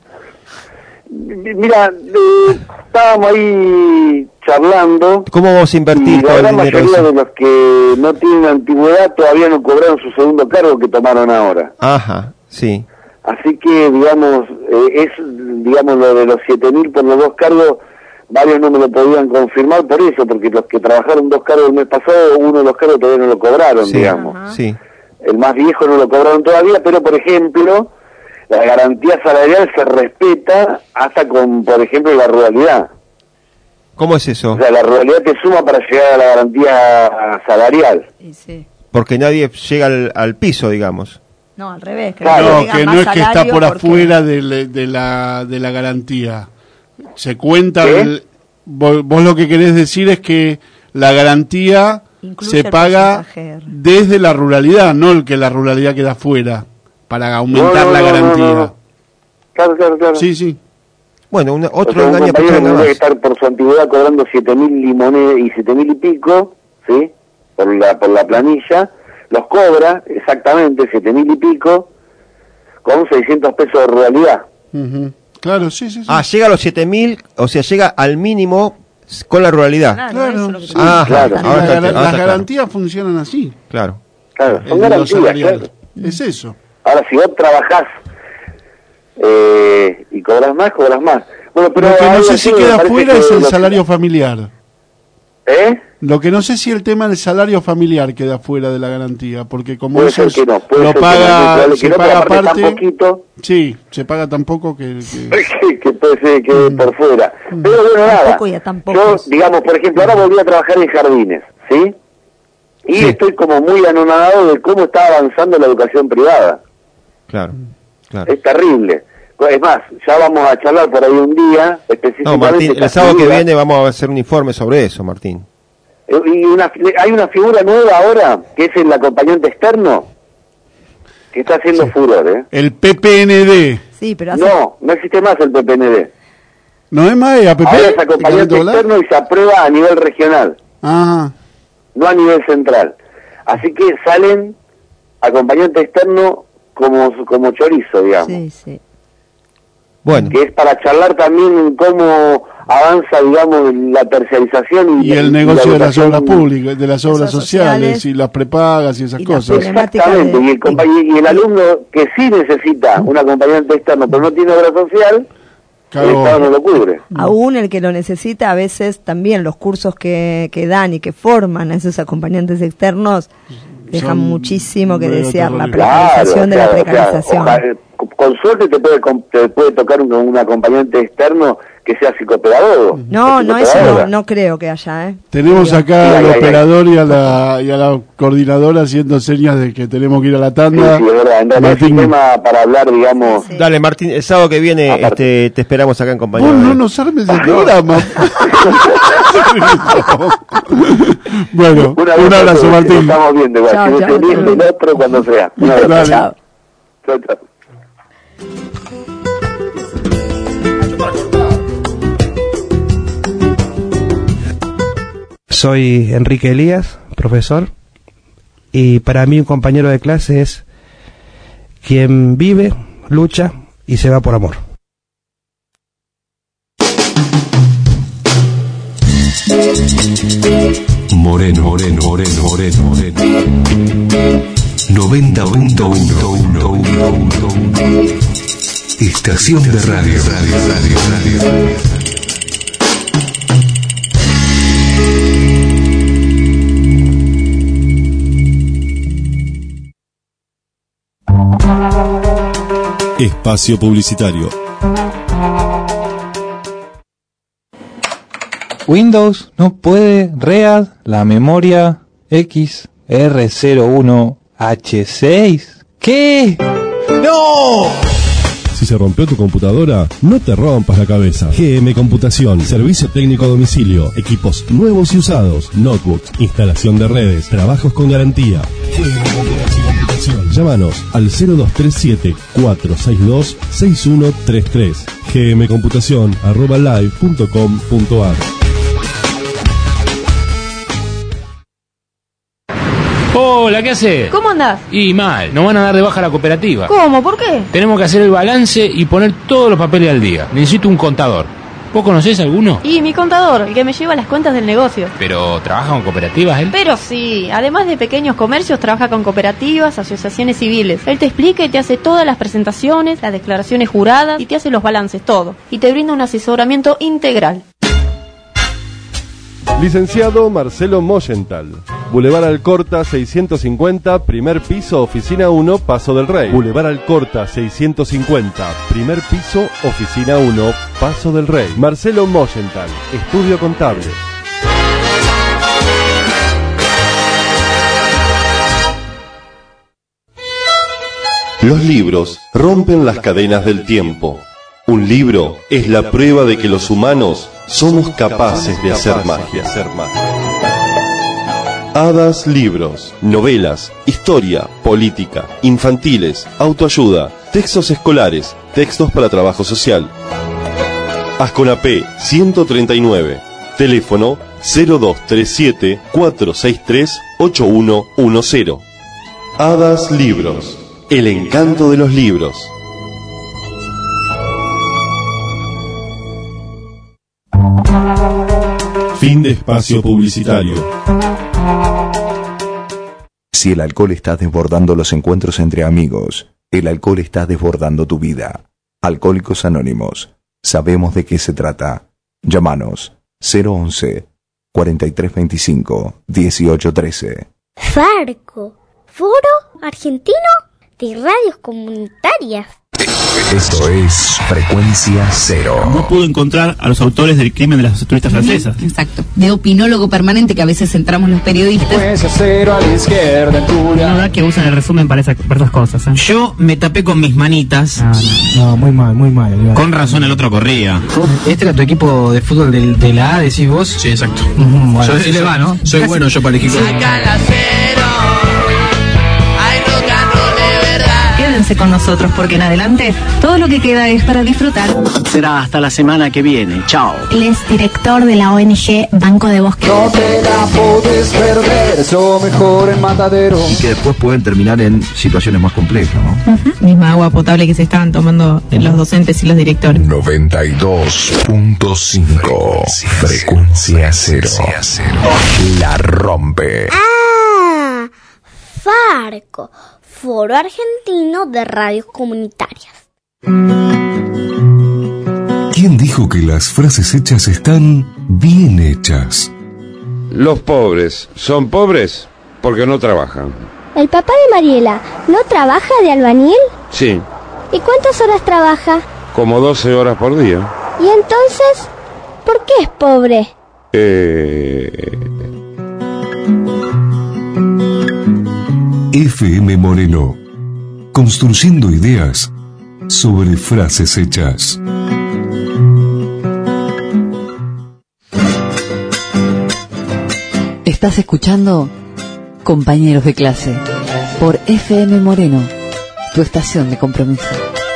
Mira, eh, estábamos ahí charlando. ¿Cómo vamos a invertir todo el dinero? La mayoría de los que no tienen antigüedad todavía no cobraron su segundo cargo que tomaron ahora. Ajá. Sí. Así que, digamos, eh, es, digamos, lo de los siete mil por los dos cargos, varios no me lo podían confirmar por eso, porque los que trabajaron dos cargos el mes pasado, uno de los cargos todavía no lo cobraron, sí, digamos. Ajá. Sí. El más viejo no lo cobraron todavía, pero, por ejemplo, la garantía salarial se respeta hasta con, por ejemplo, la ruralidad. ¿Cómo es eso? O sea, la ruralidad te suma para llegar a la garantía salarial. Sí, sí. Porque nadie llega al, al piso, digamos. No, al revés. Que claro, no, que no es que está por porque... afuera de, de, la, de la garantía. Se cuenta, el, vos, vos lo que querés decir es que la garantía Incluye se paga desde la ruralidad, no el que la ruralidad queda afuera, para aumentar no, no, la garantía. No, no, no. Claro, claro, claro. Sí, sí. Bueno, una, otro o sea, engaño un compañero que estar por su antigüedad cobrando siete mil limones y siete mil y pico, ¿sí? Por la, por la planilla. Los cobra exactamente siete mil y pico con seiscientos pesos de ruralidad. Uh-huh. Claro, sí, sí, sí. Ah, llega a los siete mil, o sea, llega al mínimo con la ruralidad. Claro, claro. Sí, ah, claro. Ahora está, la, ahora las garantías claro. funcionan así. Claro. Claro, son garantías. Claro. Es eso. Ahora, si vos trabajás eh, y cobras más, cobras más. Bueno, pero lo que no sé si queda fuera es el salario que... familiar. ¿Eh? Lo que no sé si el tema del salario familiar queda fuera de la garantía, porque como puede eso ser que no, lo paga, no, se no, paga aparte, tan poquito, sí, se paga tan poco que... Que, que, que puede ser que mm. por fuera. Mm. Pero bueno, nada, yo, digamos, por ejemplo, ahora volví a trabajar en jardines, ¿sí? Y sí. estoy como muy anonadado de cómo está avanzando la educación privada. Claro, claro. Es terrible. Es más, ya vamos a charlar por ahí un día, específicamente... No, Martín, el sábado que viene vamos a hacer un informe sobre eso, Martín. Y una, hay una figura nueva ahora, que es el acompañante externo, que está haciendo sí. furor, ¿eh? El P P N D. Sí, pero hace... No, no existe más el P P N D. ¿No es más A P P? Ahora es acompañante externo y se aprueba a nivel regional. Ajá. No a nivel central. Así que salen acompañante externo como, como chorizo, digamos. Sí, sí. Bueno. Que es para charlar también en cómo avanza, digamos, la terciarización y, y el negocio de las obras públicas, de las obras sociales, sociales y las prepagas y esas y cosas. Exactamente, de... y, el y el alumno que sí necesita un acompañante externo pero no tiene obra social, claro. El Estado no lo cubre. Aún el que lo necesita, a veces también los cursos que, que dan y que forman a esos acompañantes externos dejan Son muchísimo que desear, la precarización claro, de claro, la precarización. Claro. Ojalá, con suerte te puede, te puede tocar un, un acompañante externo que sea psicopedagogo. No, no, eso no, no creo que haya, ¿eh? Tenemos Digo. acá Sí, al ay, ay, operador y a la y a la coordinadora haciendo señas de que tenemos que ir a la Sí, tanda. sí, es verdad. En realidad es un Martín, tema para hablar, digamos... Sí. Dale, Martín, el sábado que viene Aparte. este, te esperamos acá en compañía. vos no de- nos armes el programa. Bueno, Una un vez abrazo, más, Martín. Nos estamos viendo igual. Chao, Si chao, usted viene chao. el otro cuando sea. Un abrazo. Dale. Chao. Chao, chao. Soy Enrique Elías, profesor, y para mí un compañero de clase es quien vive, lucha y se va por amor. Moreno, Moreno, Moreno, Moreno, Moreno. noventa punto uno. Estación de radio, radio, radio, radio. Espacio publicitario. Windows no puede read la memoria X R cero uno H seis. ¿Qué? ¡No! Si se rompió tu computadora, no te rompas la cabeza. G M Computación, servicio técnico a domicilio, equipos nuevos y usados, notebooks, instalación de redes, trabajos con garantía. G M Computación. Llámanos al cero dos tres siete, cuatro seis dos, seis uno tres tres. gmcomputación arroba live punto com punto ar. Hola, ¿qué haces? ¿Cómo andás? Y mal, nos van a dar de baja la cooperativa. ¿Cómo? ¿Por qué? Tenemos que hacer el balance y poner todos los papeles al día. Necesito un contador. ¿Vos conocés alguno? Y mi contador, el que me lleva las cuentas del negocio. Pero ¿trabaja con cooperativas él? Pero sí, además de pequeños comercios, trabaja con cooperativas, asociaciones civiles. Él te explica y te hace todas las presentaciones, las declaraciones juradas y te hace los balances, todo. Y te brinda un asesoramiento integral. Licenciado Marcelo Moyental. Boulevard Alcorta seiscientos cincuenta, primer piso, oficina uno, Paso del Rey. Boulevard Alcorta seiscientos cincuenta, primer piso, oficina uno, Paso del Rey. Marcelo Moyental, estudio contable. Los libros rompen las cadenas del tiempo. Un libro es la prueba de que los humanos somos capaces de hacer magia. Hadas Libros, novelas, historia, política, infantiles, autoayuda, textos escolares, textos para trabajo social. Asconapé ciento treinta y nueve, teléfono cero dos tres siete, cuatro seis tres, ocho uno uno cero. Hadas Libros, el encanto de los libros. Fin de espacio publicitario. Si el alcohol está desbordando los encuentros entre amigos, el alcohol está desbordando tu vida. Alcohólicos Anónimos. Sabemos de qué se trata. Llámanos cero once, cuarenta y tres veinticinco, dieciocho trece. Farco, Foro Argentino de Radios Comunitarias. Esto es Frecuencia Cero. No pudo encontrar a los autores del crimen de las turistas francesas. Exacto. De opinólogo permanente que a veces entramos los periodistas. Frecuencia Cero a la izquierda, en Turia. No da que usan el resumen para, esa, para esas cosas. ¿eh? Yo me tapé con mis manitas. No, no, no, muy mal, muy mal. Igual. Con razón el otro corría. ¿Este era tu equipo de fútbol del, de la A, decís vos? Sí, exacto. Uh-huh, bueno, yo, sí le va, ¿no? Soy bueno yo para el equipo. Quédense con nosotros porque en adelante todo lo que queda es para disfrutar. Será hasta la semana que viene. Chao. Él es director de la O N G Banco de Bosque. No te la puedes perder, es lo mejor en Matadero. Y que después pueden terminar en situaciones más complejas, ¿no? Uh-huh. Misma agua potable que se estaban tomando los docentes y los directores. noventa y dos punto cinco. Frecuencia Cero. La rompe. Ah, Farco, Foro Argentino de Radios Comunitarias. ¿Quién dijo que las frases hechas están bien hechas? Los pobres son pobres porque no trabajan. ¿El papá de Mariela no trabaja de albañil? Sí, ¿Y cuántas horas trabaja? como doce horas por día. ¿Y entonces por qué es pobre? Eh... F M Moreno, construyendo ideas sobre frases hechas. Estás escuchando Compañeros de Clase por F M Moreno, tu estación de compromiso.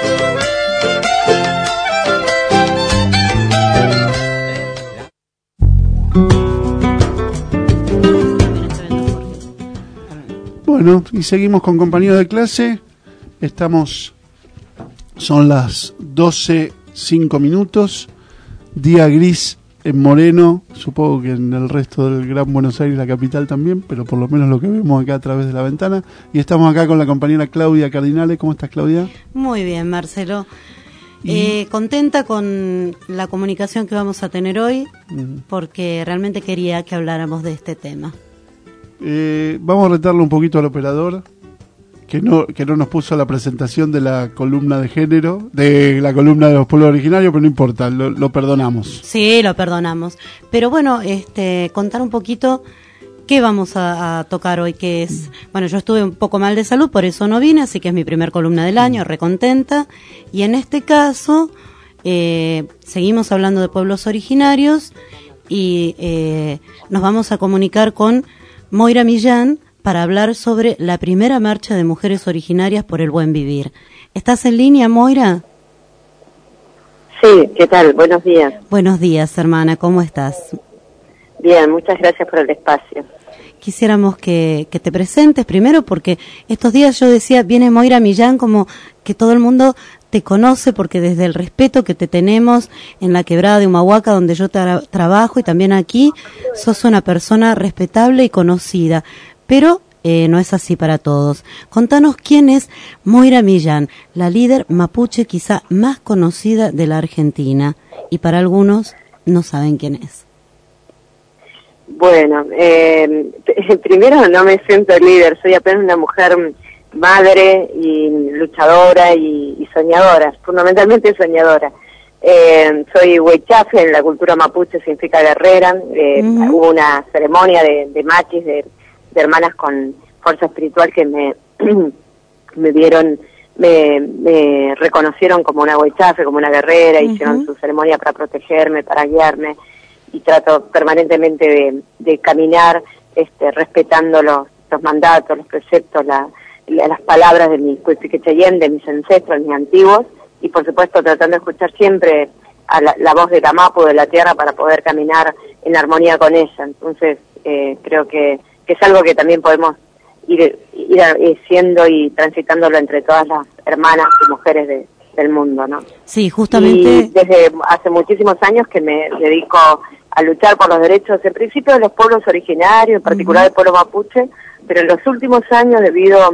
Bueno, y seguimos con compañeros de clase. Estamos, son las doce cinco minutos, día gris en Moreno, supongo que en el resto del Gran Buenos Aires, la capital también, pero por lo menos lo que vemos acá a través de la ventana. Y estamos acá con la compañera Claudia Cardinale. ¿Cómo estás, Claudia? Muy bien, Marcelo. Eh, contenta con la comunicación que vamos a tener hoy, uh-huh. porque realmente quería que habláramos de este tema. Eh, vamos a retarle un poquito al operador que no que no nos puso la presentación de la columna de género, de la columna de los pueblos originarios, pero no importa, lo, lo perdonamos. Sí, lo perdonamos. Pero bueno, este, contar un poquito qué vamos a, a tocar hoy, que es, bueno, yo estuve un poco mal de salud, por eso no vine, así que es mi primer columna del año, recontenta, y en este caso eh, seguimos hablando de pueblos originarios y eh, nos vamos a comunicar con Moira Millán para hablar sobre la primera marcha de mujeres originarias por el buen vivir. ¿Estás en línea, Moira? Sí, ¿qué tal? Buenos días. Buenos días, hermana, ¿cómo estás? Bien, muchas gracias por el espacio. Quisiéramos que, que te presentes primero, porque estos días yo decía, viene Moira Millán, como que todo el mundo te conoce, porque desde el respeto que te tenemos en la quebrada de Humahuaca, donde yo tra- trabajo, y también aquí, sos una persona respetable y conocida, pero eh, no es así para todos. Contanos quién es Moira Millán, la líder mapuche quizá más conocida de la Argentina, y para algunos no saben quién es. Bueno, eh, primero no me siento líder, soy apenas una mujer madre y luchadora y, y soñadora, fundamentalmente soñadora. Eh, soy huaychafe, en la cultura mapuche significa guerrera. Eh, uh-huh. Hubo una ceremonia de, de machis, de, de hermanas con fuerza espiritual que me me vieron, me, me reconocieron como una huaychafe, como una guerrera, uh-huh. Hicieron su ceremonia para protegerme, para guiarme, y trato permanentemente de, de caminar este, respetando los, los mandatos, los preceptos, la, la, las palabras de mis Cuifiquechayén, de mis ancestros, mis antiguos, y por supuesto tratando de escuchar siempre a la, la voz de la Mapu, de la tierra, para poder caminar en armonía con ella. Entonces eh, creo que, que es algo que también podemos ir, ir, ir siendo y transitándolo entre todas las hermanas y mujeres de, del mundo, ¿no? Sí, justamente. Y desde hace muchísimos años que me dedico a luchar por los derechos, en principio de los pueblos originarios, en particular uh-huh. del pueblo mapuche, pero en los últimos años, debido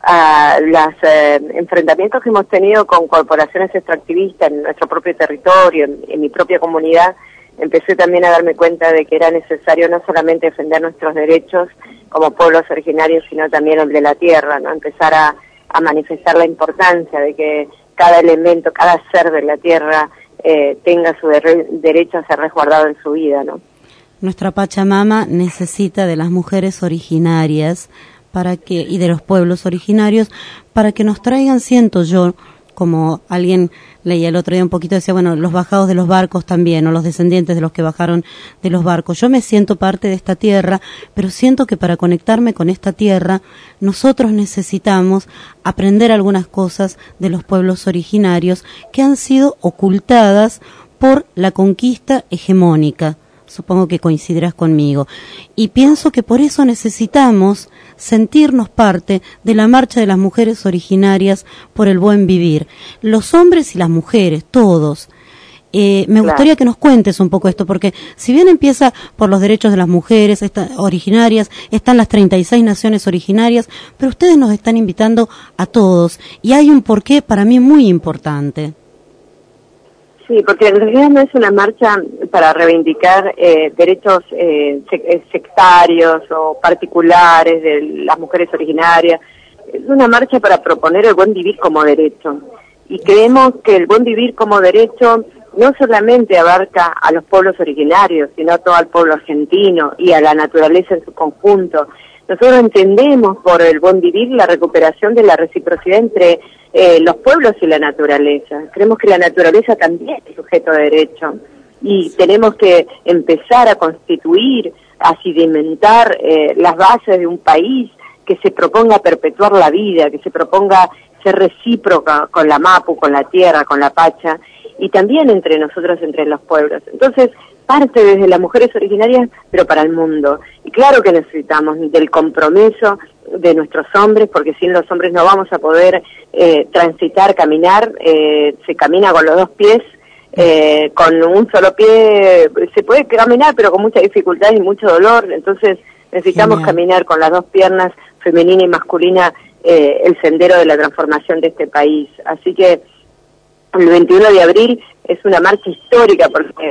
a los eh, enfrentamientos que hemos tenido con corporaciones extractivistas en nuestro propio territorio, en, en mi propia comunidad, empecé también a darme cuenta de que era necesario no solamente defender nuestros derechos como pueblos originarios, sino también el de la tierra, ¿no? Empezar a, a manifestar la importancia de que cada elemento, cada ser de la tierra eh, tenga su de- derecho a ser resguardado en su vida, ¿no? Nuestra Pachamama necesita de las mujeres originarias para que y de los pueblos originarios para que nos traigan, siento yo, como alguien leía el otro día un poquito, decía, bueno, los bajados de los barcos también, o los descendientes de los que bajaron de los barcos. Yo me siento parte de esta tierra, pero siento que para conectarme con esta tierra, nosotros necesitamos aprender algunas cosas de los pueblos originarios que han sido ocultadas por la conquista hegemónica. Supongo que coincidirás conmigo. Y pienso que por eso necesitamos sentirnos parte de la marcha de las mujeres originarias por el buen vivir. Los hombres y las mujeres, todos. Eh, me claro. gustaría que nos cuentes un poco esto, porque si bien empieza por los derechos de las mujeres esta, originarias, están las treinta y seis naciones originarias, pero ustedes nos están invitando a todos. Y hay un porqué para mí muy importante. Sí, porque en realidad no es una marcha para reivindicar eh, derechos eh, sectarios o particulares de las mujeres originarias. Es una marcha para proponer el buen vivir como derecho. Y creemos que el buen vivir como derecho no solamente abarca a los pueblos originarios, sino a todo el pueblo argentino y a la naturaleza en su conjunto. Nosotros entendemos por el buen vivir la recuperación de la reciprocidad entre eh, los pueblos y la naturaleza. Creemos que la naturaleza también es sujeto de derecho y tenemos que empezar a constituir, a sedimentar eh, las bases de un país que se proponga perpetuar la vida, que se proponga ser recíproca con la Mapu, con la tierra, con la Pacha, y también entre nosotros, entre los pueblos. Entonces, parte desde las mujeres originarias, pero para el mundo. Y claro que necesitamos del compromiso de nuestros hombres, porque sin los hombres no vamos a poder eh, transitar, caminar, eh, se camina con los dos pies, eh, con un solo pie se puede caminar, pero con mucha dificultad y mucho dolor, entonces necesitamos Genial. caminar con las dos piernas, femenina y masculina, eh, el sendero de la transformación de este país. Así que el veintiuno de abril es una marcha histórica porque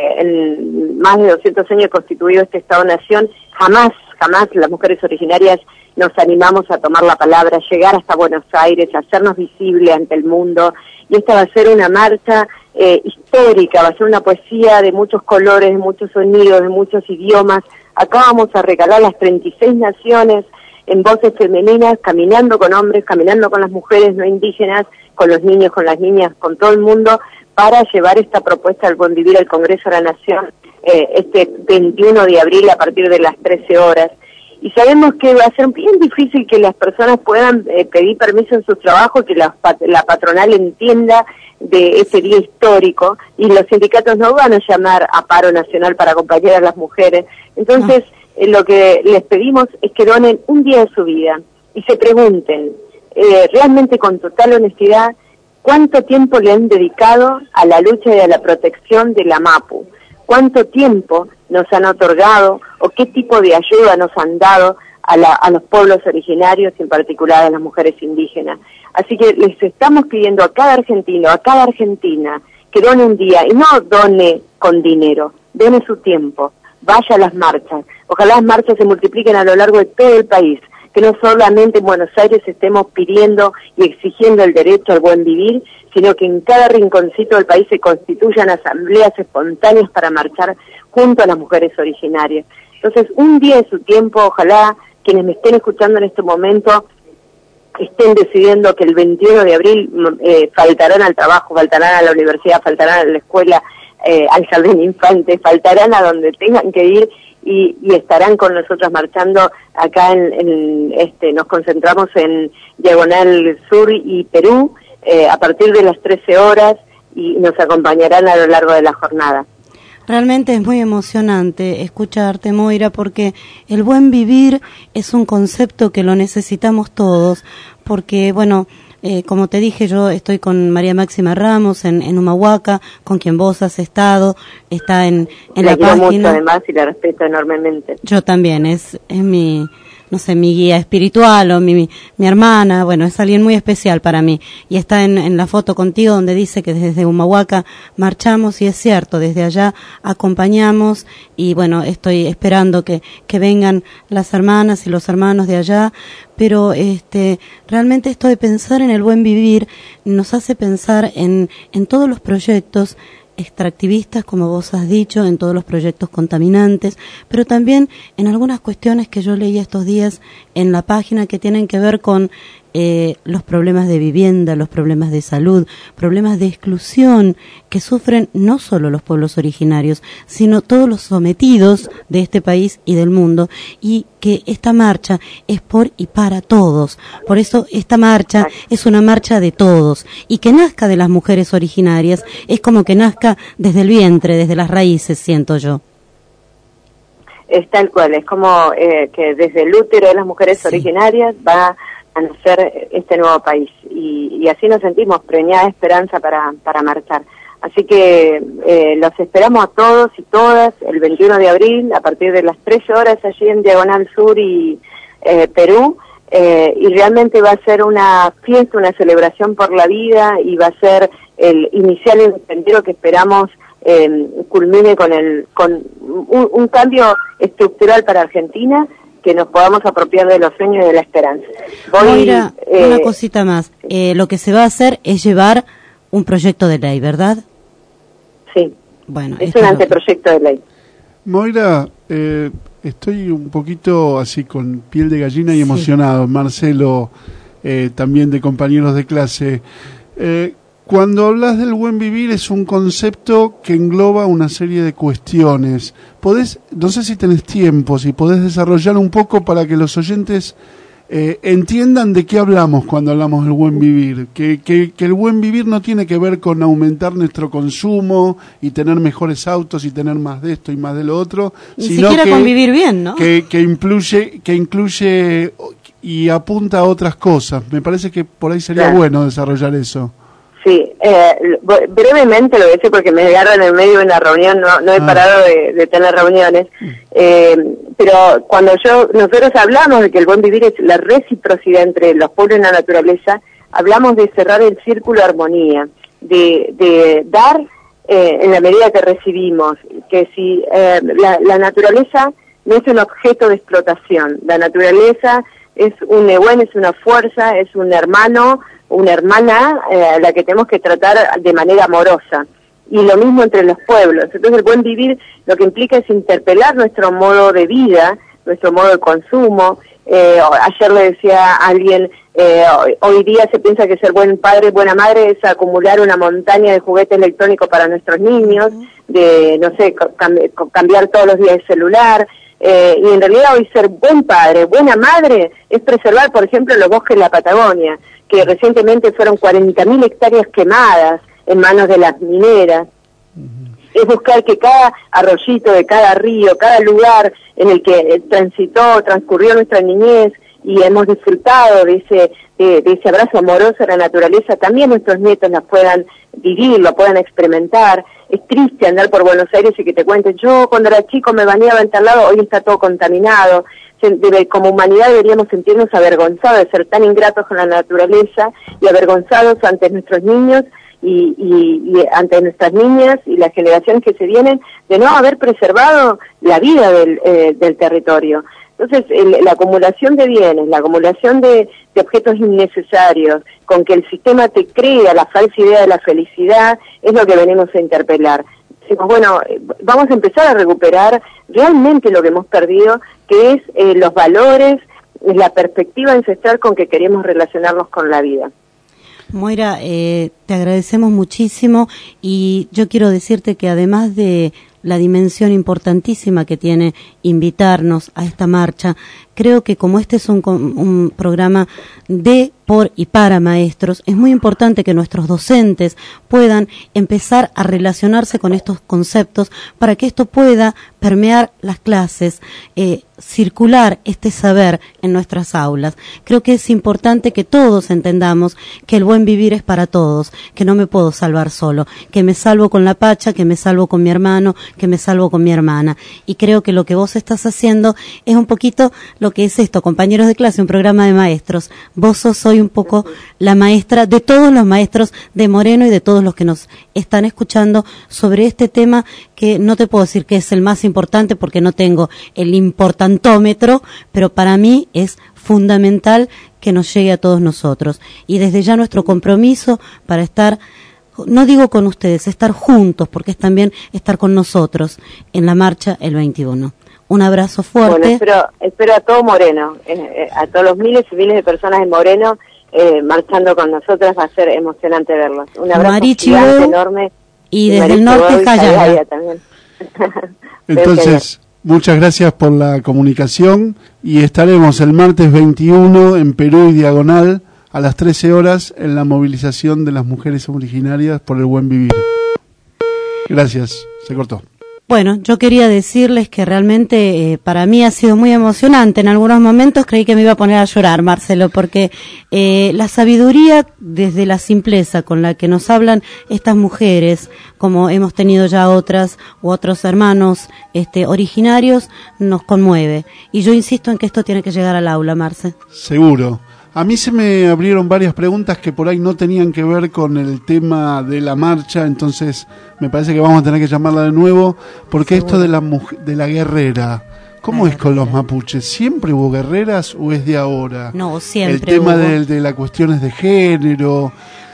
en más de doscientos años constituido este Estado-Nación, jamás, jamás las mujeres originarias nos animamos a tomar la palabra, llegar hasta Buenos Aires, hacernos visibles ante el mundo, y esta va a ser una marcha eh, histórica, va a ser una poesía de muchos colores, de muchos sonidos, de muchos idiomas. Acá vamos a regalar las treinta y seis naciones en voces femeninas, caminando con hombres, caminando con las mujeres no indígenas, con los niños, con las niñas, con todo el mundo, para llevar esta propuesta al buen vivir al Congreso de la Nación eh, este veintiuno de abril a partir de las trece horas. Y sabemos que va a ser bien difícil que las personas puedan eh, pedir permiso en sus trabajos, que la, la patronal entienda de ese día histórico, y los sindicatos no van a llamar a paro nacional para acompañar a las mujeres. Entonces, eh, lo que les pedimos es que donen un día de su vida y se pregunten, eh, realmente con total honestidad, cuánto tiempo le han dedicado a la lucha y a la protección de la Mapu, cuánto tiempo nos han otorgado o qué tipo de ayuda nos han dado a, la, a los pueblos originarios y en particular a las mujeres indígenas. Así que les estamos pidiendo a cada argentino, a cada argentina, que done un día, y no done con dinero, done su tiempo, vaya a las marchas. Ojalá las marchas se multipliquen a lo largo de todo el país, que no solamente en Buenos Aires estemos pidiendo y exigiendo el derecho al buen vivir, sino que en cada rinconcito del país se constituyan asambleas espontáneas para marchar junto a las mujeres originarias. Entonces, un día de su tiempo, ojalá quienes me estén escuchando en este momento estén decidiendo que el veintiuno de abril eh, faltarán al trabajo, faltarán a la universidad, faltarán a la escuela, eh, al jardín infante, faltarán a donde tengan que ir y, y estarán con nosotros marchando acá en, en este, nos concentramos en Diagonal Sur y Perú eh, a partir de las trece horas y nos acompañarán a lo largo de la jornada. Realmente es muy emocionante escucharte, Moira, porque el buen vivir es un concepto que lo necesitamos todos, porque, bueno, eh, como te dije, yo estoy con María Máxima Ramos en, en Humahuaca, con quien vos has estado, está en, en la, la página. Mucho, además, y la respeto enormemente. Yo también, es, es mi... no sé, mi guía espiritual o mi, mi, mi hermana, bueno, es alguien muy especial para mí. Y está en, en la foto contigo donde dice que desde Humahuaca marchamos, y es cierto, desde allá acompañamos, y bueno, estoy esperando que, que vengan las hermanas y los hermanos de allá, pero este, realmente esto de pensar en el buen vivir nos hace pensar en, en todos los proyectos extractivistas, como vos has dicho, en todos los proyectos contaminantes, pero también en algunas cuestiones que yo leí estos días en la página que tienen que ver con eh, los problemas de vivienda, los problemas de salud, problemas de exclusión que sufren no solo los pueblos originarios, sino todos los sometidos de este país y del mundo, y que esta marcha es por y para todos. Por eso esta marcha es una marcha de todos, y que nazca de las mujeres originarias es como que nazca desde el vientre, desde las raíces, siento yo. Es tal cual, es como eh, que desde el útero de las mujeres sí. originarias va a nacer este nuevo país, y, y así nos sentimos, preñada de esperanza para, para marchar. Así que eh, los esperamos a todos y todas el veintiuno de abril a partir de las trece horas allí en Diagonal Sur y eh, Perú, eh, y realmente va a ser una fiesta, una celebración por la vida, y va a ser el inicial el sendero que esperamos eh, culmine con el con un, un cambio estructural para Argentina, que nos podamos apropiar de los sueños y de la esperanza. Voy, Moira, eh, una cosita más. Eh, lo que se va a hacer es llevar un proyecto de ley, ¿verdad? sí. Bueno, es un anteproyecto de ley. Moira, eh, estoy un poquito así con piel de gallina y sí. emocionado. Marcelo, eh, también de compañeros de clase. Eh, cuando hablas del buen vivir es un concepto que engloba una serie de cuestiones. Podés, no sé si tenés tiempo, si podés desarrollar un poco para que los oyentes eh, entiendan de qué hablamos cuando hablamos del buen vivir. Que, que, que el buen vivir no tiene que ver con aumentar nuestro consumo y tener mejores autos y tener más de esto y más de lo otro, Ni sino siquiera que, convivir bien, ¿no? Que, que incluye, que incluye y apunta a otras cosas. Me parece que por ahí sería claro. bueno desarrollar eso. Sí, eh, brevemente lo voy a decir porque me agarran en el medio de una reunión, no, no he ah. parado de, de tener reuniones, eh, pero cuando yo nosotros hablamos de que el buen vivir es la reciprocidad entre los pueblos y la naturaleza, hablamos de cerrar el círculo de armonía, de, de dar eh, en la medida que recibimos, que si eh, la, la naturaleza no es un objeto de explotación, la naturaleza es un ehuen, es una fuerza, es un hermano, una hermana eh, a la que tenemos que tratar de manera amorosa. Y lo mismo entre los pueblos. Entonces el buen vivir lo que implica es interpelar nuestro modo de vida, nuestro modo de consumo. Eh, ayer le decía a alguien, eh, hoy, hoy día se piensa que ser buen padre, buena madre es acumular una montaña de juguetes electrónicos para nuestros niños, de, no sé, cam- cambiar todos los días el celular. Eh, y en realidad hoy ser buen padre, buena madre, es preservar, por ejemplo, los bosques de la Patagonia, que recientemente fueron cuarenta mil hectáreas quemadas en manos de las mineras. Uh-huh. Es buscar que cada arroyito de cada río, cada lugar en el que transitó, transcurrió nuestra niñez y hemos disfrutado de ese, de, de ese abrazo amoroso a la naturaleza, también nuestros nietos la puedan vivir, lo puedan experimentar. Es triste andar por Buenos Aires y que te cuenten, yo cuando era chico me bañaba en tal lado, hoy está todo contaminado. Debe, como humanidad deberíamos sentirnos avergonzados de ser tan ingratos con la naturaleza y avergonzados ante nuestros niños y, y, y ante nuestras niñas y las generaciones que se vienen de no haber preservado la vida del, eh, del territorio. Entonces, el, la acumulación de bienes, la acumulación de, de objetos innecesarios, con que el sistema te crea la falsa idea de la felicidad, es lo que venimos a interpelar. Decimos, bueno, vamos a empezar a recuperar realmente lo que hemos perdido, que es eh, los valores, la perspectiva ancestral con que queremos relacionarnos con la vida. Moira, eh, te agradecemos muchísimo y yo quiero decirte que además de la dimensión importantísima que tiene invitarnos a esta marcha, creo que como este es un, un programa de, por y para maestros, es muy importante que nuestros docentes puedan empezar a relacionarse con estos conceptos para que esto pueda permear las clases, eh, circular este saber en nuestras aulas. Creo que es importante que todos entendamos que el buen vivir es para todos, que no me puedo salvar solo, que me salvo con la pacha, que me salvo con mi hermano, que me salvo con mi hermana. Y creo que lo que vos estás haciendo es un poquito lo que es esto, compañeros de clase, un programa de maestros. Vos sos hoy un poco la maestra de todos los maestros de Moreno y de todos los que nos están escuchando sobre este tema que no te puedo decir que es el más importante porque no tengo el importantómetro, pero para mí es fundamental que nos llegue a todos nosotros. Y desde ya nuestro compromiso para estar, no digo con ustedes, estar juntos, porque es también estar con nosotros en la marcha el veintiuno. Un abrazo fuerte. Bueno, espero, espero a todo Moreno, eh, a todos los miles y miles de personas de Moreno eh, marchando con nosotras, va a ser emocionante verlos. Un abrazo Marichi gigante, Beu, enorme. Y desde el norte, Callaya. También. Entonces, muchas gracias por la comunicación y estaremos el martes veintiuno en Perú y Diagonal a las trece horas en la movilización de las mujeres originarias por el buen vivir. Gracias, se cortó. Bueno, yo quería decirles que realmente eh, para mí ha sido muy emocionante. En algunos momentos creí que me iba a poner a llorar, Marcelo, porque eh, la sabiduría desde la simpleza con la que nos hablan estas mujeres, como hemos tenido ya otras u otros hermanos este, originarios, nos conmueve. Y yo insisto en que esto tiene que llegar al aula, Marce. Seguro. A mí se me abrieron varias preguntas que por ahí no tenían que ver con el tema de la marcha, entonces me parece que vamos a tener que llamarla de nuevo, porque Seguro. Esto de la mujer, de la guerrera, ¿cómo la es guerrera. Con los mapuches? ¿Siempre hubo guerreras o es de ahora? No, siempre El tema hubo. de, de las cuestiones de género,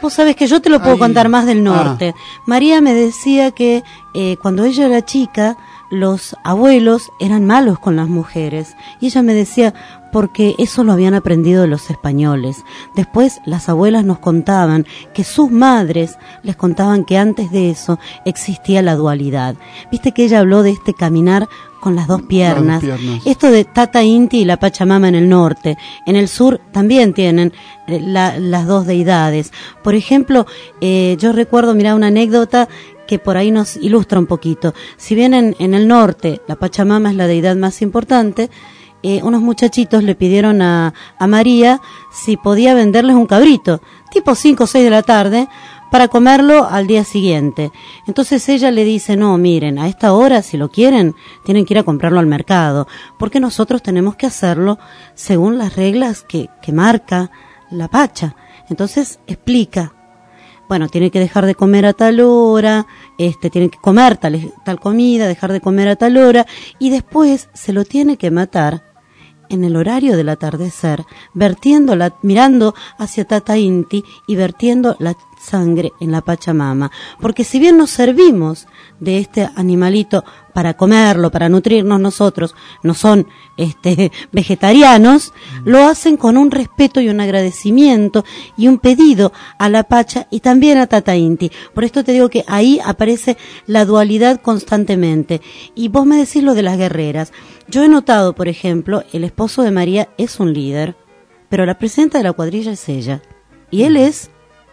Vos sabés que yo te lo puedo Ay. contar más del norte. Ah. María me decía que eh, cuando ella era chica, los abuelos eran malos con las mujeres. Y ella me decía, porque eso lo habían aprendido de los españoles. Después las abuelas nos contaban que sus madres les contaban que antes de eso existía la dualidad. Viste que ella habló de este caminar con las dos piernas. Las dos piernas. Esto de Tata Inti y la Pachamama en el norte. En el sur también tienen la, las dos deidades. Por ejemplo, eh, yo recuerdo, mirá, una anécdota que por ahí nos ilustra un poquito. Si bien en, en el norte la Pachamama es la deidad más importante, eh, unos muchachitos le pidieron a, a María si podía venderles un cabrito, tipo cinco o seis de la tarde, para comerlo al día siguiente. Entonces ella le dice, no, miren, a esta hora, si lo quieren, tienen que ir a comprarlo al mercado, porque nosotros tenemos que hacerlo según las reglas que, que marca la Pacha. Entonces explica, bueno, tiene que dejar de comer a tal hora, este, tiene que comer tal, tal comida, dejar de comer a tal hora, y después se lo tiene que matar en el horario del atardecer, vertiendo la, mirando hacia Tata Inti y vertiendo la sangre en la Pachamama. Porque si bien nos servimos de este animalito para comerlo, para nutrirnos nosotros, no son este vegetarianos, mm. lo hacen con un respeto y un agradecimiento y un pedido a la Pacha y también a Tata Inti. Por esto te digo que ahí aparece la dualidad constantemente. Y vos me decís lo de las guerreras. Yo he notado, por ejemplo, el esposo de María es un líder, pero la presidenta de la cuadrilla es ella. Y él es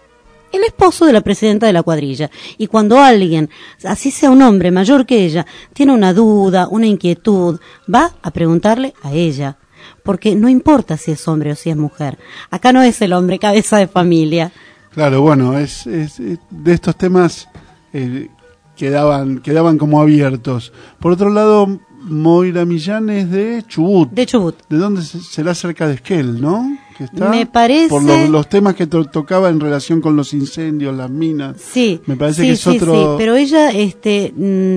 el esposo de la presidenta de la cuadrilla. Y cuando alguien, así sea un hombre mayor que ella, tiene una duda, una inquietud, va a preguntarle a ella. Porque no importa si es hombre o si es mujer. Acá no es el hombre cabeza de familia. Claro, bueno, es, es, es de estos temas eh, quedaban, quedaban como abiertos. Por otro lado, Moira Millán es de Chubut. De Chubut. ¿De dónde será? Cerca de Esquel, ¿no? Que está me parece... Por los, los temas que to tocaba en relación con los incendios, las minas. Sí. Me parece sí, que es sí, otro... Sí, pero ella este,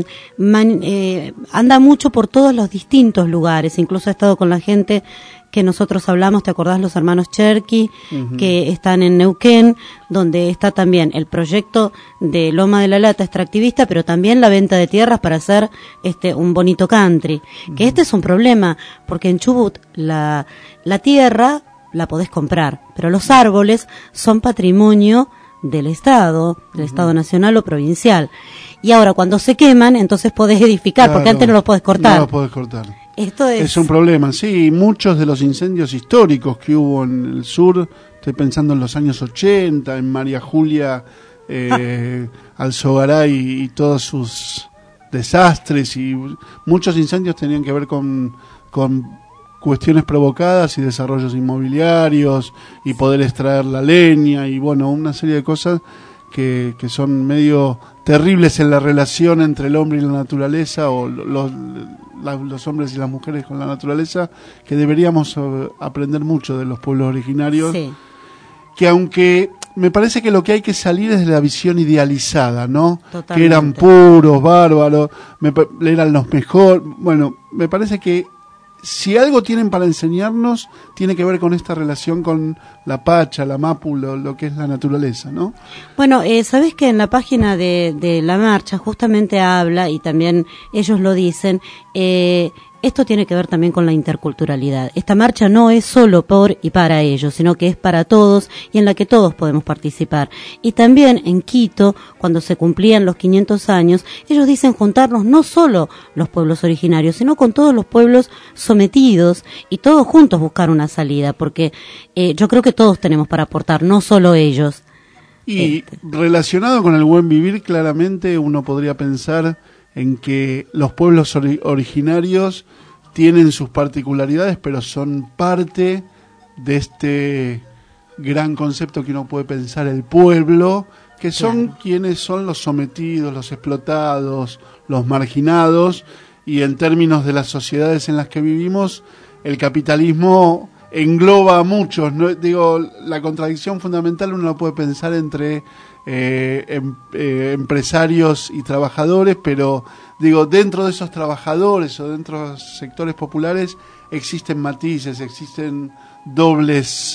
man, eh, anda mucho por todos los distintos lugares. Incluso ha estado con la gente que nosotros hablamos, ¿te acordás? Los hermanos Cherky, uh-huh. que están en Neuquén, donde está también el proyecto de Loma de la Lata extractivista, pero también la venta de tierras para hacer este un bonito country. Uh-huh. Que este es un problema, porque en Chubut la, la tierra la podés comprar, pero los árboles son patrimonio del Estado, del uh-huh. Estado nacional o provincial. Y ahora cuando se queman, entonces podés edificar, claro, porque antes no los podés cortar. No los podés cortar. Esto es... es un problema, sí. Muchos de los incendios históricos que hubo en el sur, estoy pensando en los años ochenta, en María Julia, eh, ah. Alzogaray y, y todos sus desastres, y muchos incendios tenían que ver con, con cuestiones provocadas y desarrollos inmobiliarios y poder extraer la leña y bueno, una serie de cosas que, que son medio terribles en la relación entre el hombre y la naturaleza, o los, la, los hombres y las mujeres con la naturaleza, que deberíamos uh, aprender mucho de los pueblos originarios, sí. que aunque me parece que lo que hay que salir es de la visión idealizada, ¿no? Totalmente. Que eran puros, bárbaros, me, eran los mejores, bueno, me parece que si algo tienen para enseñarnos, tiene que ver con esta relación con la Pacha, la Mapu, lo, lo que es la naturaleza, ¿no? Bueno, eh, sabés que en la página de, de la marcha justamente habla, y también ellos lo dicen, eh, esto tiene que ver también con la interculturalidad. Esta marcha no es solo por y para ellos, sino que es para todos y en la que todos podemos participar. Y también en Quito, cuando se cumplían los quinientos años, ellos dicen juntarnos no solo los pueblos originarios, sino con todos los pueblos sometidos y todos juntos buscar una salida, porque eh, yo creo que todos tenemos para aportar, no solo ellos. Y este. relacionado con el buen vivir, claramente uno podría pensar en que los pueblos ori originarios tienen sus particularidades, pero son parte de este gran concepto que uno puede pensar, el pueblo, que son claro. quienes son los sometidos, los explotados, los marginados, y en términos de las sociedades en las que vivimos, el capitalismo engloba a muchos, ¿no? Digo, la contradicción fundamental uno la puede pensar entre Eh, em, eh, empresarios y trabajadores, pero digo, dentro de esos trabajadores o dentro de los sectores populares existen matices, existen dobles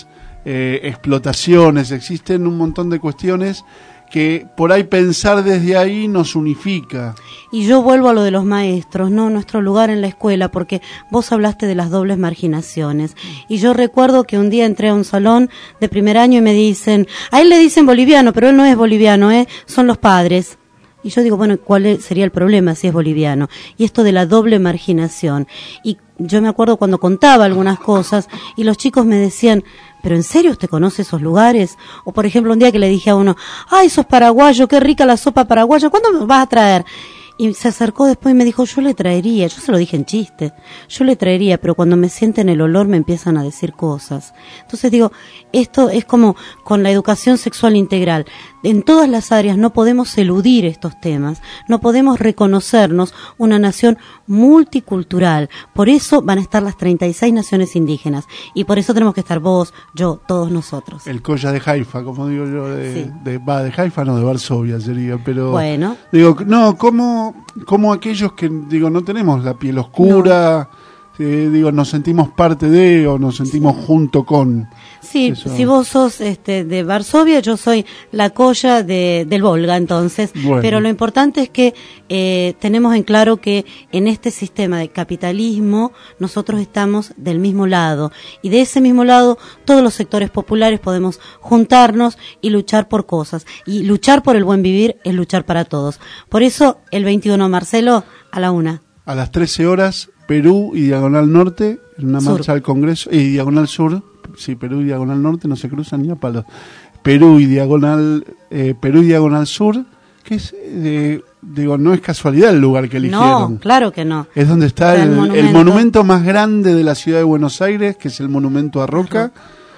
eh, explotaciones, existen un montón de cuestiones que por ahí pensar desde ahí nos unifica. Y yo vuelvo a lo de los maestros, ¿no? Nuestro lugar en la escuela, porque vos hablaste de las dobles marginaciones. Y yo recuerdo que un día entré a un salón de primer año y me dicen, a él le dicen boliviano, pero él no es boliviano, ¿eh? Son los padres. Y yo digo, bueno, ¿cuál sería el problema si es boliviano? Y esto de la doble marginación. Y yo me acuerdo cuando contaba algunas cosas y los chicos me decían, ¿pero en serio usted conoce esos lugares? O por ejemplo, un día que le dije a uno, ¡ay, sos paraguayo, qué rica la sopa paraguaya! ¿Cuándo me vas a traer? Y se acercó después y me dijo, yo le traería, yo se lo dije en chiste, yo le traería, pero cuando me sienten el olor me empiezan a decir cosas. Entonces digo, esto es como con la educación sexual integral. En todas las áreas no podemos eludir estos temas, no podemos reconocernos una nación multicultural. Por eso van a estar las treinta y seis naciones indígenas y por eso tenemos que estar vos, yo, todos nosotros. El Colla de Haifa, como digo yo, de, Sí. de, va, de Haifa no, de Varsovia sería, pero... Bueno. Digo, no, como, como aquellos que, digo, no tenemos la piel oscura, eh, digo, nos sentimos parte de o nos sentimos junto con... Sí, Eso. si vos sos este, de Varsovia, yo soy la Colla de, del Volga, entonces. Bueno. Pero lo importante es que eh, tenemos en claro que en este sistema de capitalismo nosotros estamos del mismo lado. Y de ese mismo lado todos los sectores populares podemos juntarnos y luchar por cosas. Y luchar por el buen vivir es luchar para todos. Por eso el veintiuno, Marcelo, a la una. A las trece horas, Perú y Diagonal Norte, en una Sur. marcha al Congreso, y Diagonal Sur, sí, Perú y Diagonal Norte no se cruzan ni a palos. Perú y Diagonal, eh, Perú y Diagonal Sur, que es, eh, digo, no es casualidad el lugar que eligieron. No, claro que no. Es donde está, Está el, el el, monumento. monumento. más grande de la ciudad de Buenos Aires, que es el Monumento a Roca,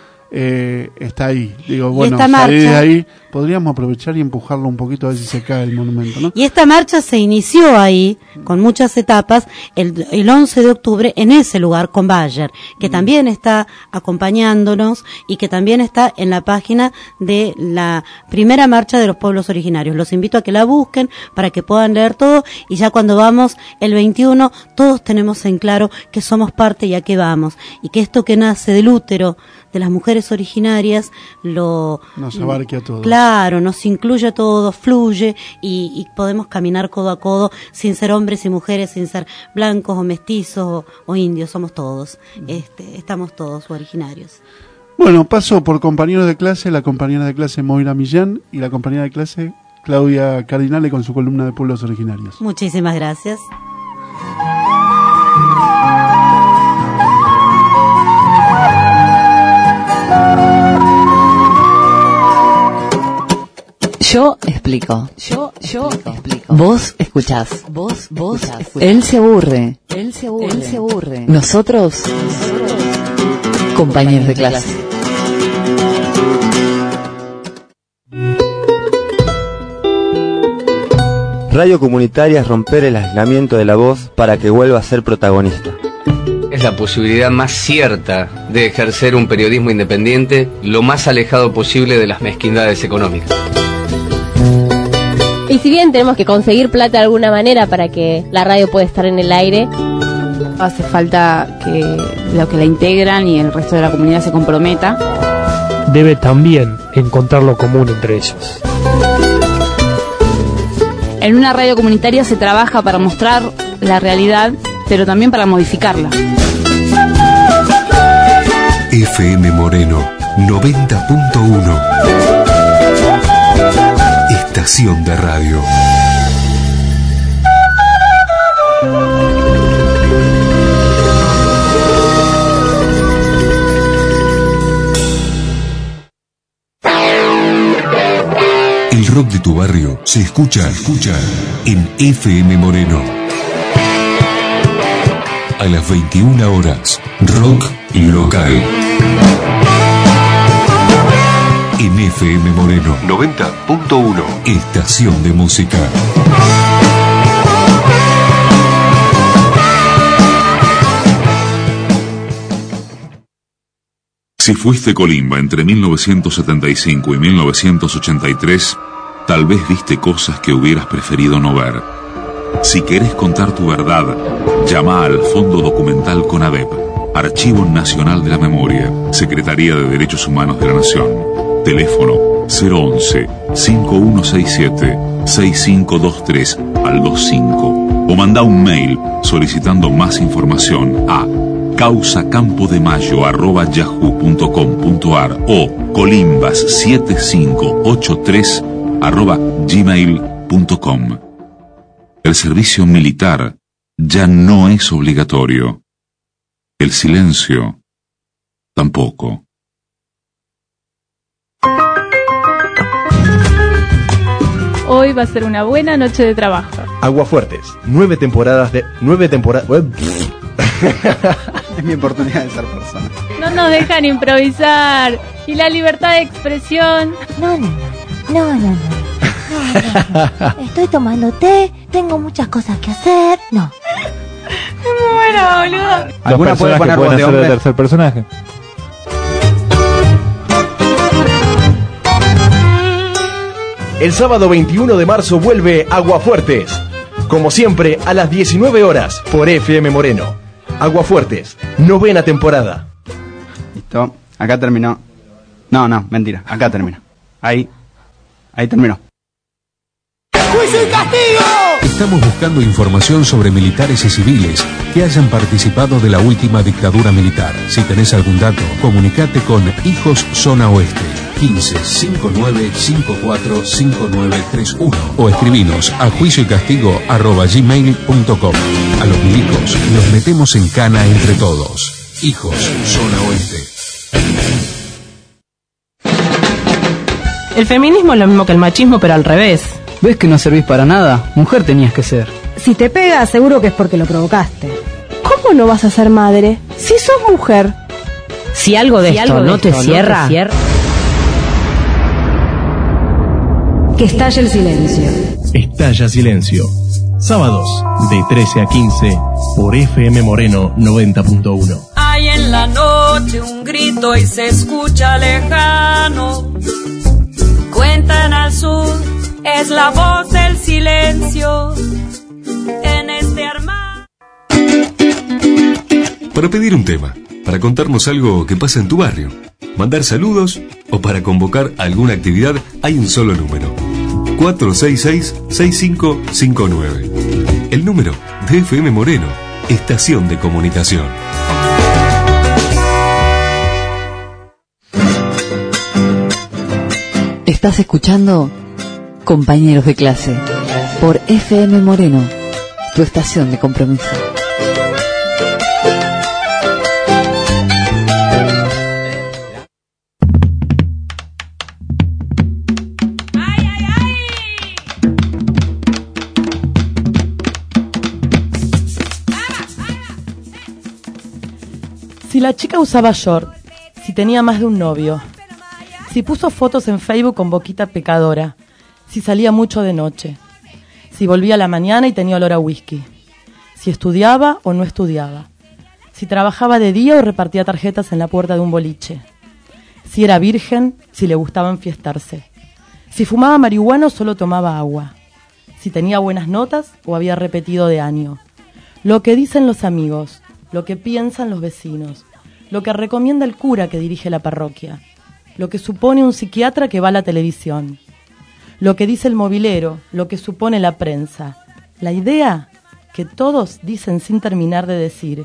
eh, está ahí. Digo, bueno, esta salir de marcha- ahí, podríamos aprovechar y empujarlo un poquito a ver si se cae el monumento, ¿no? Y esta marcha se inició ahí, con muchas etapas, el, el once de octubre, en ese lugar, con Bayer, que también está acompañándonos y que también está en la página de la primera marcha de los pueblos originarios. Los invito a que la busquen para que puedan leer todo y ya cuando vamos el veintiuno, todos tenemos en claro que somos parte y a qué vamos. Y que esto que nace del útero de las mujeres originarias lo... Nos abarque a todos. Claro, nos incluye a todos, fluye y, y podemos caminar codo a codo sin ser hombres y mujeres, sin ser blancos o mestizos o, o indios, somos todos, este, estamos todos originarios. Bueno, paso por compañeros de clase, la compañera de clase Moira Millán y la compañera de clase Claudia Cardinale con su columna de pueblos originarios. Muchísimas gracias. Yo explico. Yo, yo explico. Vos escuchás. Vos, vos escuchás. Él se aburre. Él se aburre. Él se aburre. Nosotros, compañeros de clase. Radio comunitaria es romper el aislamiento de la voz para que vuelva a ser protagonista. Es la posibilidad más cierta de ejercer un periodismo independiente lo más alejado posible de las mezquindades económicas. Y si bien tenemos que conseguir plata de alguna manera para que la radio pueda estar en el aire, hace falta que los que la integran y el resto de la comunidad se comprometa. Debe también encontrar lo común entre ellos. En una radio comunitaria se trabaja para mostrar la realidad, pero también para modificarla. F M Moreno noventa punto uno. Estación de radio. El rock de tu barrio se escucha, escucha en F M Moreno. A las veintiuna horas, rock local. En F M Moreno noventa punto uno. Estación de música. Si fuiste Colimba entre mil novecientos setenta y cinco y mil novecientos ochenta y tres, tal vez viste cosas que hubieras preferido no ver. Si querés contar tu verdad, llama al Fondo Documental CONADEP Archivo Nacional de la Memoria, Secretaría de Derechos Humanos de la Nación. Teléfono cero once, cinco uno seis siete, seis cinco dos tres al veinticinco o manda un mail solicitando más información a causacampo-de-mayo arroba yahoo punto com punto ar o colimbas siete cinco ocho tres arroba gmail punto com. El servicio militar ya no es obligatorio. El silencio tampoco. Hoy va a ser una buena noche de trabajo. Aguafuertes, nueve temporadas de... Nueve temporadas... Es mi oportunidad de ser persona. No nos dejan improvisar. Y la libertad de expresión. No, no, no, no, no, no. No, no, no. Estoy tomando té, tengo muchas cosas que hacer. No. Me muero, boludo. ¿Alguna puede poner voz de hombre? De tercer personaje. El sábado veintiuno de marzo vuelve Aguafuertes. Como siempre, a las diecinueve horas por F M Moreno. Aguafuertes, novena temporada. Listo, acá terminó. No, no, mentira, acá terminó. Ahí, ahí terminó. ¡Juicio y castigo! Estamos buscando información sobre militares y civiles que hayan participado de la última dictadura militar. Si tenés algún dato, comunicate con Hijos Zona Oeste quince, cincuenta y nueve, cincuenta y cuatro, cincuenta y nueve, treinta y uno o escribinos a juicio y castigo arroba gmail punto com. A los milicos los metemos en cana entre todos. Hijos Zona Oeste. El feminismo es lo mismo que el machismo, pero al revés. ¿Ves que no servís para nada? Mujer tenías que ser. Si te pega, seguro que es porque lo provocaste. ¿Cómo no vas a ser madre? Si sos mujer. Si algo de si esto, algo de no, esto te cierra, no te cierra. Que estalle el silencio. Estalla Silencio. Sábados de trece a quince por F M Moreno noventa punto uno. Hay en la noche un grito y se escucha lejano. Cuentan al sur, es la voz del silencio. En este armado. Para pedir un tema, para contarnos algo que pasa en tu barrio, mandar saludos o para convocar alguna actividad, hay un solo número: cuatro seis seis, seis cinco cinco nueve. El número de F M Moreno, Estación de Comunicación. Estás escuchando Compañeros de Clase por F M Moreno, tu estación de compromiso. Si la chica usaba short, si tenía más de un novio, si puso fotos en Facebook con boquita pecadora, si salía mucho de noche, si volvía a la mañana y tenía olor a whisky, si estudiaba o no estudiaba, si trabajaba de día o repartía tarjetas en la puerta de un boliche, si era virgen, si le gustaba enfiestarse, si fumaba marihuana o solo tomaba agua, si tenía buenas notas o había repetido de año, lo que dicen los amigos, lo que piensan los vecinos, lo que recomienda el cura que dirige la parroquia, lo que supone un psiquiatra que va a la televisión, lo que dice el mobilero, lo que supone la prensa, la idea que todos dicen sin terminar de decir.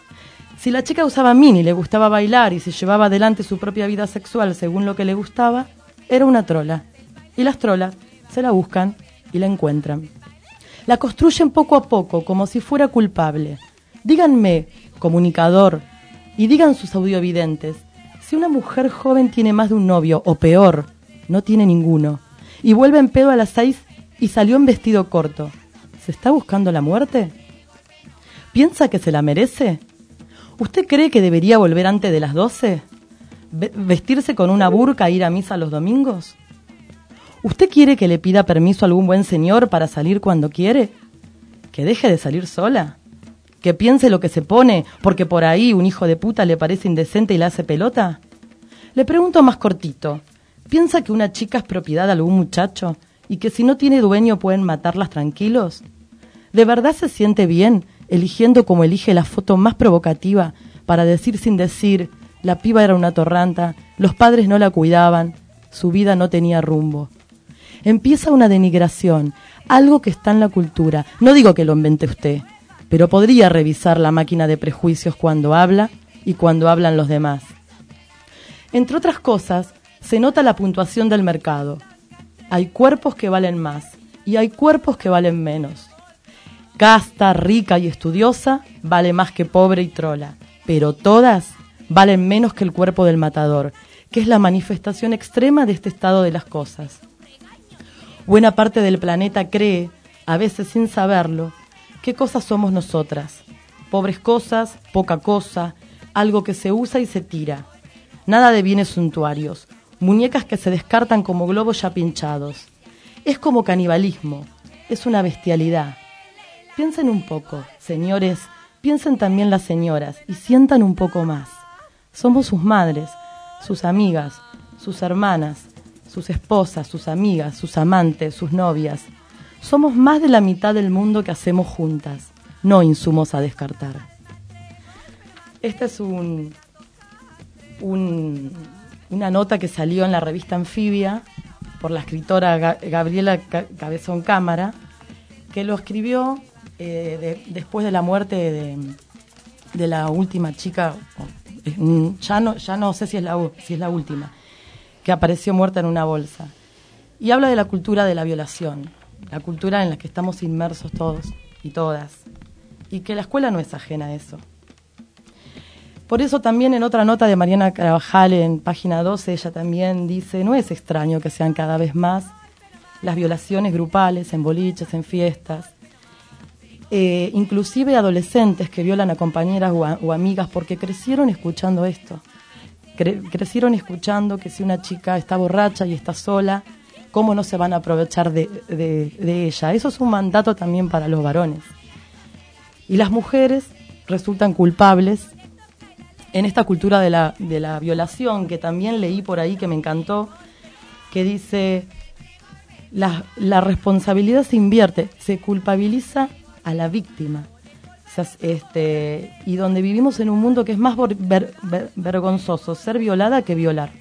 Si la chica usaba mini, le gustaba bailar y si llevaba adelante su propia vida sexual según lo que le gustaba, era una trola. Y las trolas se la buscan y la encuentran. La construyen poco a poco como si fuera culpable. Díganme, comunicador, y digan sus audiovidentes, si una mujer joven tiene más de un novio, o peor, no tiene ninguno, y vuelve en pedo a las seis y salió en vestido corto, ¿se está buscando la muerte? ¿Piensa que se la merece? ¿Usted cree que debería volver antes de las doce? ¿Ve- ¿Vestirse con una burka e ir a misa los domingos? ¿Usted quiere que le pida permiso a algún buen señor para salir cuando quiere? ¿Que deje de salir sola? ¿Que piense lo que se pone porque por ahí un hijo de puta le parece indecente y le hace pelota? Le pregunto más cortito, ¿piensa que una chica es propiedad de algún muchacho y que si no tiene dueño pueden matarlas tranquilos? ¿De verdad se siente bien eligiendo como elige la foto más provocativa para decir sin decir, la piba era una torranta, los padres no la cuidaban, su vida no tenía rumbo. Empieza una denigración, algo que está en la cultura. No digo que lo invente usted, pero podría revisar la máquina de prejuicios cuando habla y cuando hablan los demás. Entre otras cosas, se nota la puntuación del mercado. Hay cuerpos que valen más y hay cuerpos que valen menos. Casta, rica y estudiosa vale más que pobre y trola, pero todas valen menos que el cuerpo del matador, que es la manifestación extrema de este estado de las cosas. Buena parte del planeta cree, a veces sin saberlo, qué cosas somos nosotras. Pobres cosas, poca cosa, algo que se usa y se tira. Nada de bienes suntuarios, muñecas que se descartan como globos ya pinchados. Es como canibalismo, es una bestialidad. Piensen un poco, señores, piensen también las señoras y sientan un poco más. Somos sus madres, sus amigas, sus hermanas, sus esposas, sus amigas, sus amantes, sus novias. Somos más de la mitad del mundo que hacemos juntas, no insumos a descartar. Esta es un, un, una nota que salió en la revista Anfibia por la escritora Ga- Gabriela Ca- Cabezón Cámara, que lo escribió eh, de, después de la muerte de, de la última chica, ya no, ya no sé si es la, si es la última, que apareció muerta en una bolsa. Y habla de la cultura de la violación, la cultura en la que estamos inmersos todos y todas, y que la escuela no es ajena a eso. Por eso también en otra nota de Mariana Carabajal en página doce, ella también dice, no es extraño que sean cada vez más las violaciones grupales en boliches, en fiestas, eh, inclusive adolescentes que violan a compañeras o, a, o amigas porque crecieron escuchando esto. Cre- crecieron escuchando que si una chica está borracha y está sola, ¿cómo no se van a aprovechar de, de, de ella? Eso es un mandato también para los varones. Y las mujeres resultan culpables en esta cultura de la, de la violación, que también leí por ahí que me encantó, que dice, la, la responsabilidad se invierte, se culpabiliza a la víctima. O sea, este, y donde vivimos en un mundo que es más ver, ver, ver, vergonzoso ser violada que violar.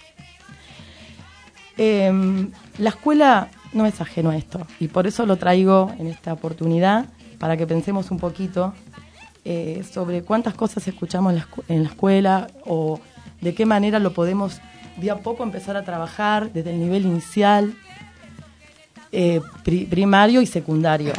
Eh, la escuela no es ajeno a esto, y por eso lo traigo en esta oportunidad, para que pensemos un poquito eh, sobre cuántas cosas escuchamos en la, escu- en la escuela, o de qué manera lo podemos de a poco empezar a trabajar desde el nivel inicial, eh, pri- primario y secundario.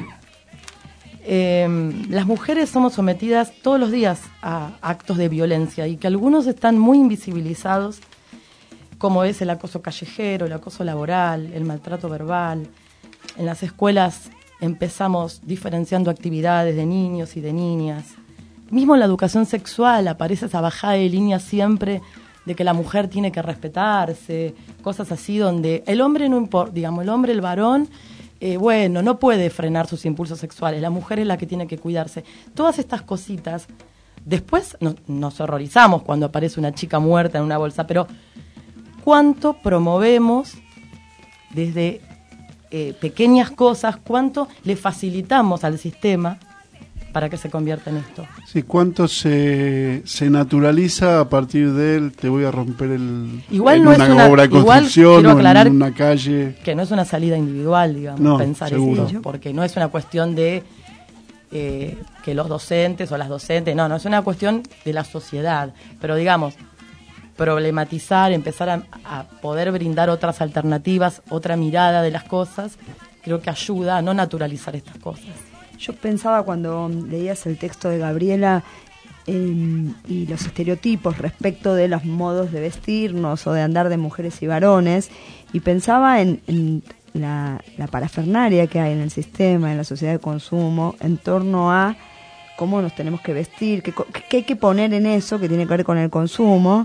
Eh, las mujeres somos sometidas todos los días a actos de violencia, y que algunos están muy invisibilizados, como es el acoso callejero, el acoso laboral, el maltrato verbal. En las escuelas empezamos diferenciando actividades de niños y de niñas. Mismo en la educación sexual aparece esa bajada de línea siempre de que la mujer tiene que respetarse, cosas así donde el hombre no importa, digamos, el hombre, el varón, eh, bueno, no puede frenar sus impulsos sexuales, la mujer es la que tiene que cuidarse. Todas estas cositas, después no, nos horrorizamos cuando aparece una chica muerta en una bolsa, pero cuánto promovemos desde eh, pequeñas cosas, cuánto le facilitamos al sistema para que se convierta en esto. Sí, cuánto se, se naturaliza a partir de él, te voy a romper el igual en no una es una, obra de igual construcción quiero o aclarar en una calle. Que no es una salida individual, digamos, No, pensar seguro. eso, porque no es una cuestión de eh, que los docentes o las docentes, no, no es una cuestión de la sociedad, pero digamos, problematizar, empezar a, a poder brindar otras alternativas, otra mirada de las cosas, creo que ayuda a no naturalizar estas cosas. Yo pensaba cuando leías el texto de Gabriela eh, y los estereotipos respecto de los modos de vestirnos o de andar de mujeres y varones, y pensaba en, en la, la parafernalia que hay en el sistema, en la sociedad de consumo, en torno a cómo nos tenemos que vestir, qué, qué hay que poner en eso que tiene que ver con el consumo.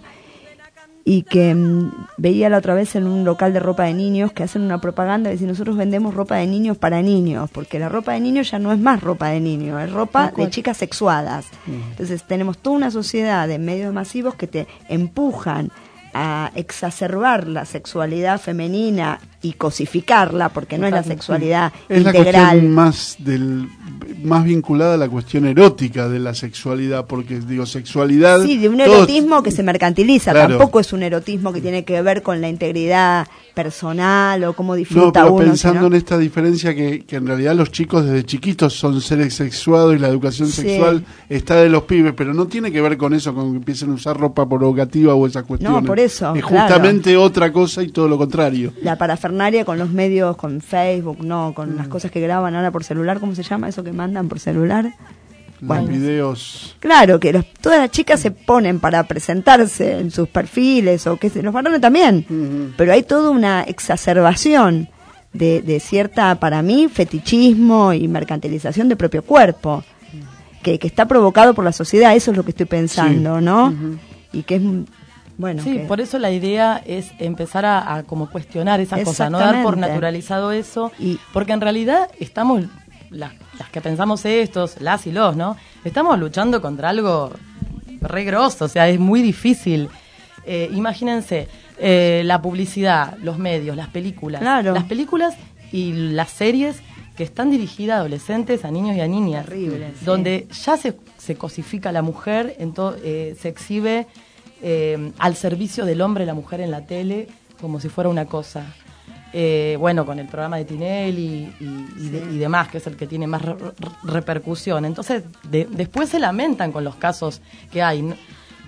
Y que mmm, veía la otra vez en un local de ropa de niños que hacen una propaganda de si nosotros vendemos ropa de niños para niños, porque la ropa de niños ya no es más ropa de niños, es ropa de chicas sexuadas. Mm. Entonces tenemos toda una sociedad de medios masivos que te empujan a exacerbar la sexualidad femenina y cosificarla, porque no es la sexualidad es integral. la cuestión más del más vinculada a la cuestión erótica de la sexualidad, porque digo, sexualidad... Sí, de un todos- erotismo que se mercantiliza, Claro. tampoco es un erotismo que tiene que ver con la integridad personal o cómo No, disfruta pero uno. pensando sino- en esta diferencia que, que en realidad los chicos desde chiquitos son seres sexuados y la educación Sí. sexual está de los pibes, pero no tiene que ver con eso, con que empiecen a usar ropa provocativa o esas cuestiones. por eso, Es claro. justamente otra cosa y todo lo contrario. La parafernalia con los medios, con Facebook, no, con Mm. las cosas que graban ahora por celular, ¿cómo se llama eso que mandan por celular? Los videos... Claro, que los- todas las chicas se ponen para presentarse en sus perfiles, o que se- los varones también, pero hay toda una exacerbación de, de cierta, para mí, fetichismo y mercantilización del propio cuerpo, que, que está provocado por la sociedad, eso es lo que estoy pensando, Sí. ¿no? Ujú. Y que es, mm, bueno, Sí, que- por eso la idea es empezar a, a como cuestionar esas cosas, no dar por Exactamente. naturalizado eso, porque en realidad estamos, las, las que pensamos estos, las y los, ¿no? Estamos luchando contra algo re grosso, o sea, es muy difícil. Eh, imagínense, eh, la publicidad, los medios, las películas, Claro. las películas y las series que están dirigidas a adolescentes, a niños y a niñas, Terrible, sí. donde ya se, se cosifica a la mujer, ento- eh, se exhibe eh, al servicio del hombre la mujer en la tele como si fuera una cosa. Eh, bueno, con el programa de Tinelli y, y, y de- y demás, que es el que tiene más re- re- repercusión. Entonces, de- después se lamentan con los casos que hay, ¿no?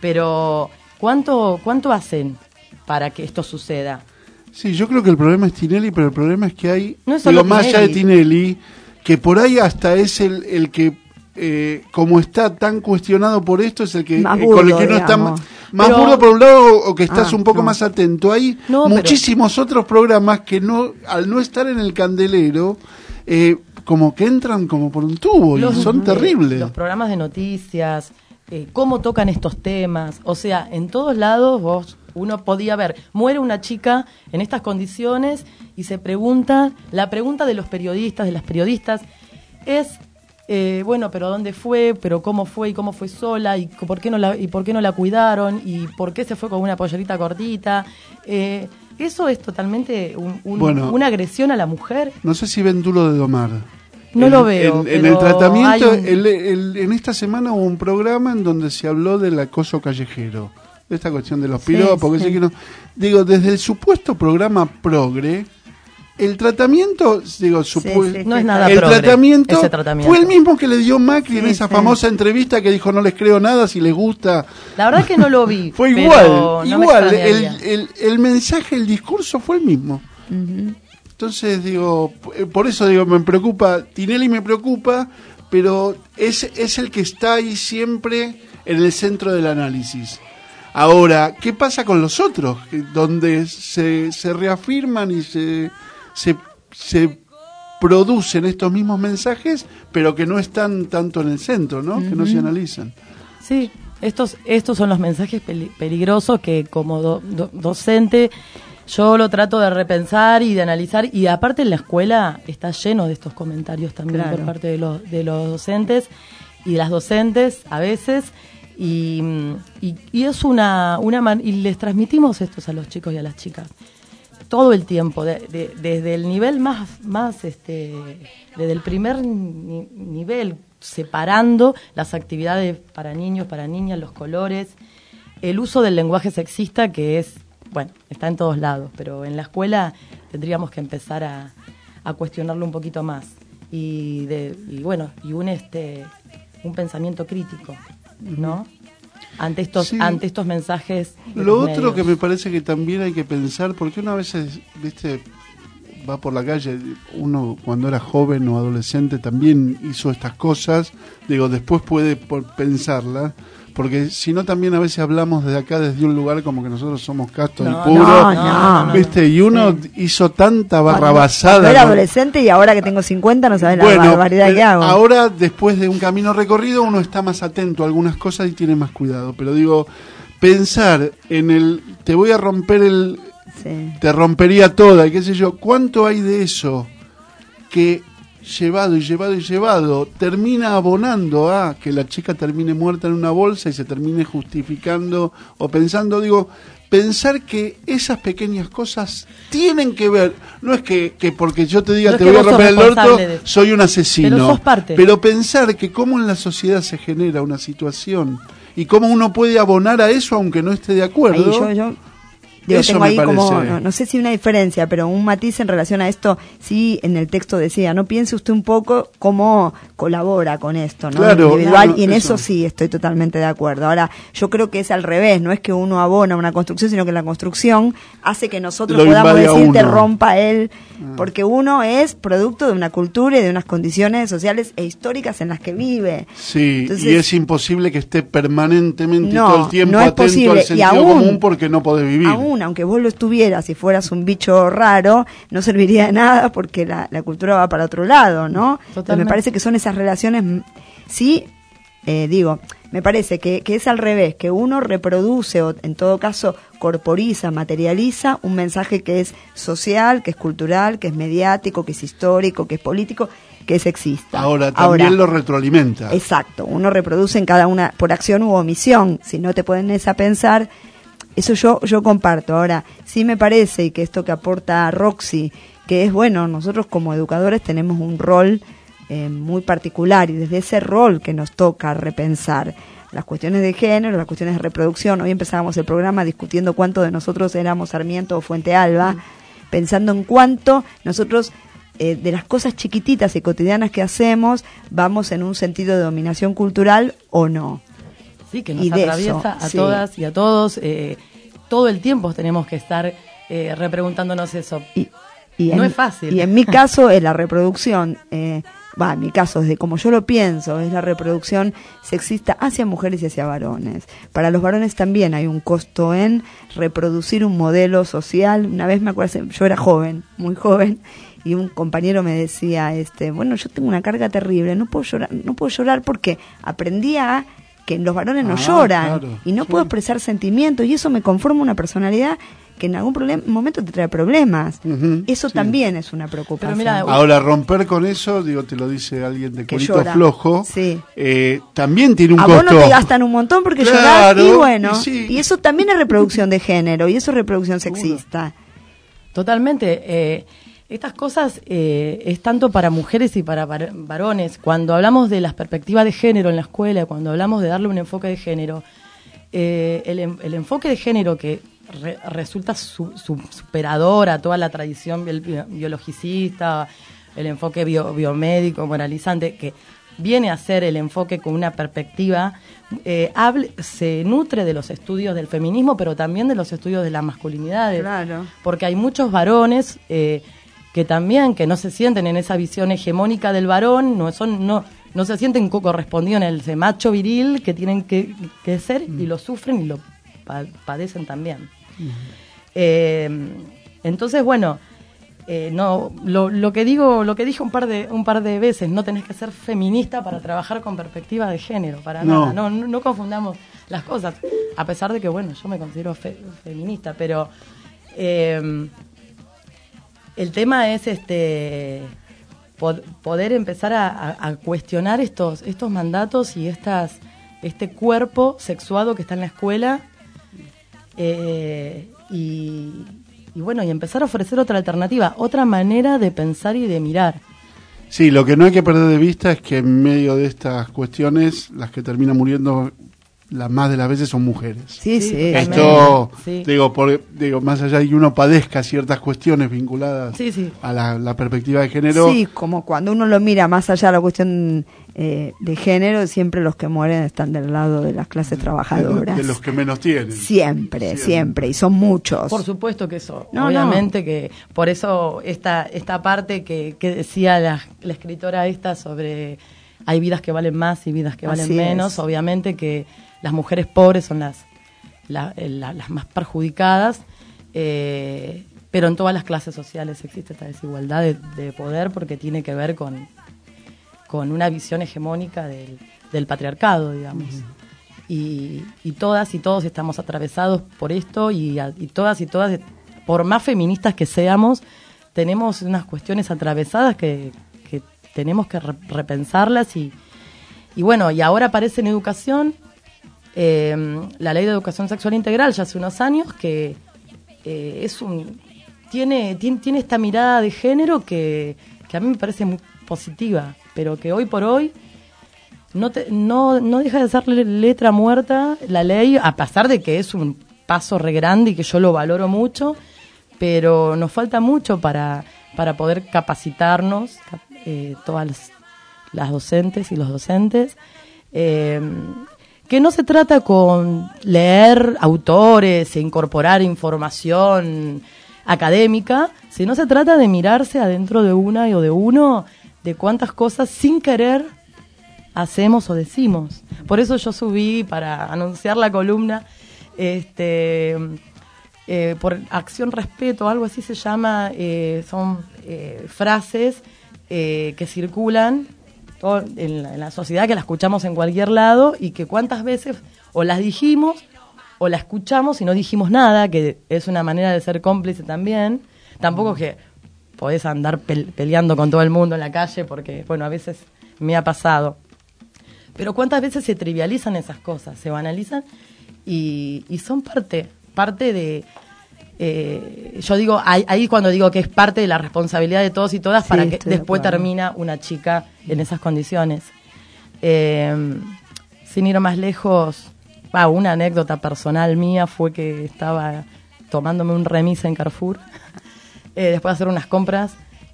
Pero ¿cuánto, cuánto hacen para que esto suceda? Sí, yo creo que el problema es Tinelli, pero el problema es que hay, No es solo digo, más allá de Tinelli. Tinelli, que por ahí hasta es el, el que, eh, como está tan cuestionado por esto, es el que Más eh, con el burdo, que uno está digamos. ma- más Pero- burdo por un lado, o, o que estás Ah, un poco no. más atento. Hay No, pero- muchísimos otros programas que no, al no estar en el candelero, eh, como que entran como por un tubo y son eh, terribles. Los programas de noticias, eh, cómo tocan estos temas. O sea, en todos lados vos uno podía ver, muere una chica en estas condiciones y se pregunta, la pregunta de los periodistas, de las periodistas, es, eh, bueno, pero ¿dónde fue? ¿Pero cómo fue? ¿Y cómo fue sola? ¿Y por qué no la, y por qué no la cuidaron? ¿Y por qué se fue con una pollerita cortita? Eh, eso es totalmente un- un- Bueno. una agresión a la mujer. No sé si ven Duro de Domar. No En- lo veo, En, en pero el tratamiento, hay un- el- el- en esta semana hubo un programa en donde se habló del acoso callejero, de esta cuestión de los Sí, piropos, que sí. sí que no. Digo, desde el supuesto programa progre, el tratamiento, digo, supue- sí, No es nada el progre, tratamiento, ese tratamiento. fue el mismo que le dio Macri en Sí, esa sí. famosa entrevista que dijo no les creo nada si les gusta. La verdad que no lo vi. Fue pero igual, no me igual, el, extrañaría. el, el mensaje, el discurso fue el mismo. Entonces, digo, p- por eso digo, me preocupa, Tinelli me preocupa, pero es, es el que está ahí siempre en el centro del análisis. Ahora, ¿qué pasa con los otros? Que- Donde se, se reafirman y se, se, se producen estos mismos mensajes, pero que no están tanto en el centro, ¿no? Que no se Ujú. analizan. Sí, estos, estos son los mensajes peli- peligrosos que como do- do- docente yo lo trato de repensar y de analizar, y aparte en la escuela está lleno de estos comentarios también Claro. por parte de los, de los docentes y de las docentes a veces, y, y, y es una, una man- y les transmitimos estos a los chicos y a las chicas todo el tiempo, de- de- desde el nivel más, más este, desde el primer ni- nivel, separando las actividades para niños, para niñas, los colores, el uso del lenguaje sexista, que es, bueno, está en todos lados, pero en la escuela tendríamos que empezar a, a cuestionarlo un poquito más. Y, de, y bueno, y un este un pensamiento crítico, ¿no? Ante estos, Sí. ante estos mensajes. de Lo los otro medios. que me parece que también hay que pensar, porque una vez, viste, va por la calle, uno cuando era joven o adolescente también hizo estas cosas, digo, después puede por pensarla, porque si no también a veces hablamos desde acá, desde un lugar como que nosotros somos castos No, y puros, no, no, no, viste, y uno hizo tanta barrabasada. Cuando era ¿no? adolescente y ahora que tengo cincuenta no sabes la Bueno, barbaridad que pero hago. ahora después de un camino recorrido uno está más atento a algunas cosas y tiene más cuidado, pero digo, pensar en el te voy a romper el Sí. te rompería toda y qué sé yo, ¿cuánto hay de eso que llevado y llevado y llevado, termina abonando a que la chica termine muerta en una bolsa y se termine justificando o pensando, digo, pensar que esas pequeñas cosas tienen que ver, no es que, que porque yo te diga no te es voy a vos romper el sos orto, responsable de... soy un asesino, pero sos parte. Pero pensar que cómo en la sociedad se genera una situación y cómo uno puede abonar a eso aunque no esté de acuerdo. Ahí yo, yo... Digo, Eso tengo ahí me como, parece. no, no sé si una diferencia, pero un matiz en relación a esto. Sí, en el texto decía, no piense usted un poco cómo colabora con esto, ¿no? Claro, individual, claro, y en eso. eso sí estoy totalmente de acuerdo. Ahora, yo creo que es al revés, no es que uno abona una construcción, sino que la construcción hace que nosotros Lo podamos invade a decir, te uno. rompa él, porque uno es producto de una cultura y de unas condiciones sociales e históricas en las que vive. Sí, Entonces, y es imposible que esté permanentemente No, todo el tiempo no es atento posible. al Y sentido aún- común porque no podés vivir. Aún, aunque vos lo estuvieras, si fueras un bicho raro, no serviría de nada porque la, la cultura va para otro lado, ¿no? Entonces me parece que son esas relaciones, mm, sí, eh, digo, me parece que, que es al revés, que uno reproduce o en todo caso corporiza, materializa un mensaje que es social, que es cultural, que es mediático, que es histórico, que es político, que es sexista. Ahora, también Ahora, lo retroalimenta. Exacto, uno reproduce en cada una por acción u omisión. Si no te pones a pensar, eso yo yo comparto. Ahora, sí me parece, y que esto que aporta Roxy, que es bueno, nosotros como educadores tenemos un rol eh, muy particular, y desde ese rol que nos toca repensar las cuestiones de género, las cuestiones de reproducción. Hoy empezábamos el programa discutiendo cuánto de nosotros éramos Sarmiento o Fuente Alba, pensando en cuánto nosotros eh, de las cosas chiquititas y cotidianas que hacemos vamos en un sentido de dominación cultural o no. Sí, que nos Y de atraviesa eso, a sí. todas y a todos. Eh, todo el tiempo tenemos que estar eh, repreguntándonos eso. Y no en, es fácil. Y en mi caso es la reproducción, eh, va, en mi caso, desde como yo lo pienso, es la reproducción sexista hacia mujeres y hacia varones. Para los varones también hay un costo en reproducir un modelo social. Una vez me acuerdo, yo era joven, muy joven, y un compañero me decía, este, bueno, yo tengo una carga terrible, no puedo llorar, no puedo llorar porque aprendí a que los varones no Ah, lloran, claro, y no sí. puedo expresar sentimientos, y eso me conforma una personalidad que en algún problem- momento te trae problemas. Ujú, Eso sí. también es una preocupación. Ahora, romper con eso, digo, te lo dice alguien de Que culito llora. flojo, Sí. eh, también tiene un A costo. vos no te gastan un montón porque Claro, llorás, y bueno, y sí. y eso también es reproducción de género, y eso es reproducción sexista. Totalmente. Eh, estas cosas eh, es tanto para mujeres y para var- varones. Cuando hablamos de las perspectivas de género en la escuela, cuando hablamos de darle un enfoque de género, eh, el, en- el enfoque de género que re- resulta su- su- superador a toda la tradición biol- bio- biologicista, el enfoque bio- biomédico, moralizante, que viene a ser el enfoque con una perspectiva, eh, hable- se nutre de los estudios del feminismo, pero también de los estudios de las masculinidades. Claro. Porque hay muchos varones eh, que también, que no se sienten en esa visión hegemónica del varón, no son, no, no se sienten co- correspondidos en ese macho viril que tienen que, que ser, y lo sufren y lo pa- padecen también. Eh, entonces, bueno, eh, no, lo, lo que digo, lo que dije un par de un par de veces, no tenés que ser feminista para trabajar con perspectiva de género, para No. nada, no, no, no confundamos las cosas, a pesar de que, bueno, yo me considero fe- feminista, pero eh, el tema es este pod- poder empezar a, a- a cuestionar estos estos mandatos y estas este cuerpo sexuado que está en la escuela, eh, y, y bueno, y empezar a ofrecer otra alternativa, otra manera de pensar y de mirar. Sí, lo que no hay que perder de vista es que en medio de estas cuestiones, las que terminan muriendo las más de las veces son mujeres. Sí, sí. Esto, Sí. digo, por, digo, más allá de que uno padezca ciertas cuestiones vinculadas Sí, sí. a la, la perspectiva de género, Sí, como cuando uno lo mira más allá de la cuestión eh, de género, siempre los que mueren están del lado de las clases de, trabajadoras. de los que menos tienen. Siempre, siempre, y son muchos. Por supuesto que eso, No, obviamente que por eso esta esta parte que, que decía la, la escritora esta sobre hay vidas que valen más y vidas que valen Así menos, es. obviamente que las mujeres pobres son las la- la- las más perjudicadas, eh, pero en todas las clases sociales existe esta desigualdad de, de poder porque tiene que ver con con una visión hegemónica del, del patriarcado, digamos. Y, y todas y todos estamos atravesados por esto, y, a- y todas y todas, por más feministas que seamos, tenemos unas cuestiones atravesadas que, que tenemos que re- repensarlas y, y bueno, y ahora aparece en educación eh, la ley de educación sexual integral ya hace unos años que eh, es un tiene, tiene tiene esta mirada de género que, que a mí me parece muy positiva, pero que hoy por hoy no te, no no deja de ser letra muerta la ley, a pesar de que es un paso re grande y que yo lo valoro mucho, pero nos falta mucho para para poder capacitarnos, eh, todas las, las docentes y los docentes, eh, que no se trata con leer autores e incorporar información académica, sino se trata de mirarse adentro de una o de uno, de cuántas cosas sin querer hacemos o decimos. Por eso yo subí para anunciar la columna, este... Eh, por acción respeto, algo así se llama, eh, son eh, frases eh, que circulan todo en, la, en la sociedad, que las escuchamos en cualquier lado y que cuántas veces o las dijimos o la escuchamos y no dijimos nada, que es una manera de ser cómplice también. Tampoco que podés andar pe- peleando con todo el mundo en la calle, porque bueno, a veces me ha pasado. Pero cuántas veces se trivializan esas cosas, se banalizan y, y son parte... parte de, eh, yo digo, ahí, ahí cuando digo que es parte de la responsabilidad de todos y todas, sí, para que después de termina una chica en esas condiciones. Eh, sin ir más lejos, bah, una anécdota personal mía fue que estaba tomándome un remis en Carrefour, eh, después de hacer unas compras,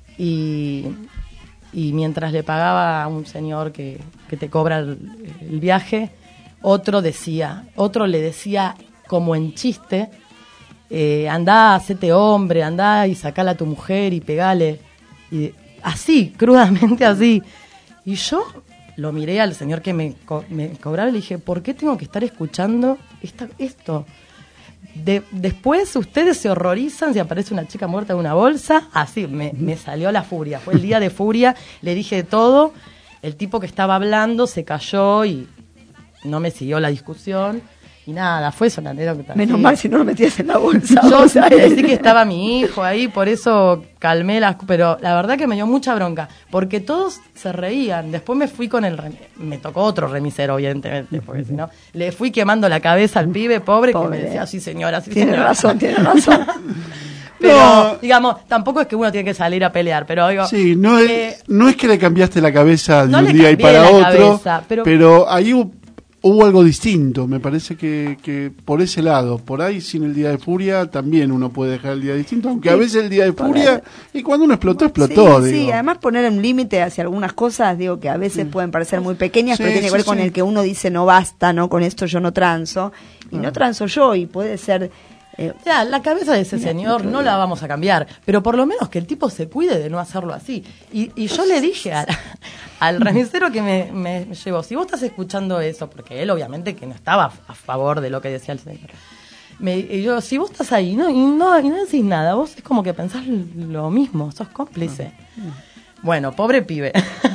y, y mientras le pagaba a un señor que, que te cobra el, el viaje, otro decía, otro le decía como en chiste, eh, andá, hacete hombre, andá y sacala a tu mujer y pegale, y así, crudamente así. Y yo lo miré al señor que me, co- me cobraba y le dije, ¿por qué tengo que estar escuchando esta, esto? De, después ustedes se horrorizan si aparece una chica muerta en una bolsa, así, me, me salió la furia, fue el día de furia, le dije de todo, el tipo que estaba hablando se cayó y no me siguió la discusión. Y nada, fue eso una anécdota. Menos sí. mal si no lo metías en la bolsa. Yo o sea, decí que estaba mi hijo ahí, por eso calmé las... Pero la verdad que me dio mucha bronca, porque todos se reían. Después me fui con el... rem- Me tocó otro remisero, evidentemente, porque si no... Le fui quemando la cabeza al pibe pobre, pobre. que me decía, sí señora, sí tiene señora. razón, tiene razón. Pero, No. digamos, tampoco es que uno tiene que salir a pelear, pero digo... Sí, no es, eh, no es que le cambiaste la cabeza de no un le día y cambié para la otro, cabeza, pero- pero ahí hubo, hubo algo distinto. Me parece que, que por ese lado, por ahí sin el día de furia, también uno puede dejar el día distinto, aunque a Sí, veces el día de por furia, eso. y cuando uno explotó, explotó. Sí, digo. sí, además poner un límite hacia algunas cosas, digo que a veces pueden parecer muy pequeñas, Sí, pero tiene que sí, ver con sí. el que uno dice no basta, no, con esto yo no transo, y no transo yo, y puede ser... eh, Ya, la cabeza de ese señor no la vamos a cambiar, pero por lo menos que el tipo se cuide de no hacerlo así. Y, y yo le dije al, al remisero que me, me llevó, si vos estás escuchando eso, porque él obviamente que no estaba a favor de lo que decía el señor, me, y yo, si vos estás ahí no, y no, y no decís nada, vos es como que pensás lo mismo, sos cómplice. Bueno, pobre pibe.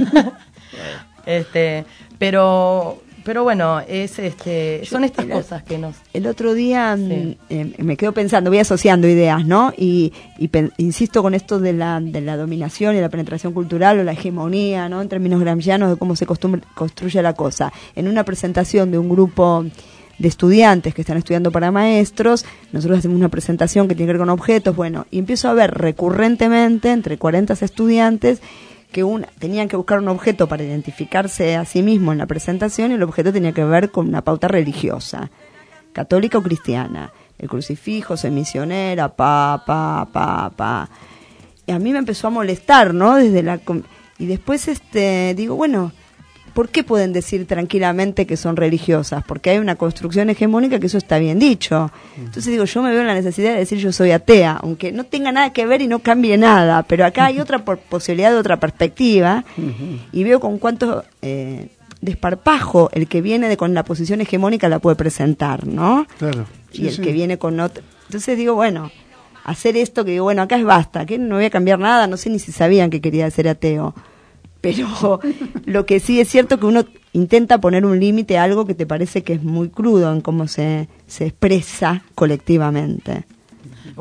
este, pero... Pero bueno, es este, son estas el- cosas que nos... El otro día Sí. mm, eh, me quedo pensando, voy asociando ideas, ¿no? Y, y pen- insisto con esto de la, de la dominación y la penetración cultural o la hegemonía, ¿no? En términos gramscianos de cómo se costumbre- construye la cosa. En una presentación de un grupo de estudiantes que están estudiando para maestros, nosotros hacemos una presentación que tiene que ver con objetos, bueno, y empiezo a ver recurrentemente entre cuarenta estudiantes que una, tenían que buscar un objeto para identificarse a sí mismo en la presentación, y el objeto tenía que ver con una pauta religiosa, católica o cristiana. El crucifijo, soy misionera, pa, pa, pa, pa. Y a mí me empezó a molestar, ¿no? Desde la com- y después este digo, bueno, ¿por qué pueden decir tranquilamente que son religiosas? Porque hay una construcción hegemónica que eso está bien dicho. Entonces digo, yo me veo en la necesidad de decir yo soy atea, aunque no tenga nada que ver y no cambie nada, pero acá hay otra por- posibilidad de otra perspectiva, y veo con cuánto eh, desparpajo el que viene de con la posición hegemónica la puede presentar, ¿no? Claro. Y el que viene con otro. Entonces digo, bueno, hacer esto que digo, bueno, acá es basta, que no voy a cambiar nada, no sé ni si sabían que quería ser ateo. Pero lo que sí es cierto que uno intenta poner un límite a algo que te parece que es muy crudo en cómo se, se expresa colectivamente. Bueno,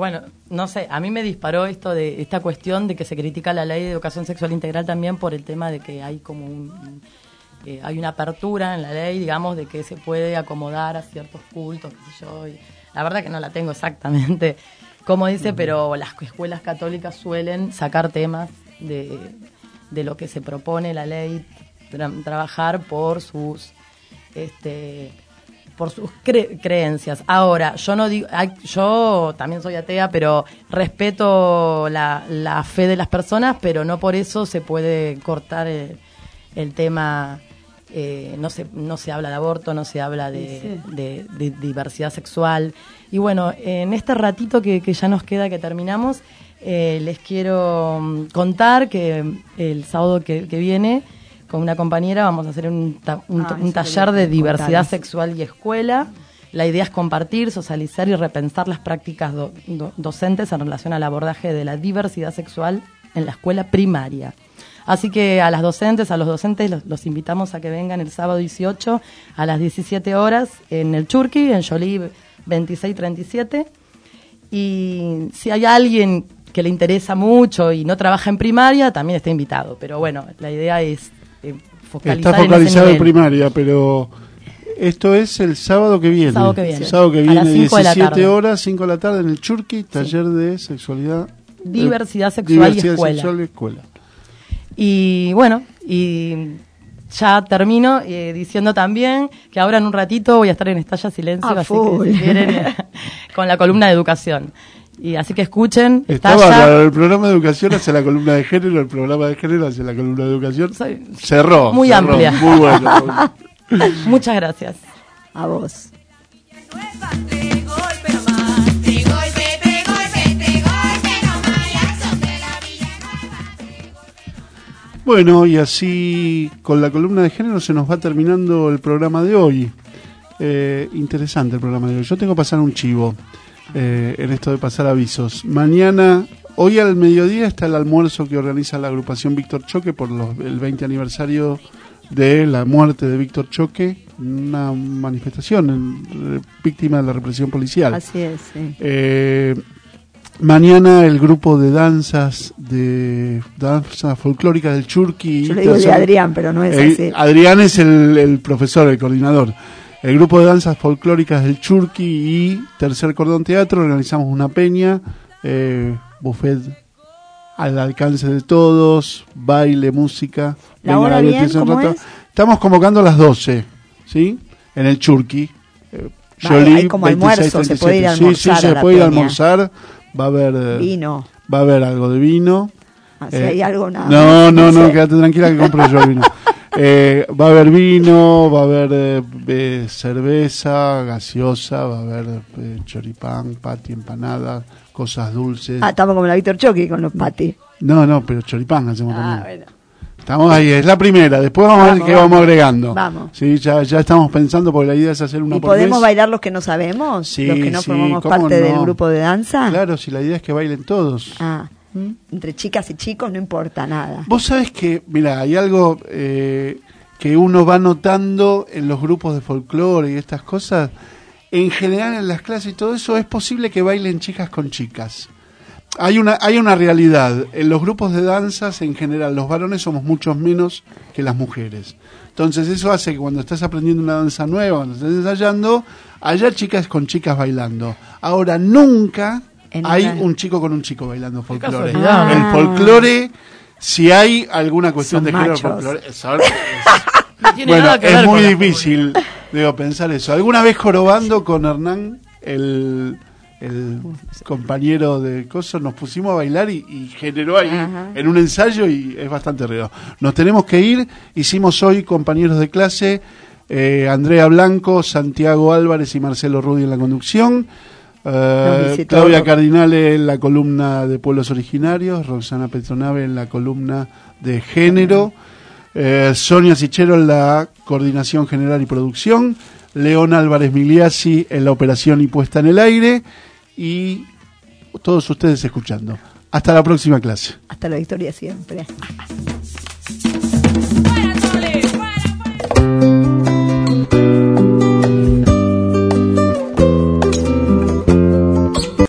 no sé, a mí me disparó esto de esta cuestión de que se critica la ley de educación sexual integral también por el tema de que hay como un... Eh, hay una apertura en la ley, digamos, de que se puede acomodar a ciertos cultos, qué sé yo. Y la verdad que no la tengo exactamente como dice, uh-huh. pero las escuelas católicas suelen sacar temas de, de lo que se propone la ley, tra- trabajar por sus... este por sus cre- creencias. Ahora, yo no digo, ay, yo también soy atea, pero respeto la, la fe de las personas, pero no por eso se puede cortar el, el tema. Eh, no se no se habla de aborto, no se habla de, sí. de, de, de diversidad sexual. Y bueno, en este ratito que, que ya nos queda, que terminamos, eh, les quiero contar que el sábado que, que viene, con una compañera, vamos a hacer un, ta- un, ah, un taller de diversidad contaros. sexual y escuela. La idea es compartir, socializar y repensar las prácticas do, do, docentes en relación al abordaje de la diversidad sexual en la escuela primaria. Así que a las docentes, a los docentes los, los invitamos a que vengan el sábado dieciocho a las diecisiete horas en el Churqui, en Jolie veintiséis treinta y siete. Y si hay alguien que le interesa mucho y no trabaja en primaria, también está invitado. Pero bueno, la idea es eh, focalizar Está focalizado en, en primaria, pero esto es el sábado que viene. Sábado que viene. El sábado que A viene, las cinco de la diecisiete tarde. horas, cinco de la tarde en el Churqui, taller sí. de sexualidad. Diversidad eh, sexual diversidad y escuela. Sexual y escuela. Y bueno, y ya termino eh, diciendo también que ahora en un ratito voy a estar en Estalla Silencio, Ah, así full. que si quieren, eh, con la columna de educación. Y así que escuchen. Está bárbaro, el programa de educación hace la columna de género, el programa de género hace la columna de educación. Soy cerró. Muy cerró, amplia. Muy bueno. Muchas gracias. A vos. Bueno, y así con la columna de género se nos va terminando el programa de hoy. Eh, interesante el programa de hoy. Yo tengo que pasar un chivo eh, en esto de pasar avisos. Mañana, hoy al mediodía está el almuerzo que organiza la agrupación Víctor Choque por los, el veinte aniversario de la muerte de Víctor Choque, una manifestación en, eh, víctima de la represión policial. Así es, sí. Eh, Mañana el grupo de danzas de danzas folclóricas del Churqui. Yo le digo de Adrián, pero no es eh, así. Adrián es el, el profesor, el coordinador. El grupo de danzas folclóricas del Churqui y Tercer Cordón Teatro organizamos una peña, eh, buffet al alcance de todos, baile, música. ¿La hora bien? ¿Cómo es? Estamos convocando a las doce, ¿sí? En el Churqui. Eh, Vale, hay como almuerzo, se puede ir a almorzar. Sí, sí, se puede ir a almorzar. Va a haber vino. Va a haber algo de vino. Ah, si eh, hay algo nada. No, no, no, quédate tranquila que compro yo el vino. Eh, va a haber vino, va a haber eh, eh, cerveza, gaseosa, va a haber eh, choripán, pati, empanada, cosas dulces. Ah, estamos como la Víctor Choque con los pati. No, no, pero choripán hacemos ah, también. Bueno. Estamos ahí, es la primera, después vamos, vamos a ver qué vamos, vamos agregando. Vamos. Sí, ya, ya estamos pensando, porque la idea es hacer una ¿Y por podemos mes. bailar los que no sabemos? Sí, los que no sí, formamos parte no? del grupo de danza. Claro, si la idea es que bailen todos. Ah, ¿Mm? Entre chicas y chicos no importa nada. Vos sabés que, mira, hay algo eh, que uno va notando en los grupos de folclore y estas cosas. En general en las clases y todo eso es posible que bailen chicas con chicas. Hay una, hay una realidad. En los grupos de danzas, en general, los varones somos muchos menos que las mujeres. Entonces eso hace que cuando estás aprendiendo una danza nueva, cuando estás ensayando, haya chicas con chicas bailando. Ahora, nunca en hay una... un chico con un chico bailando folclore. Ah. El folclore, si hay alguna cuestión Son de género folclore, es, es, no tiene bueno, nada que es ver muy con difícil, digo, pensar eso. Alguna vez jorobando con Hernán, el... el compañero de cosas, nos pusimos a bailar y, y generó ahí Ajá. en un ensayo y es bastante ruido. Nos tenemos que ir, hicimos hoy compañeros de clase, eh, Andrea Blanco, Santiago Álvarez y Marcelo Rudi en la conducción, eh, Claudia Cardinale en la columna de pueblos originarios, Roxana Petronave en la columna de género, eh, Sonia Sichero en la coordinación general y producción, León Álvarez Miliasi en la operación y puesta en el aire y todos ustedes escuchando. Hasta la próxima clase. Hasta la victoria siempre.